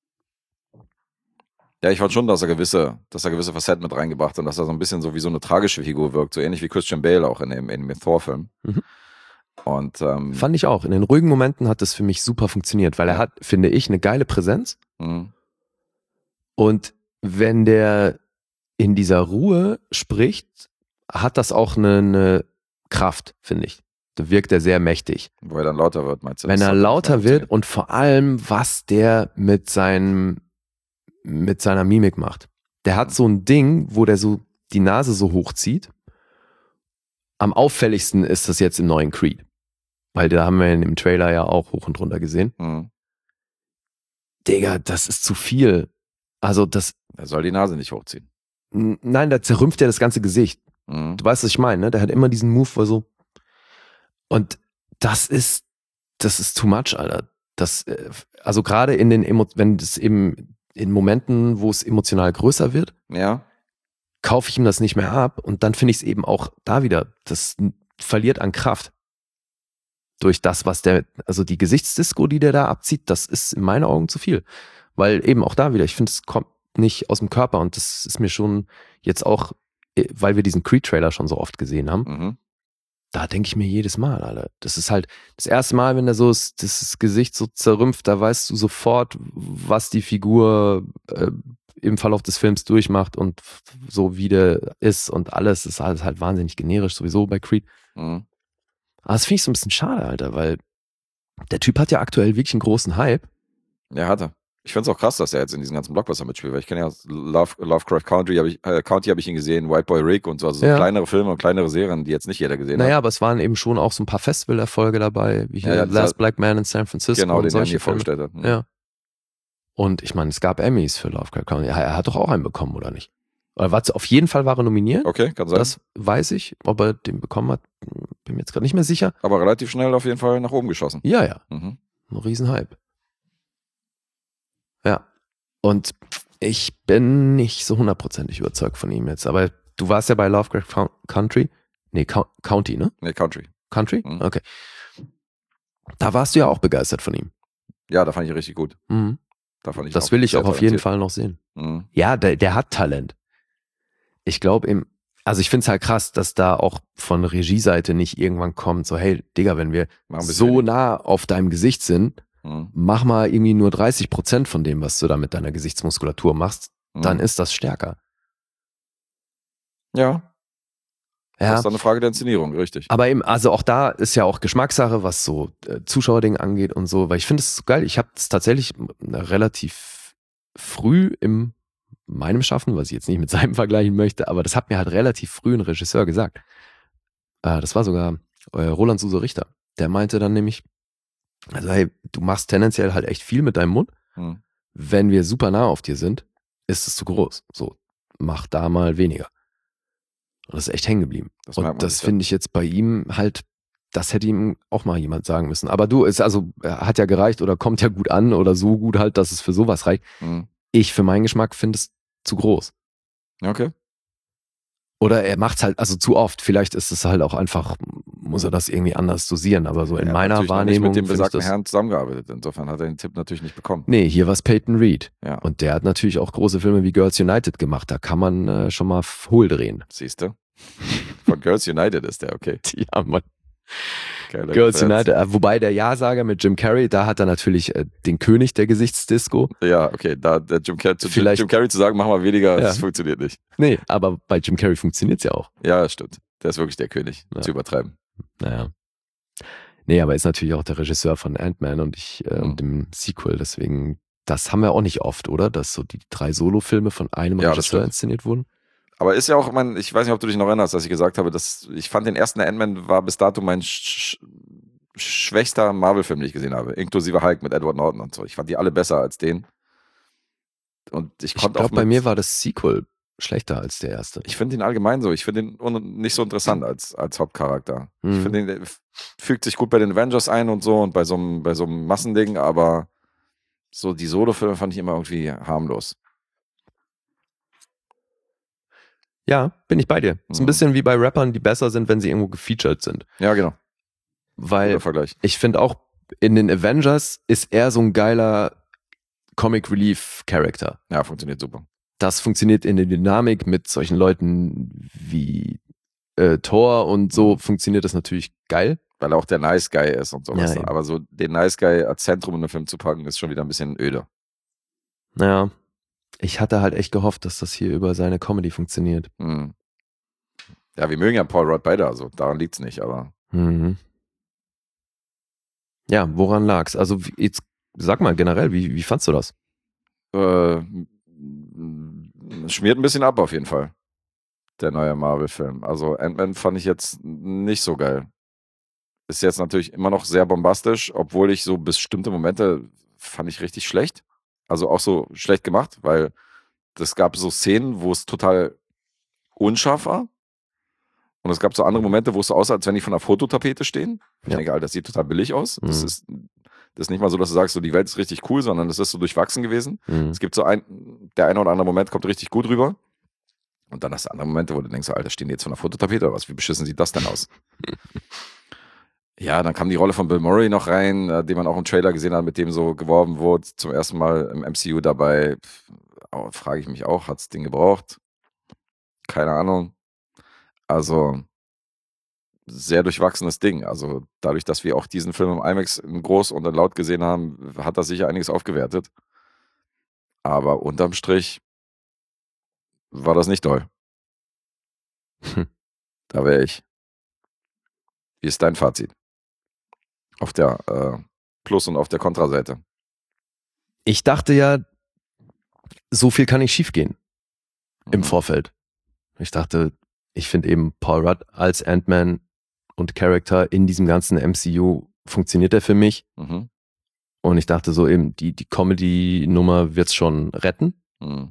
Ja, ich fand schon, dass er gewisse, dass er gewisse Facetten mit reingebracht hat und dass er so ein bisschen so wie so eine tragische Figur wirkt, so ähnlich wie Christian Bale auch in dem, in dem Thor-Film. Mhm. Und ähm, Fand ich auch. In den ruhigen Momenten hat das für mich super funktioniert, weil er Ja. hat, finde ich, eine geile Präsenz. mh, Und wenn der in dieser Ruhe spricht, hat das auch eine, eine Kraft, finde ich. Da wirkt er sehr mächtig. wo er dann lauter wird, meinst du? Wenn Das er hat lauter nicht wird funktioniert. und vor allem, was der mit seinem, mit seiner Mimik macht. Der hat so ein Ding, wo der so die Nase so hochzieht. Am auffälligsten ist das jetzt im neuen Creed. Weil da haben wir in dem Trailer ja auch hoch und runter gesehen. Mhm. Digga, das ist zu viel. Also das, Er soll die Nase nicht hochziehen. n- nein, da zerrümpft er das ganze Gesicht. Mhm. Du weißt, was ich meine, ne? Der hat immer diesen Move, wo er so. Und das ist, das ist too much, Alter. Das, äh, also gerade in den, Emo wenn es eben in Momenten, wo es emotional größer wird, Ja, kaufe ich ihm das nicht mehr ab und dann finde ich es eben auch da wieder, das verliert an Kraft. Durch das, was der, also die Gesichtsdisco, die der da abzieht, das ist in meinen Augen zu viel. Weil eben auch da wieder, ich finde, es kommt nicht aus dem Körper und das ist mir schon jetzt auch, weil wir diesen Creed-Trailer schon so oft gesehen haben, Mhm. da denke ich mir jedes Mal, Alter. Das ist halt das erste Mal, wenn der so ist, das Gesicht so zerrümpft, da weißt du sofort, was die Figur äh, im Verlauf des Films durchmacht und so wie der ist und alles ist alles halt wahnsinnig generisch, sowieso bei Creed. Mhm. Aber das finde ich so ein bisschen schade, Alter, weil der Typ hat ja aktuell wirklich einen großen Hype. Ja, hat er. Ich finde es auch krass, dass er jetzt in diesen ganzen Blockbuster mitspielt, weil ich kenne ja aus Love, Lovecraft Country, habe ich, äh, County habe ich ihn gesehen, White Boy Rick und so, also so Ja. kleinere Filme und kleinere Serien, die jetzt nicht jeder gesehen Naja, hat. aber es waren eben schon auch so ein paar Festivalerfolge dabei, wie hier Ja, ja, Last das- Black Man in San Francisco Genau, und den er solche mir Filme. vorgestellt hat. Mhm. Ja. Und ich meine, es gab Emmys für Lovecraft Country. Ja, er hat doch auch einen bekommen, oder nicht? Oder war, auf jeden Fall war er nominiert. Okay, kann sein. Das weiß ich. Ob er den bekommen hat, bin mir jetzt gerade nicht mehr sicher. Aber relativ schnell auf jeden Fall nach oben geschossen. Ja, ja. Mhm. Ein Riesenhype. Ja. Und ich bin nicht so hundertprozentig überzeugt von ihm jetzt. Aber du warst ja bei Lovecraft Country. Nee, Cou- County, ne? Nee, Country. Country? Mhm. Okay. Da warst du ja auch begeistert von ihm. Ja, da fand ich richtig gut. Mhm. Da fand ich Das auch will ich sehr auch auf jeden talentiert. Fall noch sehen. Mhm. Ja, der, der hat Talent. Ich glaube im, also ich finde es halt krass, dass da auch von Regieseite nicht irgendwann kommt, so hey, Digga, wenn wir Mach ein bisschen so wenig. nah auf deinem Gesicht sind, Mhm. mach mal irgendwie nur dreißig Prozent von dem, was du da mit deiner Gesichtsmuskulatur machst, Mhm. dann ist das stärker. Ja, das Ja, ist dann eine Frage der Inszenierung, richtig. aber eben, also auch da ist ja auch Geschmackssache, was so äh, Zuschauerding angeht und so, weil ich finde es so geil. Ich habe es tatsächlich relativ früh in meinem Schaffen, was ich jetzt nicht mit seinem vergleichen möchte, aber das hat mir halt relativ früh ein Regisseur gesagt. Äh, das war sogar äh, Roland Suse Richter. Der meinte dann nämlich, also hey, du machst tendenziell halt echt viel mit deinem Mund. Mhm. Wenn wir super nah auf dir sind, ist es zu groß. So, mach da mal weniger. Und das ist echt hängen geblieben. Das merkt Und man das sich, ja. finde ich jetzt bei ihm halt, das hätte ihm auch mal jemand sagen müssen. Aber du, ist also, er hat ja gereicht oder kommt ja gut an oder so gut halt, dass es für sowas reicht. Mhm. Ich für meinen Geschmack finde es zu groß. Okay. Oder er macht es halt, also zu oft. Vielleicht ist es halt auch einfach, muss er das irgendwie anders dosieren. Aber so in Er hat meiner natürlich noch nicht Wahrnehmung mit dem finde ich besagten das. Herrn zusammengearbeitet. Insofern hat er den Tipp natürlich nicht bekommen. Nee, hier war es Peyton Reed. Ja, Und der hat natürlich auch große Filme wie Girls United gemacht. Da kann man äh, schon mal hohl drehen. siehst du? Von Girls United ist der, okay. Ja, Mann. Geiler Girls Gefährt. United. Äh, wobei der Ja-Sager mit Jim Carrey, da hat er natürlich äh, den König der Gesichtsdisco. Ja, okay, da der Jim, Car zu Vielleicht- Jim Carrey zu sagen, mach mal weniger, Ja. das funktioniert nicht. Nee, aber bei Jim Carrey funktioniert es ja auch. Ja, das stimmt. Der ist wirklich der König, Ja. zu übertreiben. Naja. Nee, aber ist natürlich auch der Regisseur von Ant-Man und ich äh, Mhm. und dem Sequel. Deswegen, das haben wir auch nicht oft, oder? Dass so die drei Solo-Filme von einem Ja, das Regisseur stimmt. inszeniert wurden. Aber ist ja auch, mein, ich weiß nicht, ob du dich noch erinnerst, dass ich gesagt habe, dass ich fand den ersten Ant-Man war bis dato mein sch schwächster Marvel-Film, den ich gesehen habe, inklusive Hulk mit Edward Norton und so. Ich fand die alle besser als den. Und ich Ich konnte auch glaube, bei mit- mir war das Sequel schlechter als der erste. Ich finde ihn allgemein so. Ich finde ihn un- nicht so interessant als, als Hauptcharakter. Ich Mhm. finde ihn, der f- fügt sich gut bei den Avengers ein und so und bei so einem, bei so einem Massending, aber so die Solo-Filme fand ich immer irgendwie harmlos. Ja, bin ich bei dir. Ist ein Mhm. bisschen wie bei Rappern, die besser sind, wenn sie irgendwo gefeatured sind. Ja, genau. Weil Guter Vergleich. ich finde auch, in den Avengers ist er so ein geiler Comic Relief Character. Ja, funktioniert super. Das funktioniert in der Dynamik mit solchen Leuten wie äh, Thor und so Mhm. funktioniert das natürlich geil. Weil er auch der Nice Guy ist und sowas. Ja, eben. Aber so den Nice Guy als Zentrum in den Film zu packen, ist schon wieder ein bisschen öde. Naja, ich hatte halt echt gehofft, dass das hier über seine Comedy funktioniert. Hm. Ja, wir mögen ja Paul Rudd beide, also daran liegt's nicht, aber Mhm. Ja, woran lag's? Also wie- jetzt sag mal generell, wie, wie fandst du das? äh, m- schmiert ein bisschen ab auf jeden Fall. Der neue Marvel-Film. Also Ant-Man fand ich jetzt nicht so geil. Ist jetzt natürlich immer noch sehr bombastisch, obwohl ich so bestimmte Momente fand ich richtig schlecht. Also auch so schlecht gemacht, weil es gab so Szenen, wo es total unscharf war. Und es gab so andere Momente, wo es so aussah, als wenn die von einer Fototapete stehen. Ich Ja. denke, Alter, das sieht total billig aus. Das, Mhm. ist, das ist nicht mal so, dass du sagst, so die Welt ist richtig cool, sondern es ist so durchwachsen gewesen. Mhm. Es gibt so ein, der eine oder andere Moment kommt richtig gut rüber. Und dann hast du andere Momente, wo du denkst, Alter, stehen die jetzt von der Fototapete oder was? Wie beschissen sieht das denn aus? Ja, dann kam die Rolle von Bill Murray noch rein, äh, den man auch im Trailer gesehen hat, mit dem so geworben wurde, zum ersten Mal im M C U dabei. Oh, frage ich mich auch, hat es den gebraucht? Keine Ahnung. Also, sehr durchwachsenes Ding. Also, dadurch, dass wir auch diesen Film im IMAX in groß und in laut gesehen haben, hat das sicher einiges aufgewertet. Aber unterm Strich war das nicht toll. Hm. Da wäre ich. Wie ist dein Fazit? Auf der äh, Plus- und auf der Kontraseite. Ich dachte ja, so viel kann nicht schiefgehen im Mhm. Vorfeld. Ich dachte, ich finde eben Paul Rudd als Ant-Man und Charakter in diesem ganzen M C U funktioniert er für mich. Mhm. Und ich dachte so eben, die, die Comedy-Nummer wird's schon retten. Mhm.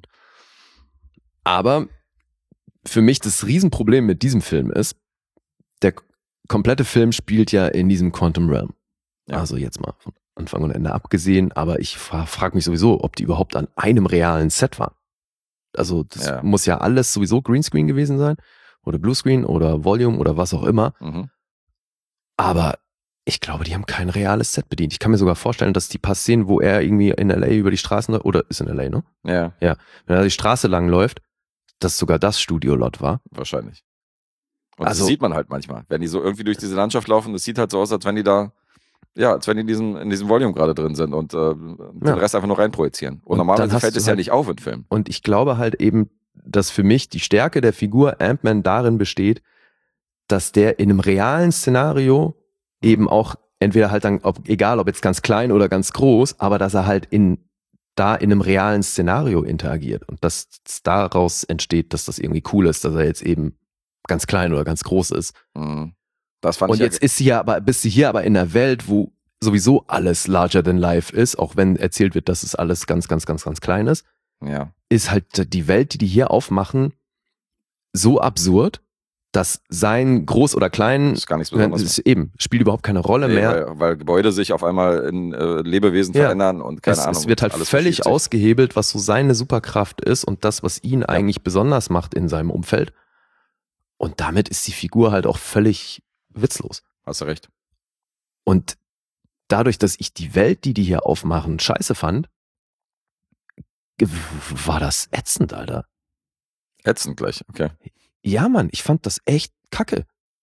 Aber für mich das Riesenproblem mit diesem Film ist, der k- komplette Film spielt ja in diesem Quantum Realm. Ja. Also jetzt mal von Anfang und Ende abgesehen, aber ich fra- frage mich sowieso, ob die überhaupt an einem realen Set waren. Also das Ja. muss ja alles sowieso Greenscreen gewesen sein oder Bluescreen oder Volume oder was auch immer. Mhm. Aber ich glaube, die haben kein reales Set bedient. Ich kann mir sogar vorstellen, dass die paar Szenen, wo er irgendwie in L A über die Straßen, oder ist in L A, ne? Ja, Wenn er die Straße lang läuft, dass sogar das Studio-Lot war. wahrscheinlich. Und Also- das sieht man halt manchmal. Wenn die so irgendwie durch diese Landschaft laufen, das sieht halt so aus, als wenn die da, ja, als wenn die in diesem, in diesem Volume gerade drin sind und äh, den Ja. Rest einfach nur reinprojizieren. Und, Und normalerweise dann hast fällt du es ja halt- nicht auf in Filmen. Und ich glaube halt eben, dass für mich die Stärke der Figur Ant-Man darin besteht, dass der in einem realen Szenario eben auch entweder halt dann, ob, egal ob jetzt ganz klein oder ganz groß, aber dass er halt in da in einem realen Szenario interagiert und dass es daraus entsteht, dass das irgendwie cool ist, dass er jetzt eben ganz klein oder ganz groß ist. Mhm. Das fand Und ich jetzt ist sie ja aber, bist du hier aber in einer Welt, wo sowieso alles larger than life ist, auch wenn erzählt wird, dass es alles ganz, ganz, ganz, ganz klein ist, ja, ja. ist halt die Welt, die die hier aufmachen, so absurd, dass sein groß oder klein Das ist gar nichts Besonderes. ist eben spielt überhaupt keine Rolle Nee, mehr. weil, weil Gebäude sich auf einmal in äh, Lebewesen Ja. verändern und keine Es, Ahnung. es wird halt alles völlig verschiebt sich. ausgehebelt, was so seine Superkraft ist und das, was ihn eigentlich besonders macht in seinem Umfeld. Und damit ist die Figur halt auch völlig witzlos. Hast du recht. Und dadurch, dass ich die Welt, die die hier aufmachen, scheiße fand, ge- war das ätzend, Alter. Ätzend gleich, okay. Ja, Mann, ich fand das echt kacke.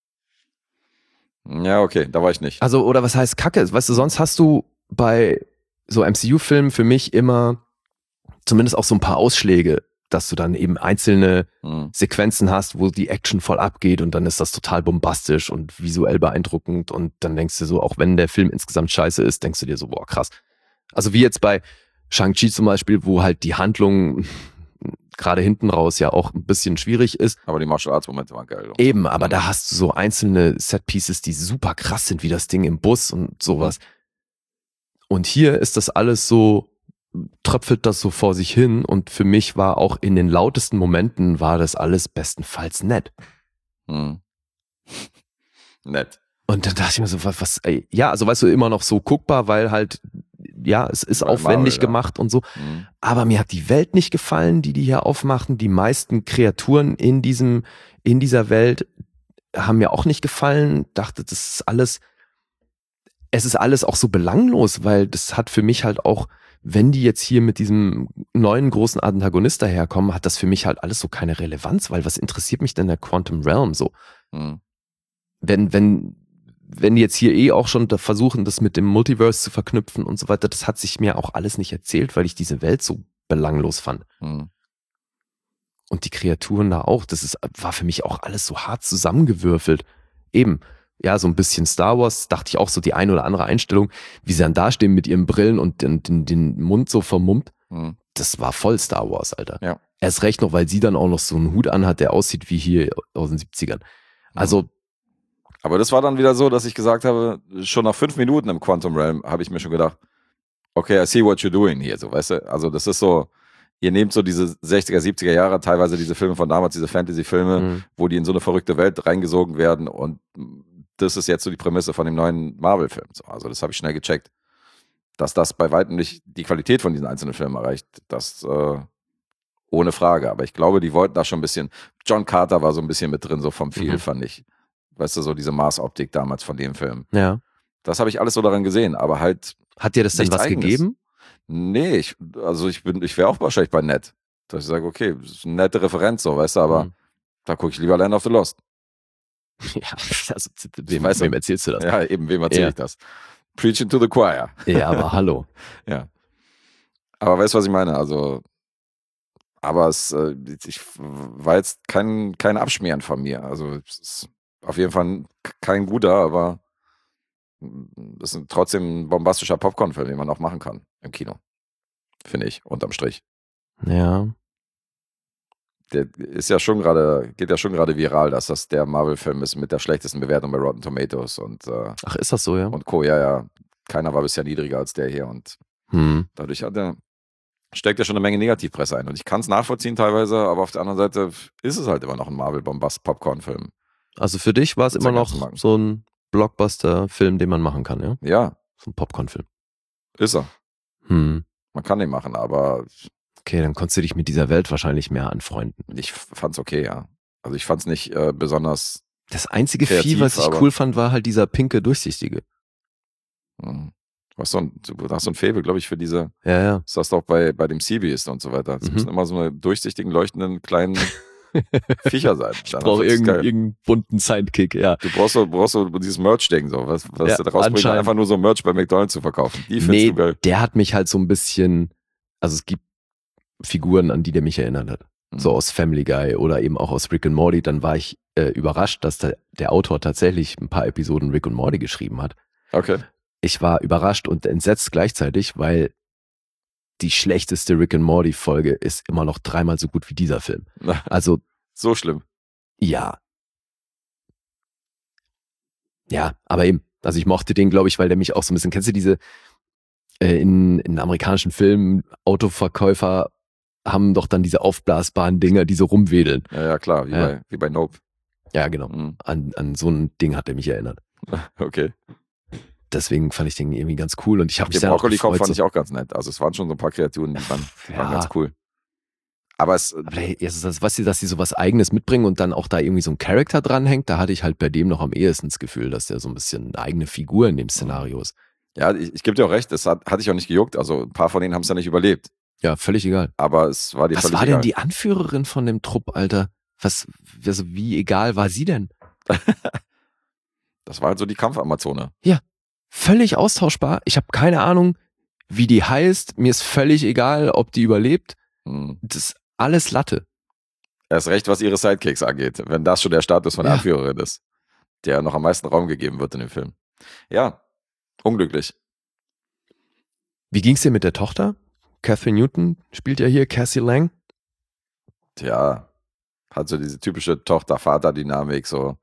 Ja, okay, da war ich nicht. Also, oder was heißt kacke? Weißt du, sonst hast du bei so M C U-Filmen für mich immer zumindest auch so ein paar Ausschläge, dass du dann eben einzelne Mhm. Sequenzen hast, wo die Action voll abgeht und dann ist das total bombastisch und visuell beeindruckend und dann denkst du so, auch wenn der Film insgesamt scheiße ist, denkst du dir so, boah, krass. Also wie jetzt bei Shang-Chi zum Beispiel, wo halt die Handlung gerade hinten raus ja auch ein bisschen schwierig ist. Aber die Martial Arts Momente waren geil. Eben, aber da hast du so einzelne Set-Pieces, die super krass sind, wie das Ding im Bus und sowas. Und hier ist das alles so, tröpfelt das so vor sich hin und für mich war auch in den lautesten Momenten war das alles bestenfalls nett. Mhm. Nett. Und dann dachte ich mir so, was, was ey, ja, also weißt du, immer noch so guckbar, weil halt, ja, es ist Weil aufwendig Marvel, ja. gemacht und so. Mhm. Aber mir hat die Welt nicht gefallen, die die hier aufmachen. Die meisten Kreaturen in diesem, in dieser Welt haben mir auch nicht gefallen. Dachte, das ist alles, es ist alles auch so belanglos, weil das hat für mich halt auch, wenn die jetzt hier mit diesem neuen großen Antagonist daherkommen, hat das für mich halt alles so keine Relevanz, weil was interessiert mich denn der Quantum Realm so? Mhm. Wenn, wenn, wenn die jetzt hier eh auch schon da versuchen, das mit dem Multiverse zu verknüpfen und so weiter, das hat sich mir auch alles nicht erzählt, weil ich diese Welt so belanglos fand. Mhm. Und die Kreaturen da auch, das ist, war für mich auch alles so hart zusammengewürfelt. Eben, ja, so ein bisschen Star Wars, dachte ich auch so die eine oder andere Einstellung, wie sie dann dastehen mit ihren Brillen und den, den, den Mund so vermummt. Mhm. Das war voll Star Wars, Alter. Ja. Erst recht noch, weil sie dann auch noch so einen Hut anhat, der aussieht wie hier aus den siebzigern. Also, Aber das war dann wieder so, dass ich gesagt habe, schon nach fünf Minuten im Quantum Realm habe ich mir schon gedacht, okay, I see what you're doing hier, so, weißt du? Also das ist so, ihr nehmt so diese sechziger, siebziger Jahre, teilweise diese Filme von damals, diese Fantasy-Filme, mh. wo die in so eine verrückte Welt reingesogen werden und das ist jetzt so die Prämisse von dem neuen Marvel-Film. So, also das habe ich schnell gecheckt. Dass das bei weitem nicht die Qualität von diesen einzelnen Filmen erreicht, das äh, Ohne Frage. Aber ich glaube, die wollten da schon ein bisschen. John Carter war so ein bisschen mit drin, so vom Feel, Mhm. fand ich. Weißt du, so diese Mars-Optik damals von dem Film. Ja. Das habe ich alles so daran gesehen, aber halt. Hat dir das denn Nichts was Eigenes. gegeben? Nee, ich, also ich bin, ich wäre auch wahrscheinlich bei Nett. Dass ich sage, okay, das ist eine nette Referenz, so, weißt du, aber Mhm. da gucke ich lieber Land of the Lost. Ja, also, wem, Weißt du? wem erzählst du das? Ja, eben, wem erzähle Ja. ich das? Preaching to the choir. Ja, aber hallo. Ja. Aber weißt du, was ich meine? Also, aber es äh, ich, war jetzt kein, kein Abschmieren von mir. Also, es ist auf jeden Fall kein guter, aber es ist trotzdem ein bombastischer Popcorn-Film, den man auch machen kann im Kino. Finde ich, unterm Strich. Ja. Der ist ja schon gerade, geht ja schon gerade viral, dass das der Marvel-Film ist mit der schlechtesten Bewertung bei Rotten Tomatoes und, äh, Ach, ist das so, ja? und Co. Ja, ja. Keiner war bisher niedriger als der hier und Hm. dadurch hat er, steckt er schon eine Menge Negativpresse ein. Und ich kann es nachvollziehen teilweise, aber auf der anderen Seite ist es halt immer noch ein Marvel-Bombast-Popcorn-Film. Also für dich war es Mit immer seinen ganzen noch Marken. so ein Blockbuster-Film, den man machen kann, ja? Ja, So ein Popcorn-Film. ist er. Hm. Man kann den machen, aber Okay, dann konntest du dich mit dieser Welt wahrscheinlich mehr anfreunden. ich fand's okay, ja. Also ich fand's nicht äh, besonders. Das einzige Kreativ, Vieh, was ich aber- cool fand, war halt dieser pinke, durchsichtige. Mh. Du hast so ein, du hast so ein Faible, glaube ich, für diese. Ja, ja. Das hast du auch bei, bei dem Seabeast und so weiter. Es Mhm. müssen immer so eine durchsichtigen, leuchtenden kleinen Viecher sein. Ich Dann brauche wird's irgendeinen, geil. irgendeinen bunten Sidekick, ja. Du brauchst so, brauchst so dieses Merch-Ding, so, was, was Ja, du da rausbringst, anscheinend. einfach nur so Merch bei McDonalds zu verkaufen. Die findest Nee, du geil. der hat mich halt so ein bisschen, also es gibt Figuren, an die der mich erinnert hat. Mhm. So aus Family Guy oder eben auch aus Rick and Morty. Dann war ich äh, überrascht, dass der, der Autor tatsächlich ein paar Episoden Rick und Morty geschrieben hat. Okay. Ich war überrascht und entsetzt gleichzeitig, weil die schlechteste Rick and Morty Folge ist immer noch dreimal so gut wie dieser Film. Also So schlimm. ja. Ja, aber eben. Also ich mochte den, glaube ich, weil der mich auch so ein bisschen, kennst du diese, äh, in, in amerikanischen Filmen, Autoverkäufer haben doch dann diese aufblasbaren Dinger, die so rumwedeln. Ja, ja, klar, wie, Ja. Bei, wie bei Nope. Ja, genau. Mhm. An, an so ein Ding hat er mich erinnert. Okay. Deswegen fand ich den irgendwie ganz cool und ich habe mich Den dann auch Brokkoli-Kopf gefreut. fand so, ich auch ganz nett. Also es waren schon so ein paar Kreaturen, die waren, die waren Ja. ganz cool. Aber es, aber hey, erstens das, was sie, dass sie so was Eigenes mitbringen und dann auch da irgendwie so ein Charakter dranhängt, da hatte ich halt bei dem noch am ehesten das Gefühl, dass der so ein bisschen eine eigene Figur in dem Szenario ist. ja, ich, ich gebe dir auch recht, das hat, hatte ich auch nicht gejuckt. Also ein paar von denen haben es ja nicht überlebt. Ja, völlig egal. Aber es war dir Was völlig war egal. denn die Anführerin von dem Trupp, Alter? Was, also wie egal war sie denn? Das war halt so die Kampfamazone. Völlig austauschbar. Ich habe keine Ahnung, wie die heißt. Mir ist völlig egal, ob die überlebt. Hm. Das ist alles Latte. Erst recht, was ihre Sidekicks angeht, wenn das schon der Status von der Ja. Anführerin ist, der noch am meisten Raum gegeben wird in dem Film. Ja, unglücklich. Wie ging's dir mit der Tochter? Catherine Newton spielt ja hier Cassie Lang. Tja, hat so diese typische Tochter-Vater-Dynamik, so.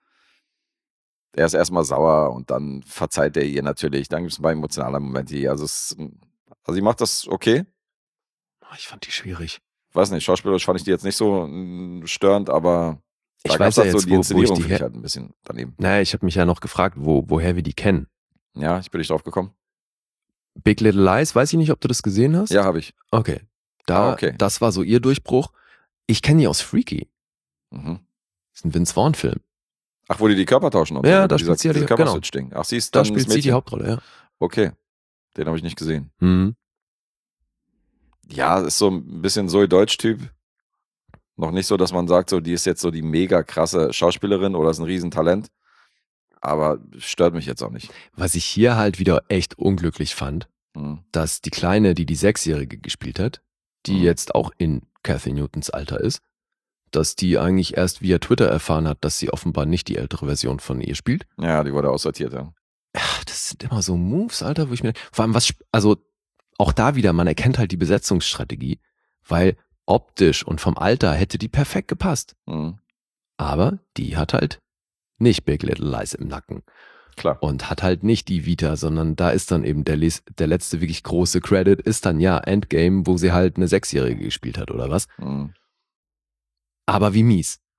Er ist erstmal sauer und dann verzeiht er ihr natürlich. Dann gibt es ein paar emotionale Momente hier. Also, es, also sie macht das okay. Oh, ich fand die schwierig. Weiß nicht, schauspielerisch fand ich die jetzt nicht so mm, störend, aber Ich da weiß gab's ja halt jetzt, so die wo, wo ich Inszenierung die finde ich her... halt ein bisschen daneben. Naja, ich habe mich ja noch gefragt, wo, woher wir die kennen. Ja, ich bin nicht drauf gekommen. Big Little Lies, weiß ich nicht, ob du das gesehen hast? Ja, habe ich. Okay. Da, Ah, okay. Das war so ihr Durchbruch. Ich kenne die aus Freaky. Mhm. Das ist ein Vince Vaughn-Film. Ach, wo die die Körper tauschen und Ja, so. da dieser, spielt sie ja dieser die- genau. Körperswitch-Ding. Ach, sie ist Da dann spielt das sie die Mädchen. Hauptrolle, ja. Okay, den habe ich nicht gesehen. Mhm. Ja, ist so ein bisschen so ein Deutsch-Typ. Noch nicht so, dass man sagt, so, die ist jetzt so die mega krasse Schauspielerin oder ist ein Riesentalent. Aber stört mich jetzt auch nicht. Was ich hier halt wieder echt unglücklich fand, Hm. dass die Kleine, die die Sechsjährige gespielt hat, die Mhm. jetzt auch in Cathy Newtons Alter ist, dass die eigentlich erst via Twitter erfahren hat, dass sie offenbar nicht die ältere Version von ihr spielt. Ja, die wurde aussortiert, ja. Ach, das sind immer so Moves, Alter, wo ich mir, vor allem was, sp- also auch da wieder, man erkennt halt die Besetzungsstrategie, weil optisch und vom Alter hätte die perfekt gepasst. Hm. Aber die hat halt nicht Big Little Lies im Nacken Klar. und hat halt nicht die Vita, sondern da ist dann eben der, les- der letzte wirklich große Credit ist dann ja Endgame, wo sie halt eine Sechsjährige gespielt hat oder was. Hm. Aber wie mies.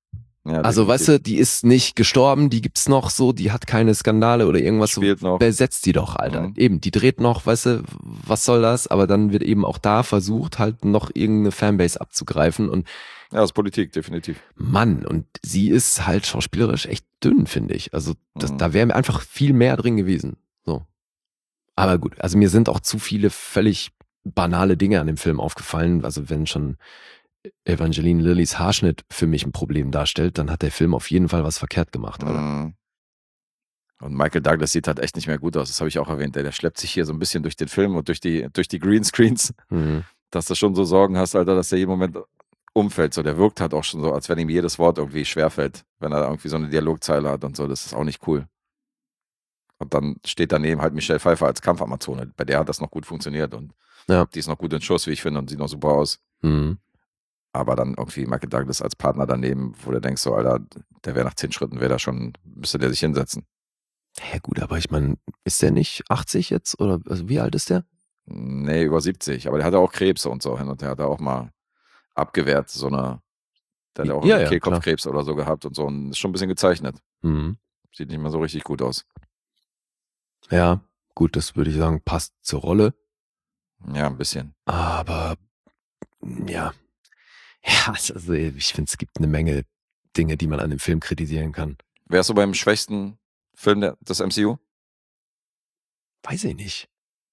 Ja, Also, weißt du, die ist nicht gestorben, die gibt's noch so, die hat keine Skandale oder irgendwas. Spielt so, noch. Besetzt die doch, Alter. Mhm. Eben, die dreht noch, weißt du, was soll das? Aber dann wird eben auch da versucht, halt noch irgendeine Fanbase abzugreifen und Ja, das ist Politik, definitiv. Mann, und sie ist halt schauspielerisch echt dünn, finde ich. Also, das, Mhm. da wäre mir einfach viel mehr drin gewesen. So. Aber gut, also mir sind auch zu viele völlig banale Dinge an dem Film aufgefallen. Also, wenn schon Evangeline Lillys Haarschnitt für mich ein Problem darstellt, dann hat der Film auf jeden Fall was verkehrt gemacht, Alter. Mhm. Und Michael Douglas sieht halt echt nicht mehr gut aus. Das habe ich auch erwähnt. Der, der schleppt sich hier so ein bisschen durch den Film und durch die, durch die Greenscreens, Mhm. dass du schon so Sorgen hast, Alter, dass der jeden Moment umfällt. So, der wirkt halt auch schon so, als wenn ihm jedes Wort irgendwie schwerfällt, wenn er irgendwie so eine Dialogzeile hat und so. Das ist auch nicht cool. Und dann steht daneben halt Michelle Pfeiffer als Kampfamazone. Bei der hat das noch gut funktioniert und Ja. die ist noch gut in Schuss, wie ich finde, und sieht noch super aus. Mhm. Aber dann irgendwie Michael Douglas als Partner daneben, wo du denkst, so, Alter, der wäre nach zehn Schritten, wäre da schon, müsste der sich hinsetzen. Ja gut, aber ich meine, ist der nicht achtzig jetzt? Oder also wie alt ist der? Nee, über siebzig. Aber der hatte auch Krebs und so hin und der hat auch mal abgewehrt, so eine, der hat ja auch Ja, einen ja, Kehlkopfkrebs oder so gehabt und so und ist schon ein bisschen gezeichnet. Mhm. Sieht nicht mehr so richtig gut aus. Ja, gut, das würde ich sagen, passt zur Rolle. Ja, ein bisschen. Aber ja. Ja, also ich finde, es gibt eine Menge Dinge, die man an dem Film kritisieren kann. Wärst du beim schwächsten Film der, des M C U? Weiß ich nicht.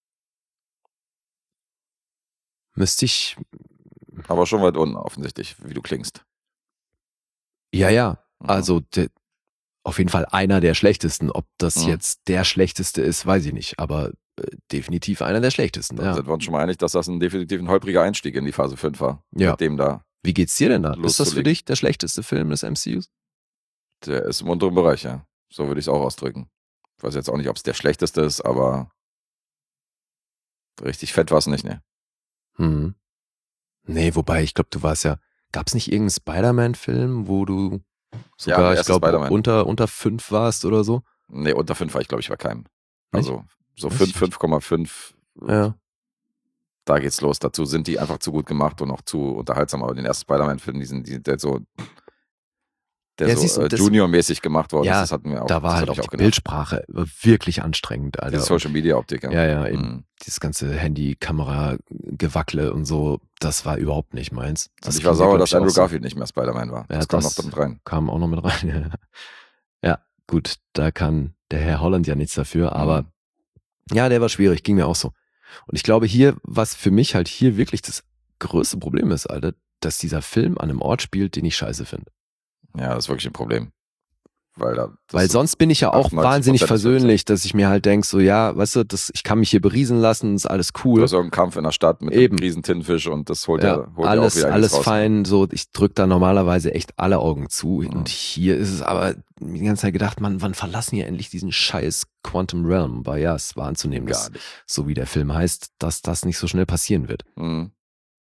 Müsste ich. Aber schon weit unten, offensichtlich, wie du klingst. Ja, ja. Mhm. Also de, auf jeden Fall einer der schlechtesten. Ob das Mhm. jetzt der schlechteste ist, weiß ich nicht. Aber äh, definitiv einer der schlechtesten. Dann Ja. sind wir uns schon mal einig, dass das ein definitiv ein holpriger Einstieg in die Phase fünf war. Ja. Mit dem da, Wie geht's dir denn da? Ist das für Loszulegen. dich der schlechteste Film des M C Us? der ist im unteren Bereich, ja. So würde ich es auch ausdrücken. Ich weiß jetzt auch nicht, ob es der schlechteste ist, aber richtig fett war es nicht, ne? Hm. Nee, wobei, ich glaube, du warst ja. Gab's nicht irgendeinen Spider-Man-Film, wo du sogar, der ich erste glaube, Spider-Man. unter, unter fünf warst oder so? Nee, unter fünf war ich, glaube ich, bei keinem. Also so Weiß fünf, ich nicht. fünf Komma fünf, Ja. da geht's los. Dazu sind die einfach zu gut gemacht und auch zu unterhaltsam. Aber den ersten Spider-Man-Film, die sind, die, der so, der Ja, so siehst du, äh, das- Junior-mäßig gemacht worden Ja, ist, das hatten wir auch. Da war das halt hab auch ich die gedacht. Bildsprache wirklich anstrengend, Alter. Die Social-Media-Optik. ja, ja, eben. Mhm. Dieses ganze Handy-Kamera-Gewackle und so, das war überhaupt nicht meins. Das Und ich war ging dir, sauer, glaub dass ich, auch Andrew so. Garfield nicht mehr Spider-Man war. Ja, das kam das- noch damit rein. Kam auch noch mit rein. Ja, gut, da kann der Herr Holland ja nichts dafür, aber Mhm. ja, der war schwierig, ging mir auch so. Und ich glaube hier, was für mich halt hier wirklich das größte Problem ist, Alter, dass dieser Film an einem Ort spielt, den ich scheiße finde. Ja, das ist wirklich ein Problem. Weil, da, das Weil ist- sonst bin ich ja auch achtundneunzig wahnsinnig Prozent des Films versöhnlich, dass ich mir halt denk, so ja, weißt du, das, ich kann mich hier beriesen lassen, ist alles Du cool. hast irgendeinen Kampf in der Stadt mit Eben. einem riesen Tintenfisch und das holt Ja, ja, holt alles, ja auch wieder alles einiges raus. fein, so, ich drück da normalerweise echt alle Augen zu. Mhm. Und hier ist es aber die ganze Zeit gedacht, man, wann verlassen wir endlich diesen scheiß Quantum Realm? Aber ja, es war anzunehmen, dass, Gar nicht. so wie der Film heißt, dass das nicht so schnell passieren wird. Mhm.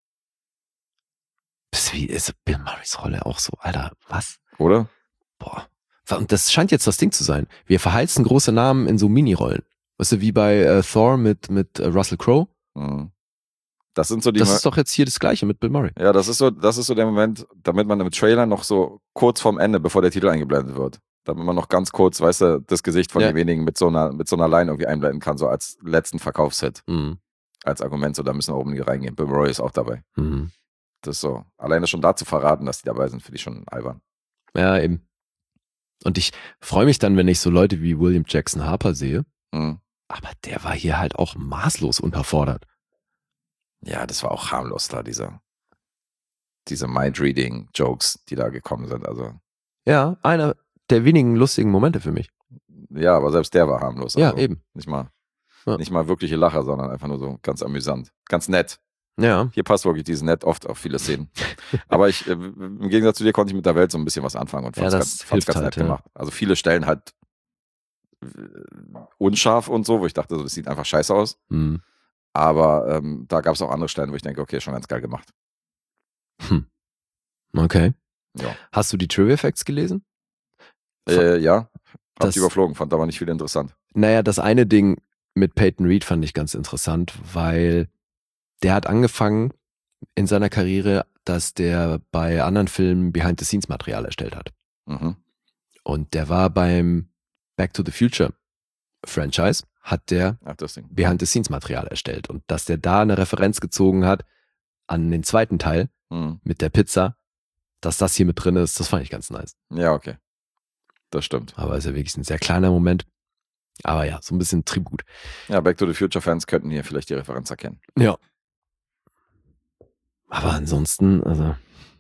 Das wie ist Bill Murrays Rolle auch so, Alter, was? Oder? Boah. Und das scheint jetzt das Ding zu sein. Wir verheizen große Namen in so Minirollen. Weißt du, wie bei äh, Thor mit, mit äh, Russell Crowe? Mhm. Das sind so die Das Mo- ist doch jetzt hier das Gleiche mit Bill Murray. Ja, das ist so, das ist so der Moment, damit man im Trailer noch so kurz vorm Ende, bevor der Titel eingeblendet wird, damit man noch ganz kurz, weißt du, das Gesicht von Ja. demjenigen mit so einer, mit so einer Line irgendwie einblenden kann, so als letzten Verkaufshit, Mhm. als Argument, so da müssen wir oben nie reingehen. Bill Murray ist auch dabei. Mhm. Das ist so. Alleine schon da zu verraten, dass die dabei sind, finde ich schon albern. Ja, eben. Und ich freue mich dann, wenn ich so Leute wie William Jackson Harper sehe, Mhm. aber der war hier halt auch maßlos unterfordert. Ja, das war auch harmlos da, diese, diese Mind-Reading-Jokes, die da gekommen sind. Also, Ja, einer der wenigen lustigen Momente für mich. ja, aber selbst der war harmlos. Ja, also eben. Nicht mal, Ja. nicht mal wirkliche Lacher, sondern einfach nur so ganz amüsant. Ganz nett. Ja, Hier passt wirklich dieses nett oft auf viele Szenen. Aber ich, äh, im Gegensatz zu dir konnte ich mit der Welt so ein bisschen was anfangen und Ja, fand's das ganz, fand's hilft ganz halt, nett ja. gemacht. Also viele Stellen halt äh, unscharf und so, wo ich dachte, so, das sieht einfach scheiße aus. hm. Aber ähm, da gab es auch andere Stellen, wo ich denke, okay, schon ganz geil gemacht. Hm. Okay. Ja, Hast du die Trivia Facts gelesen? äh, ja hab Das- die überflogen, fand aber nicht viel interessant. Naja, das eine Ding mit Peyton Reed fand ich ganz interessant, weil der hat angefangen in seiner Karriere, dass der bei anderen Filmen Behind-the-Scenes-Material erstellt hat. Mhm. Und der war beim Back to the Future Franchise, hat der Ach, das Ding. Behind-the-Scenes-Material erstellt. Und dass der da eine Referenz gezogen hat an den zweiten Teil Mhm. mit der Pizza, dass das hier mit drin ist, das fand ich ganz nice. Ja, okay. Das stimmt. Aber ist ja wirklich ein sehr kleiner Moment. Aber ja, so ein bisschen Tribut. Ja, Back to the Future Fans könnten hier vielleicht die Referenz erkennen. Ja. Aber ansonsten, also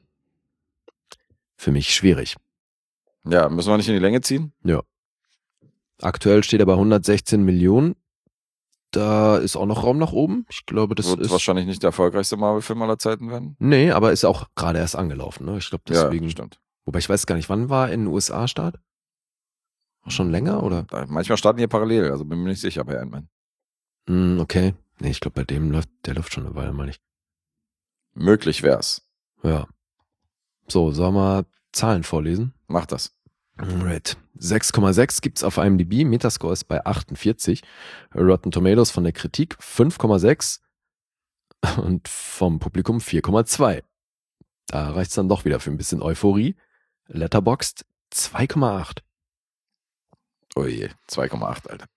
für mich schwierig. Ja, müssen wir nicht in die Länge ziehen? Aktuell steht er bei hundertsechzehn Millionen. Da ist auch noch Raum nach oben. Ich glaube, das Wird ist wahrscheinlich nicht der erfolgreichste Marvel-Film aller Zeiten werden. Nee, aber ist auch gerade erst angelaufen. Ne? Ich glaube deswegen. Ja, stimmt. Wobei ich weiß gar nicht, wann war in den U S A Start? Auch schon länger oder? Da, manchmal starten die parallel, also bin mir nicht sicher bei Ant-Man. Hm, okay. Nee, ich glaube, bei dem läuft, der läuft schon eine Weile mal nicht. Möglich wär's. Ja. So, sollen wir Zahlen vorlesen? Mach das. Right. sechs Komma sechs gibt's auf IMDb, Metascore ist bei achtundvierzig, Rotten Tomatoes von der Kritik fünf Komma sechs und vom Publikum vier Komma zwei. Da reicht's dann doch wieder für ein bisschen Euphorie. Letterboxd zwei Komma acht. Oh je, zwei Komma acht, Alter.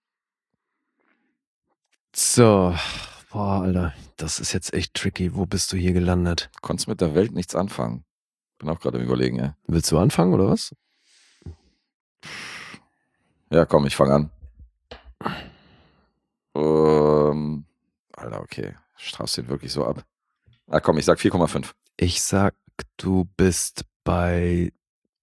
So, boah, Alter, das ist jetzt echt tricky. Wo bist du hier gelandet? Konntest mit der Welt nichts anfangen. Bin auch gerade im Überlegen, ey. Willst du anfangen oder was? Ja, komm, ich fange an. Ähm, Alter, okay. Strafst den wirklich so ab. Ah, komm, ich sag vier Komma fünf. Ich sag, du bist bei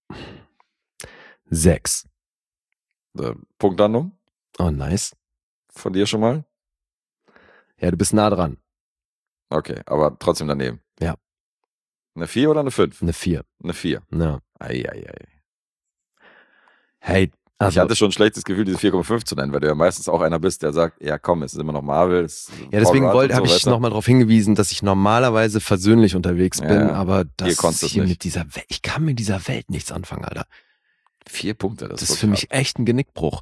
sechs. Äh, Punktlandung Oh, nice. von dir schon mal? Ja, du bist nah dran. Okay, aber trotzdem daneben. Ja. Eine vier oder eine fünf? Eine vier. Eine vier. Ja. Ei, ei, ei. Hey, Ich also, hatte schon ein schlechtes Gefühl, diese vier Komma fünf zu nennen, weil du ja meistens auch einer bist, der sagt, ja komm, es ist immer noch Marvel. Es ist ja, deswegen Paul Rudd wollte, und habe so ich weiter. nochmal darauf hingewiesen, dass ich normalerweise versöhnlich unterwegs Ja, bin, ja. aber Hier das konntest du's hier nicht. mit dieser Welt, ich kann mit dieser Welt nichts anfangen, Alter. Vier Punkte, das, Das ist ist für wirklich mich echt ein Genickbruch.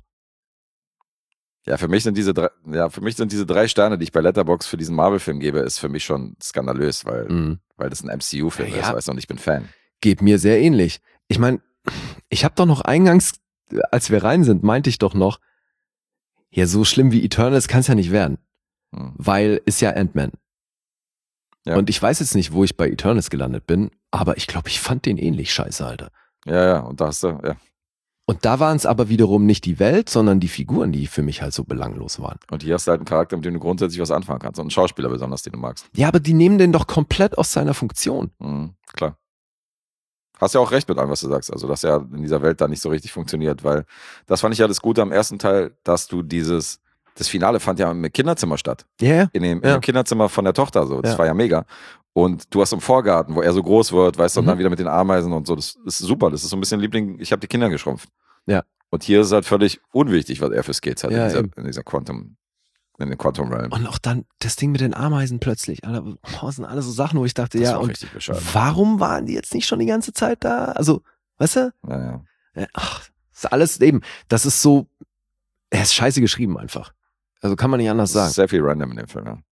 Ja, für mich sind diese drei, ja, für mich sind diese drei Sterne, die ich bei Letterboxd für diesen Marvel-Film gebe, ist für mich schon skandalös, weil, Mhm. weil das ein M C U-Film Ja, ist, ja. weißt du, und ich bin Fan. Geht mir sehr ähnlich. Ich meine, ich habe doch noch eingangs, als wir rein sind, meinte ich doch noch, ja, so schlimm wie Eternals kann es ja nicht werden, Hm. weil ist ja Ant-Man. Ja. Und ich weiß jetzt nicht, wo ich bei Eternals gelandet bin, aber ich glaube, ich fand den ähnlich scheiße, Alter. Ja, ja, und da hast du, ja. Und da waren es aber wiederum nicht die Welt, sondern die Figuren, die für mich halt so belanglos waren. Und hier hast du halt einen Charakter, mit dem du grundsätzlich was anfangen kannst. Und einen Schauspieler besonders, den du magst. Ja, aber die nehmen den doch komplett aus seiner Funktion. Mhm, klar. Hast ja auch recht mit allem, was du sagst. Also, dass ja in dieser Welt da nicht so richtig funktioniert, weil das fand ich ja das Gute am ersten Teil, dass du dieses, das Finale fand ja im Kinderzimmer statt. Ja, yeah. In dem, Ja. in dem Kinderzimmer von der Tochter, so. Das Ja. war ja mega. Und du hast im Vorgarten, wo er so groß wird, weißt du, und Mhm. dann wieder mit den Ameisen und so. Das ist super. Das ist so ein bisschen Liebling. Ich habe die Kinder geschrumpft. Ja. Und hier ist es halt völlig unwichtig, was er für Skills hat Ja, in, dieser, eben. in dieser Quantum, in den Quantum Realm. Und auch dann das Ding mit den Ameisen plötzlich. Alter, oh, das sind alles so Sachen, wo ich dachte, Das ja, war auch und richtig bescheuert. warum waren die jetzt nicht schon die ganze Zeit da? Also, weißt du? Ja, ja. Ja, ach, das ist alles eben, das ist so, er ist scheiße geschrieben einfach. Also kann man nicht anders Das sagen. ist sehr viel random in dem Film, ja.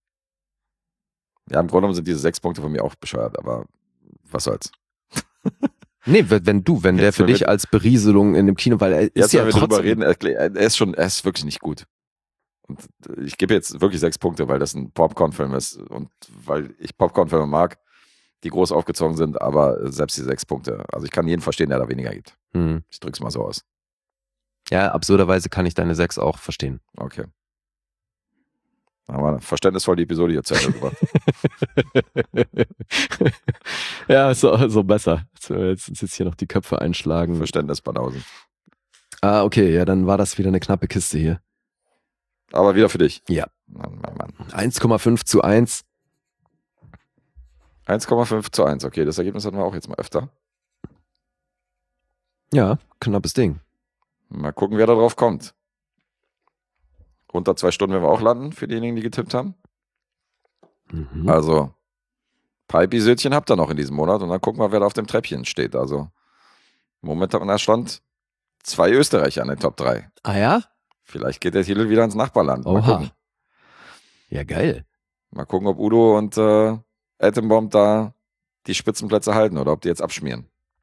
Ja, im Grunde genommen sind diese sechs Punkte von mir auch bescheuert, aber was soll's. Nee, wenn wenn du, wenn der Jetzt, für wenn dich wir- als Berieselung in dem Kino, weil er ist Jetzt, ja wenn wir drüber trotzdem, reden, erklär- er ist schon, er ist wirklich nicht gut. Und ich gebe jetzt wirklich sechs Punkte, weil das ein Popcorn-Film ist und weil ich Popcorn-Filme mag, die groß aufgezogen sind, aber selbst die sechs Punkte. Also ich kann jeden verstehen, der da weniger gibt. Hm. Ich drück's mal so aus. Ja, absurderweise kann ich deine sechs auch verstehen. Okay. Dann haben wir verständnisvoll die Episode hier zu Ende gebracht. Ja, so, so besser. Jetzt, jetzt, jetzt hier noch die Köpfe einschlagen. Verständnisbanausen. Ah, okay, ja, dann war das wieder eine knappe Kiste hier. Aber wieder für dich. Ja. Mann, Mann, Mann. eins Komma fünf zu eins. eins Komma fünf zu eins. Okay, das Ergebnis hatten wir auch jetzt mal öfter. Ja, knappes Ding. Mal gucken, wer da drauf kommt. Unter zwei Stunden werden wir auch landen, für diejenigen, die getippt haben. Mhm. Also, ein paar Episödchen habt ihr noch in diesem Monat und dann gucken wir, wer da auf dem Treppchen steht. Also, im Moment hat man da Stand zwei Österreicher an den Top drei. Ah ja? Vielleicht geht der Titel wieder ins Nachbarland. Mal Oha. gucken. Ja, geil. Mal gucken, ob Udo und äh, Atombomb da die Spitzenplätze halten oder ob die jetzt abschmieren.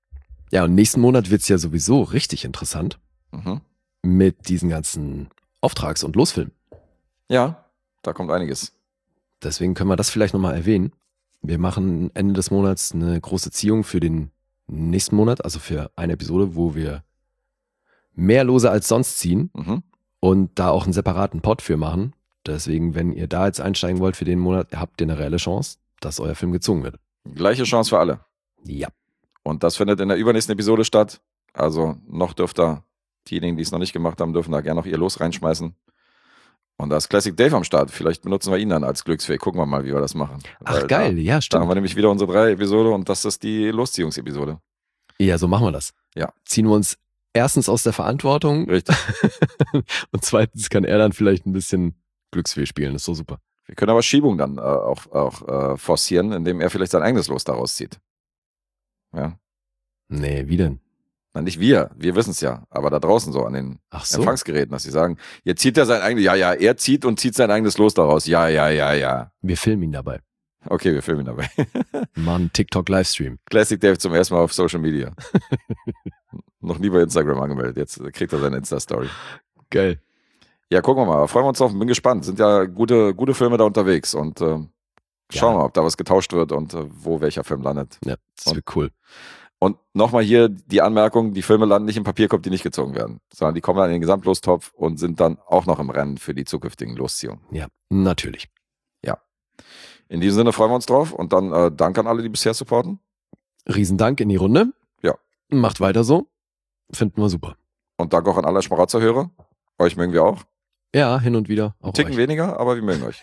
Ja, und nächsten Monat wird's ja sowieso richtig interessant Mhm. mit diesen ganzen Auftrags- und Losfilmen. Ja, da kommt einiges. Deswegen können wir das vielleicht nochmal erwähnen. Wir machen Ende des Monats eine große Ziehung für den nächsten Monat, also für eine Episode, wo wir mehr Lose als sonst ziehen Mhm. und da auch einen separaten Pod für machen. Deswegen, wenn ihr da jetzt einsteigen wollt für den Monat, habt ihr eine reelle Chance, dass euer Film gezogen wird. Gleiche Chance für alle. Ja. Und das findet in der übernächsten Episode statt. Also noch dürft ihr, diejenigen, die es noch nicht gemacht haben, dürfen da gerne noch ihr Los reinschmeißen. Und da ist Classic Dave am Start. Vielleicht benutzen wir ihn dann als Glücksfee. Gucken wir mal, wie wir das machen. Ach Weil geil, da, ja, Da haben stimmt. wir nämlich wieder unsere drei Episode und das ist die Losziehungsepisode. Ja, so machen wir das. Ja. Ziehen wir uns erstens aus der Verantwortung Richtig. und zweitens kann er dann vielleicht ein bisschen Glücksfee spielen. Das ist so super. Wir können aber Schiebung dann äh, auch, auch äh, forcieren, indem er vielleicht sein eigenes Los daraus zieht. Ja. Nee, wie denn? Na, nicht wir, wir wissen es ja, aber da draußen so an den Ach so. Empfangsgeräten, dass sie sagen, jetzt zieht er sein eigenes, ja, ja, er zieht und zieht sein eigenes Los daraus. Ja, ja, ja, ja. Wir filmen ihn dabei. Okay, wir filmen ihn dabei. Machen einen TikTok-Livestream. Classic Dave zum ersten Mal auf Social Media. Noch nie bei Instagram angemeldet, jetzt kriegt er seine Insta-Story. Geil. Ja, gucken wir mal, freuen wir uns drauf, bin gespannt. Sind ja gute, gute Filme da unterwegs und äh, schauen wir Ja. mal, ob da was getauscht wird und äh, wo welcher Film landet. Ja, das Und- wird cool. Und nochmal hier die Anmerkung, die Filme landen nicht im Papierkorb, die nicht gezogen werden, sondern die kommen dann in den Gesamtlostopf und sind dann auch noch im Rennen für die zukünftigen Losziehungen. Ja, natürlich. In diesem Sinne freuen wir uns drauf und dann äh, Dank an alle, die bisher supporten. Riesendank in die Runde. Ja. Macht weiter so. Finden wir super. Und Dank auch an alle Schmarotzer-Hörer. Euch mögen wir auch. Ja, hin und wieder. Auch Ein Ticken euch. weniger, aber wir mögen euch.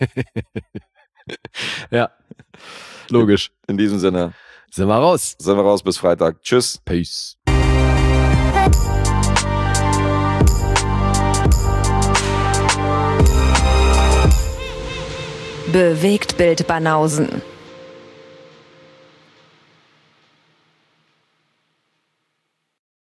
Ja, logisch. In diesem Sinne Sind wir raus. sind wir raus bis Freitag. Tschüss. Peace. Bewegt Bild Banausen.